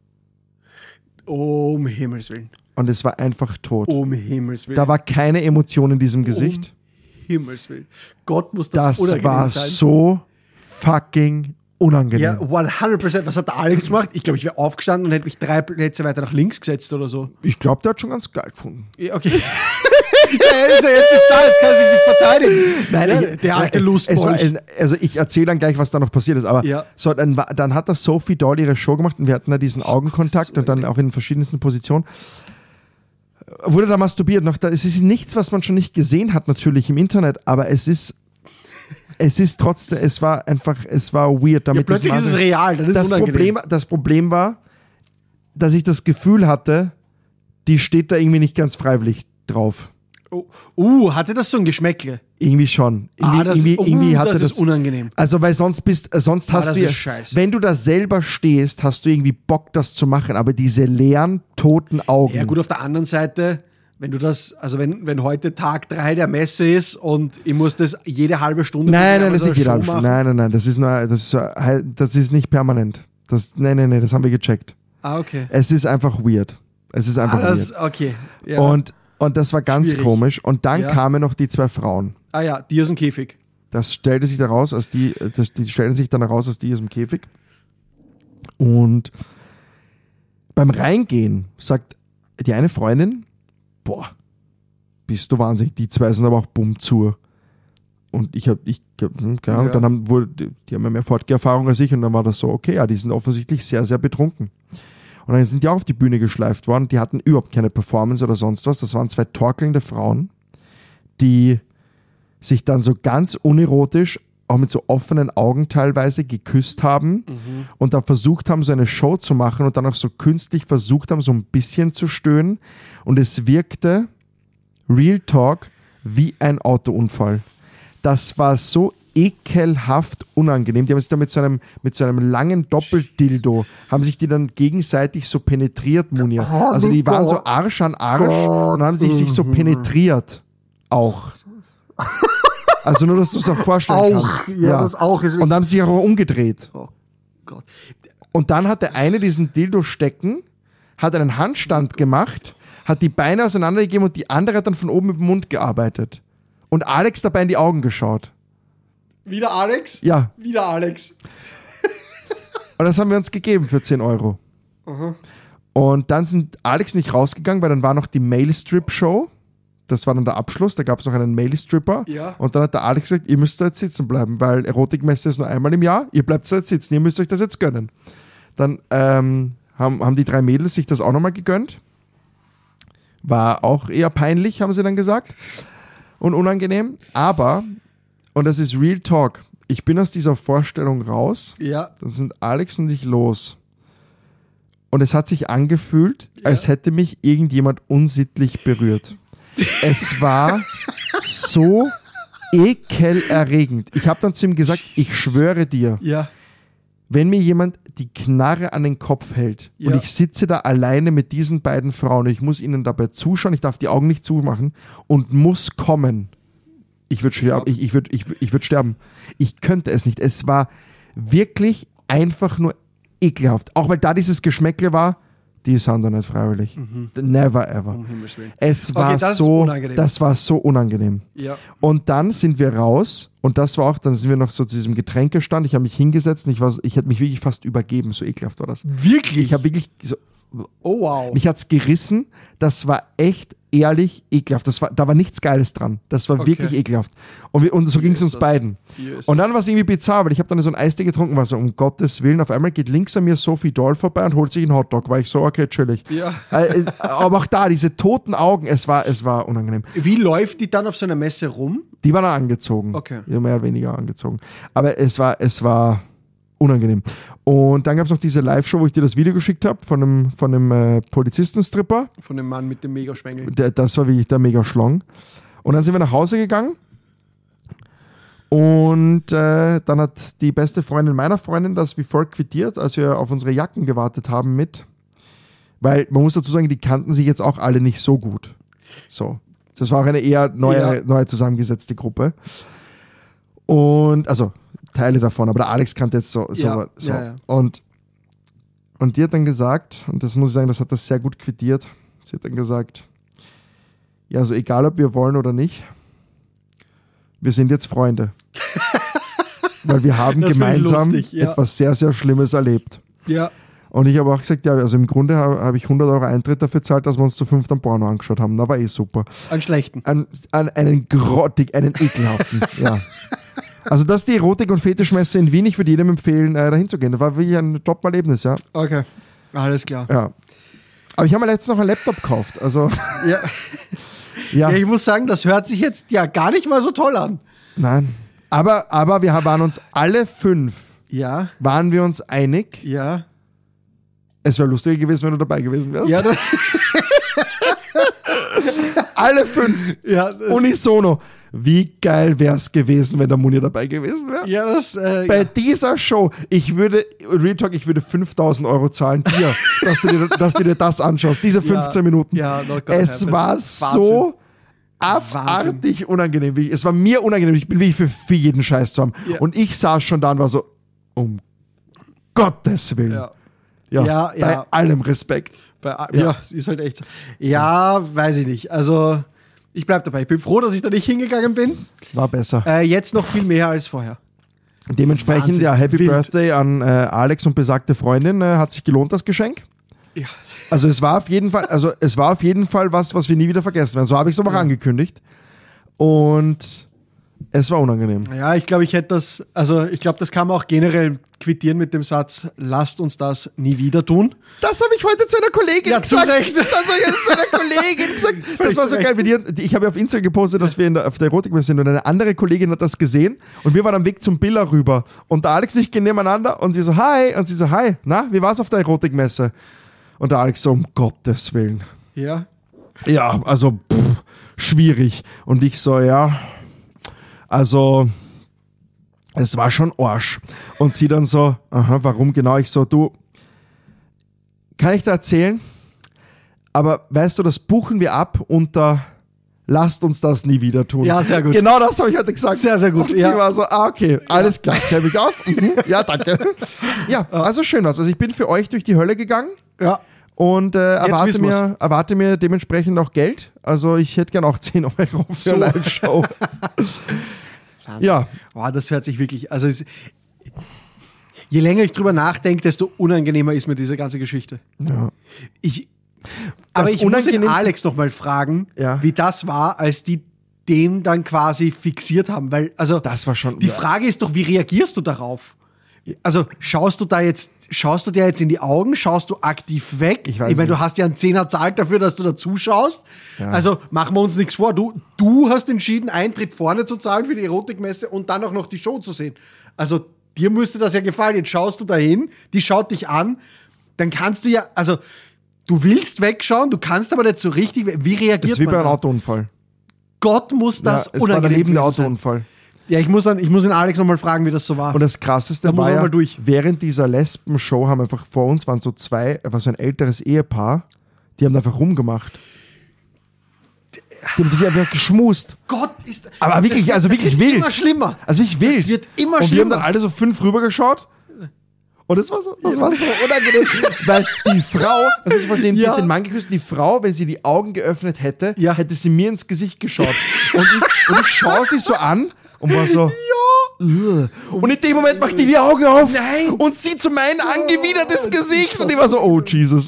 Um Himmels Willen. Und es war einfach tot. Um Himmels Willen. Da war keine Emotion in diesem Gesicht. Himmels Willen. Gott muss das Das unangenehm war sein. so fucking unangenehm. Ja, 100%. Was hat der Alex gemacht? Ich glaube, ich wäre aufgestanden und hätte mich 3 Plätze weiter nach links gesetzt oder so. Ich glaube, der hat schon ganz geil gefunden. Ja, okay. Er ist ja jetzt nicht da, jetzt kann er sich nicht verteidigen. Nein, der alte Lustmolch. Also ich erzähle dann gleich, was da noch passiert ist, aber Ja. so, dann hat das Sophie Dahl ihre Show gemacht und wir hatten da diesen Augenkontakt so und dann auch in verschiedensten Positionen. Wurde da masturbiert noch, es ist nichts, was man schon nicht gesehen hat natürlich im Internet, aber es ist trotzdem, es war weird. Damit Plötzlich ist es real, dann ist es unangenehm. Das Problem war, dass ich das Gefühl hatte, die steht da irgendwie nicht ganz freiwillig drauf. Hatte das so ein Geschmäckle? Irgendwie schon. Irgendwie hatte das ist unangenehm. Also, weil sonst hast das du ja, ist scheiße. wenn du da selber stehst, hast du irgendwie Bock, das zu machen, aber diese leeren, toten Augen. Ja gut, auf der anderen Seite, wenn du das, also wenn heute Tag 3 der Messe ist und ich muss das jede halbe Stunde Nein, das ist so nicht jede Show halbe Stunde. machen. Nein, das ist nicht permanent. Das haben wir gecheckt. Ah, okay. Es ist einfach weird. Es ist einfach weird. Okay. Ja. Und das war ganz Schwierig. komisch. Und dann Ja. kamen noch die 2 Frauen. Ah ja, die ist ein Käfig. Das stellte sich daraus, die stellten sich dann heraus, als die aus dem Käfig. Und beim Reingehen sagt die eine Freundin, boah, bist du wahnsinnig, die 2 sind aber auch bumm zu. Und keine Ahnung, Ja. dann die haben ja mehr Fortgeherfahrung als ich und dann war das so, okay, ja, die sind offensichtlich sehr, sehr betrunken. Und dann sind die auch auf die Bühne geschleift worden, die hatten überhaupt keine Performance oder sonst was, das waren 2 torkelnde Frauen, die sich dann so ganz unerotisch, auch mit so offenen Augen teilweise geküsst haben und da versucht haben, so eine Show zu machen und dann auch so künstlich versucht haben, so ein bisschen zu stöhnen und es wirkte, Real Talk, wie ein Autounfall. Das war so ekelhaft unangenehm. Die haben sich da mit so einem langen Doppeldildo, haben sich die dann gegenseitig so penetriert, Munir. Also die waren so Arsch an Arsch und haben sich so penetriert. Auch. Also nur, dass du es auch vorstellen kannst. Ja, das auch ist. Und haben sich auch umgedreht. Oh Gott. Und dann hat der eine diesen Dildo stecken, hat einen Handstand gemacht, hat die Beine auseinandergegeben und die andere hat dann von oben mit dem Mund gearbeitet. Und Alex dabei in die Augen geschaut. Wieder Alex? Ja. Wieder Alex. Und das haben wir uns gegeben für 10 Euro. Und dann sind Alex nicht rausgegangen, weil dann war noch die Mail-Strip-Show. Das war dann der Abschluss, da gab es noch einen Mail-Stripper. Ja. Und dann hat der Alex gesagt, ihr müsst da jetzt sitzen bleiben, weil Erotikmesse ist nur einmal im Jahr, ihr bleibt da jetzt sitzen, ihr müsst euch das jetzt gönnen. Dann haben die 3 Mädels sich das auch nochmal gegönnt. War auch eher peinlich, haben sie dann gesagt. Und unangenehm. Aber, und das ist Real Talk, ich bin aus dieser Vorstellung raus. Ja. Dann sind Alex und ich los. Und es hat sich angefühlt, als hätte mich irgendjemand unsittlich berührt. Es war so ekelerregend. Ich habe dann zu ihm gesagt, ich schwöre dir, Ja. wenn mir jemand die Knarre an den Kopf hält und Ja. ich sitze da alleine mit diesen beiden Frauen und ich muss ihnen dabei zuschauen, ich darf die Augen nicht zumachen und muss kommen, ich würde sterben. Ich würd sterben. Ich könnte es nicht. Es war wirklich einfach nur ekelhaft. Auch weil da dieses Geschmäckle war, die sind da nicht freiwillig. Never ever. Um Himmels Willen. Es war Okay, das ist so, unangenehm. das war so unangenehm. Ja. Und dann sind wir raus und das war auch, dann sind wir noch so zu diesem Getränkestand. Ich habe mich hingesetzt und ich hätte mich wirklich fast übergeben, so ekelhaft war das. Wirklich? Ich habe wirklich so, Oh wow. mich hat's gerissen. Das war echt ehrlich ekelhaft. Da war nichts Geiles dran. Das war wirklich ekelhaft. Und so ging es uns beiden. Und dann war es irgendwie bizarr, weil ich habe dann so ein Eistee getrunken, war so, um Gottes Willen, auf einmal geht links an mir Sophie Doll vorbei und holt sich einen Hotdog. War ich so, okay, chillig. Ja. Aber auch da, diese toten Augen, es war unangenehm. Wie läuft die dann auf so einer Messe rum? Die waren dann angezogen. Okay. Ja, mehr oder weniger angezogen. Aber es war unangenehm. Und dann gab es noch diese Live-Show, wo ich dir das Video geschickt habe von einem Polizistenstripper. Von dem Mann mit dem Megaschwengel. Das war wirklich der Mega-Schlong. Und dann sind wir nach Hause gegangen. Und dann hat die beste Freundin meiner Freundin das wie folgt quittiert, als wir auf unsere Jacken gewartet haben mit. Weil man muss dazu sagen, die kannten sich jetzt auch alle nicht so gut. So. Das war auch eine eher neue zusammengesetzte Gruppe. Und, also Teile davon, aber der Alex kannte jetzt so. Ja. Und die hat dann gesagt, und das muss ich sagen, das hat das sehr gut quittiert, sie hat dann gesagt, ja, also egal, ob wir wollen oder nicht, wir sind jetzt Freunde. Weil wir haben gemeinsam etwas sehr, sehr Schlimmes erlebt. Ja. Und ich habe auch gesagt, ja, also im Grunde habe ich 100 Euro Eintritt dafür gezahlt, dass wir uns zu 5 am Porno angeschaut haben. Da war super. Einen schlechten. Einen ekelhaften, ja. Also das ist die Erotik- und Fetischmesse in Wien. Ich würde jedem empfehlen, dahin zu gehen. Das war wirklich ein Top-Erlebnis, ja. Okay, alles klar. Ja. Aber ich habe mir letztens noch einen Laptop gekauft. Also ja. Ja, ich muss sagen, das hört sich jetzt ja gar nicht mal so toll an. Nein. Aber wir waren uns alle 5, waren wir uns einig. Ja. Es wäre lustiger gewesen, wenn du dabei gewesen wärst. Ja, alle 5. Ja, unisono. Wie geil wäre es gewesen, wenn der Muni dabei gewesen wäre? Ja, Bei dieser Show, Real Talk, ich würde 5.000 Euro zahlen dir, dass du dir das anschaust, diese 15 Minuten. Ja, es war so abartig unangenehm. Es war mir unangenehm. Ich bin wirklich für jeden Scheiß zu haben. Ja. Und ich saß schon da und war so, um Gottes Willen. Ja. Bei allem Respekt. Es ist halt echt so. Ja, weiß ich nicht. Also ich bleib dabei. Ich bin froh, dass ich da nicht hingegangen bin. War besser. Jetzt noch viel mehr als vorher. Dementsprechend, Wahnsinn, Happy Birthday an Alex und besagte Freundin. Hat sich gelohnt, das Geschenk. Ja. Also es war auf jeden Fall, was wir nie wieder vergessen werden. So habe ich es aber auch angekündigt. Und es war unangenehm. Ja, ich glaube, das kann man auch generell quittieren mit dem Satz, lasst uns das nie wieder tun. Das habe ich heute zu einer Kollegin gesagt. Ja, zu Recht. Das habe ich zu einer Kollegin gesagt. Das war so geil. Ich habe ja auf Instagram gepostet, dass wir auf der Erotikmesse sind und eine andere Kollegin hat das gesehen und wir waren am Weg zum Billa rüber und der Alex und ich gehen nebeneinander und wir so, hi. Und sie so, hi, na, wie war's auf der Erotikmesse? Und der Alex so, um Gottes Willen. Ja. Ja, also, schwierig. Und ich so, ja, also, es war schon Arsch. Und sie dann so, aha, warum genau? Ich so, du, kann ich da erzählen? Aber weißt du, das buchen wir ab unter lasst uns das nie wieder tun. Ja, sehr gut. Genau das habe ich heute gesagt. Sehr, sehr gut. Und sie war so, okay, alles klar, kenn mich aus. Ja, danke. Ja, also schön was. Also ich bin für euch durch die Hölle gegangen. Ja. Und erwarte mir dementsprechend auch Geld. Also ich hätte gern auch 10 Euro für eine Live-Show. Ja. Boah, das hört sich wirklich, also je länger ich drüber nachdenke, desto unangenehmer ist mir diese ganze Geschichte. Ja. Aber ich muss den Alex noch mal fragen, wie das war, als die den dann quasi fixiert haben, weil, also das war schon, die Frage ist doch, wie reagierst du darauf? Also schaust du dir jetzt in die Augen, schaust du aktiv weg? Ich meine, du hast ja einen 10er zahlt dafür, dass du da zuschaust. Ja. Also machen wir uns nichts vor. Du hast entschieden, Eintritt vorne zu zahlen für die Erotikmesse und dann auch noch die Show zu sehen. Also dir müsste das ja gefallen. Jetzt schaust du dahin, die schaut dich an, dann kannst du ja, also du willst wegschauen, du kannst aber nicht so richtig. Wie reagiert man? Das ist wie bei einem Autounfall. Gott muss das unangenehm sein. Es war der lebende Autounfall. Ja, ich muss den Alex nochmal fragen, wie das so war. Und das Krasseste war ja, während dieser Lesben-Show haben einfach vor uns waren so ein älteres Ehepaar, die haben einfach rumgemacht. Die haben sich einfach geschmust. Gott, ist aber wirklich, also wirklich wild. Immer schlimmer. Also wirklich wild. Es wird immer schlimmer. Und wir haben dann alle so 5 rübergeschaut. Und das war so unangenehm. Weil die Frau, also ich verstehe, die hat den Mann geküsst, die Frau, wenn sie die Augen geöffnet hätte, hätte sie mir ins Gesicht geschaut. Und ich schaue sie so an und war so, und in dem Moment macht die Augen auf und sieht so mein angewidertes Gesicht und ich war so, oh Jesus.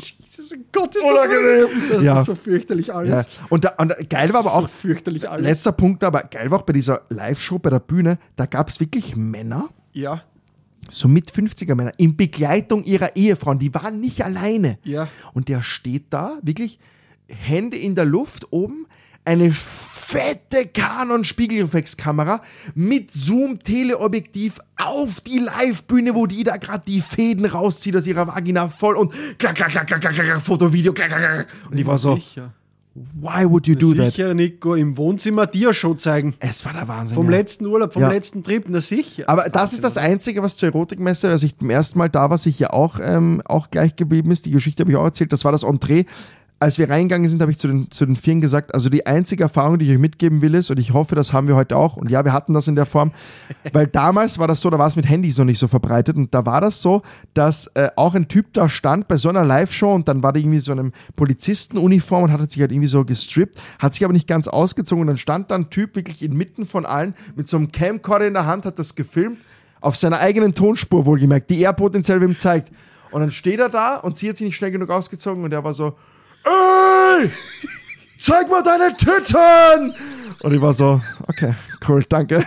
Gott, ist Unangenehm. Das Ja. ist so fürchterlich alles. Ja. Und geil war aber auch, So fürchterlich alles. letzter Punkt, aber geil war auch bei dieser Live-Show bei der Bühne, da gab es wirklich Männer, Ja. so mit 50er Männer, in Begleitung ihrer Ehefrauen, die waren nicht alleine. Ja. Und der steht da, wirklich Hände in der Luft, oben, eine fette Canon-Spiegelreflexkamera mit Zoom-Teleobjektiv auf die Live-Bühne, wo die da gerade die Fäden rauszieht aus ihrer Vagina voll und klack, klack, klack, klack, klack, klack, Foto, Video, klack, klack, klack. Und ich war so, Sicher. why would you do that? Sicher, Nico, im Wohnzimmer Dia-Show zeigen. Es war der Wahnsinn. Vom ja. letzten Urlaub, vom Ja. letzten Trip, na sicher. Aber das ist das Einzige, was zur Erotikmesse, als ich beim ersten Mal da war, sicher auch gleich geblieben ist. Die Geschichte habe ich auch erzählt. Das war das Entree. Als wir reingegangen sind, habe ich zu den Vieren gesagt, also die einzige Erfahrung, die ich euch mitgeben will, ist, und ich hoffe, das haben wir heute auch, und ja, wir hatten das in der Form, weil damals war das so, da war es mit Handys noch nicht so verbreitet, und da war das so, dass auch ein Typ da stand bei so einer Live-Show, und dann war der irgendwie so in einem Polizistenuniform und hat sich halt irgendwie so gestrippt, hat sich aber nicht ganz ausgezogen, und dann stand da ein Typ wirklich inmitten von allen mit so einem Camcorder in der Hand, hat das gefilmt, auf seiner eigenen Tonspur wohlgemerkt, die er potenziell wem zeigt. Und dann steht er da und sie hat sich nicht schnell genug ausgezogen, und er war so, ey, zeig mal deine Titten! Und ich war so, okay, cool, danke.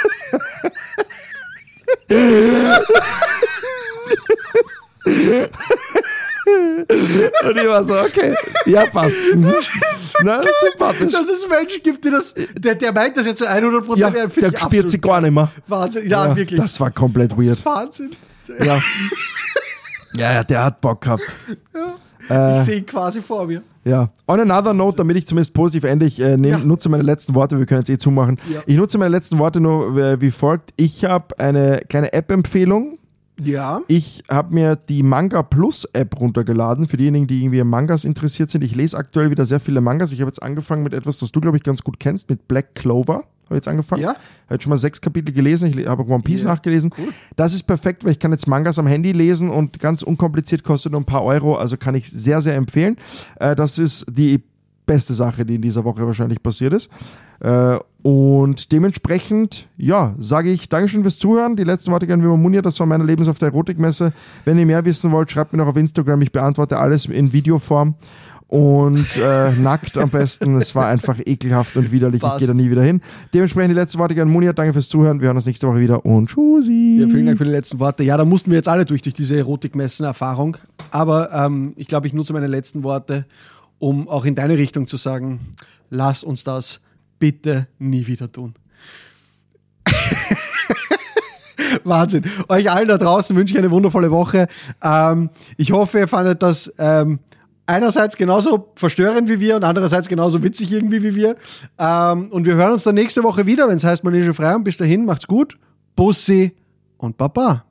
Und ich war so, okay, ja, passt. Mhm. Na, sympathisch. Dass es Menschen gibt, die das, der meint das jetzt zu 100%. Ja, finde der ich spielt absolut sich gar nicht mehr. Wahnsinn. Ja, wirklich. Das war komplett weird. Wahnsinn. Ja. Ja, der hat Bock gehabt. Ich sehe ihn quasi vor mir. Ja. On another note, damit ich zumindest positiv ende, ich nutze meine letzten Worte, wir können jetzt zumachen. Ja. Ich nutze meine letzten Worte nur wie folgt. Ich habe eine kleine App-Empfehlung. Ja. Ich habe mir die Manga Plus App runtergeladen, für diejenigen, die irgendwie an Mangas interessiert sind. Ich lese aktuell wieder sehr viele Mangas. Ich habe jetzt angefangen mit etwas, das du, glaube ich, ganz gut kennst, mit Black Clover. Habe jetzt angefangen. Ja. Habe jetzt schon mal 6 Kapitel gelesen. Ich habe One Piece nachgelesen. Cool. Das ist perfekt, weil ich kann jetzt Mangas am Handy lesen und ganz unkompliziert, kostet nur ein paar Euro. Also kann ich sehr, sehr empfehlen. Das ist die beste Sache, die in dieser Woche wahrscheinlich passiert ist. Und dementsprechend, ja, sage ich Dankeschön fürs Zuhören. Die letzten Worte gerne wie Munja, das war meine Lebens auf der Erotikmesse. Wenn ihr mehr wissen wollt, schreibt mir noch auf Instagram. Ich beantworte alles in Videoform. Und nackt am besten. Es war einfach ekelhaft und widerlich. Passt. Ich gehe da nie wieder hin. Dementsprechend die letzten Worte gerne Munja. Danke fürs Zuhören. Wir hören uns nächste Woche wieder und tschüssi. Ja, vielen Dank für die letzten Worte. Ja, da mussten wir jetzt alle durch diese Erotikmessen-Erfahrung. Aber ich glaube, ich nutze meine letzten Worte, um auch in deine Richtung zu sagen, lass uns das bitte nie wieder tun. Wahnsinn. Euch allen da draußen wünsche ich eine wundervolle Woche. Ich hoffe, ihr fandet das einerseits genauso verstörend wie wir und andererseits genauso witzig irgendwie wie wir. Und wir hören uns dann nächste Woche wieder, wenn es heißt Manege frei. Und bis dahin, macht's gut. Bussi und Baba.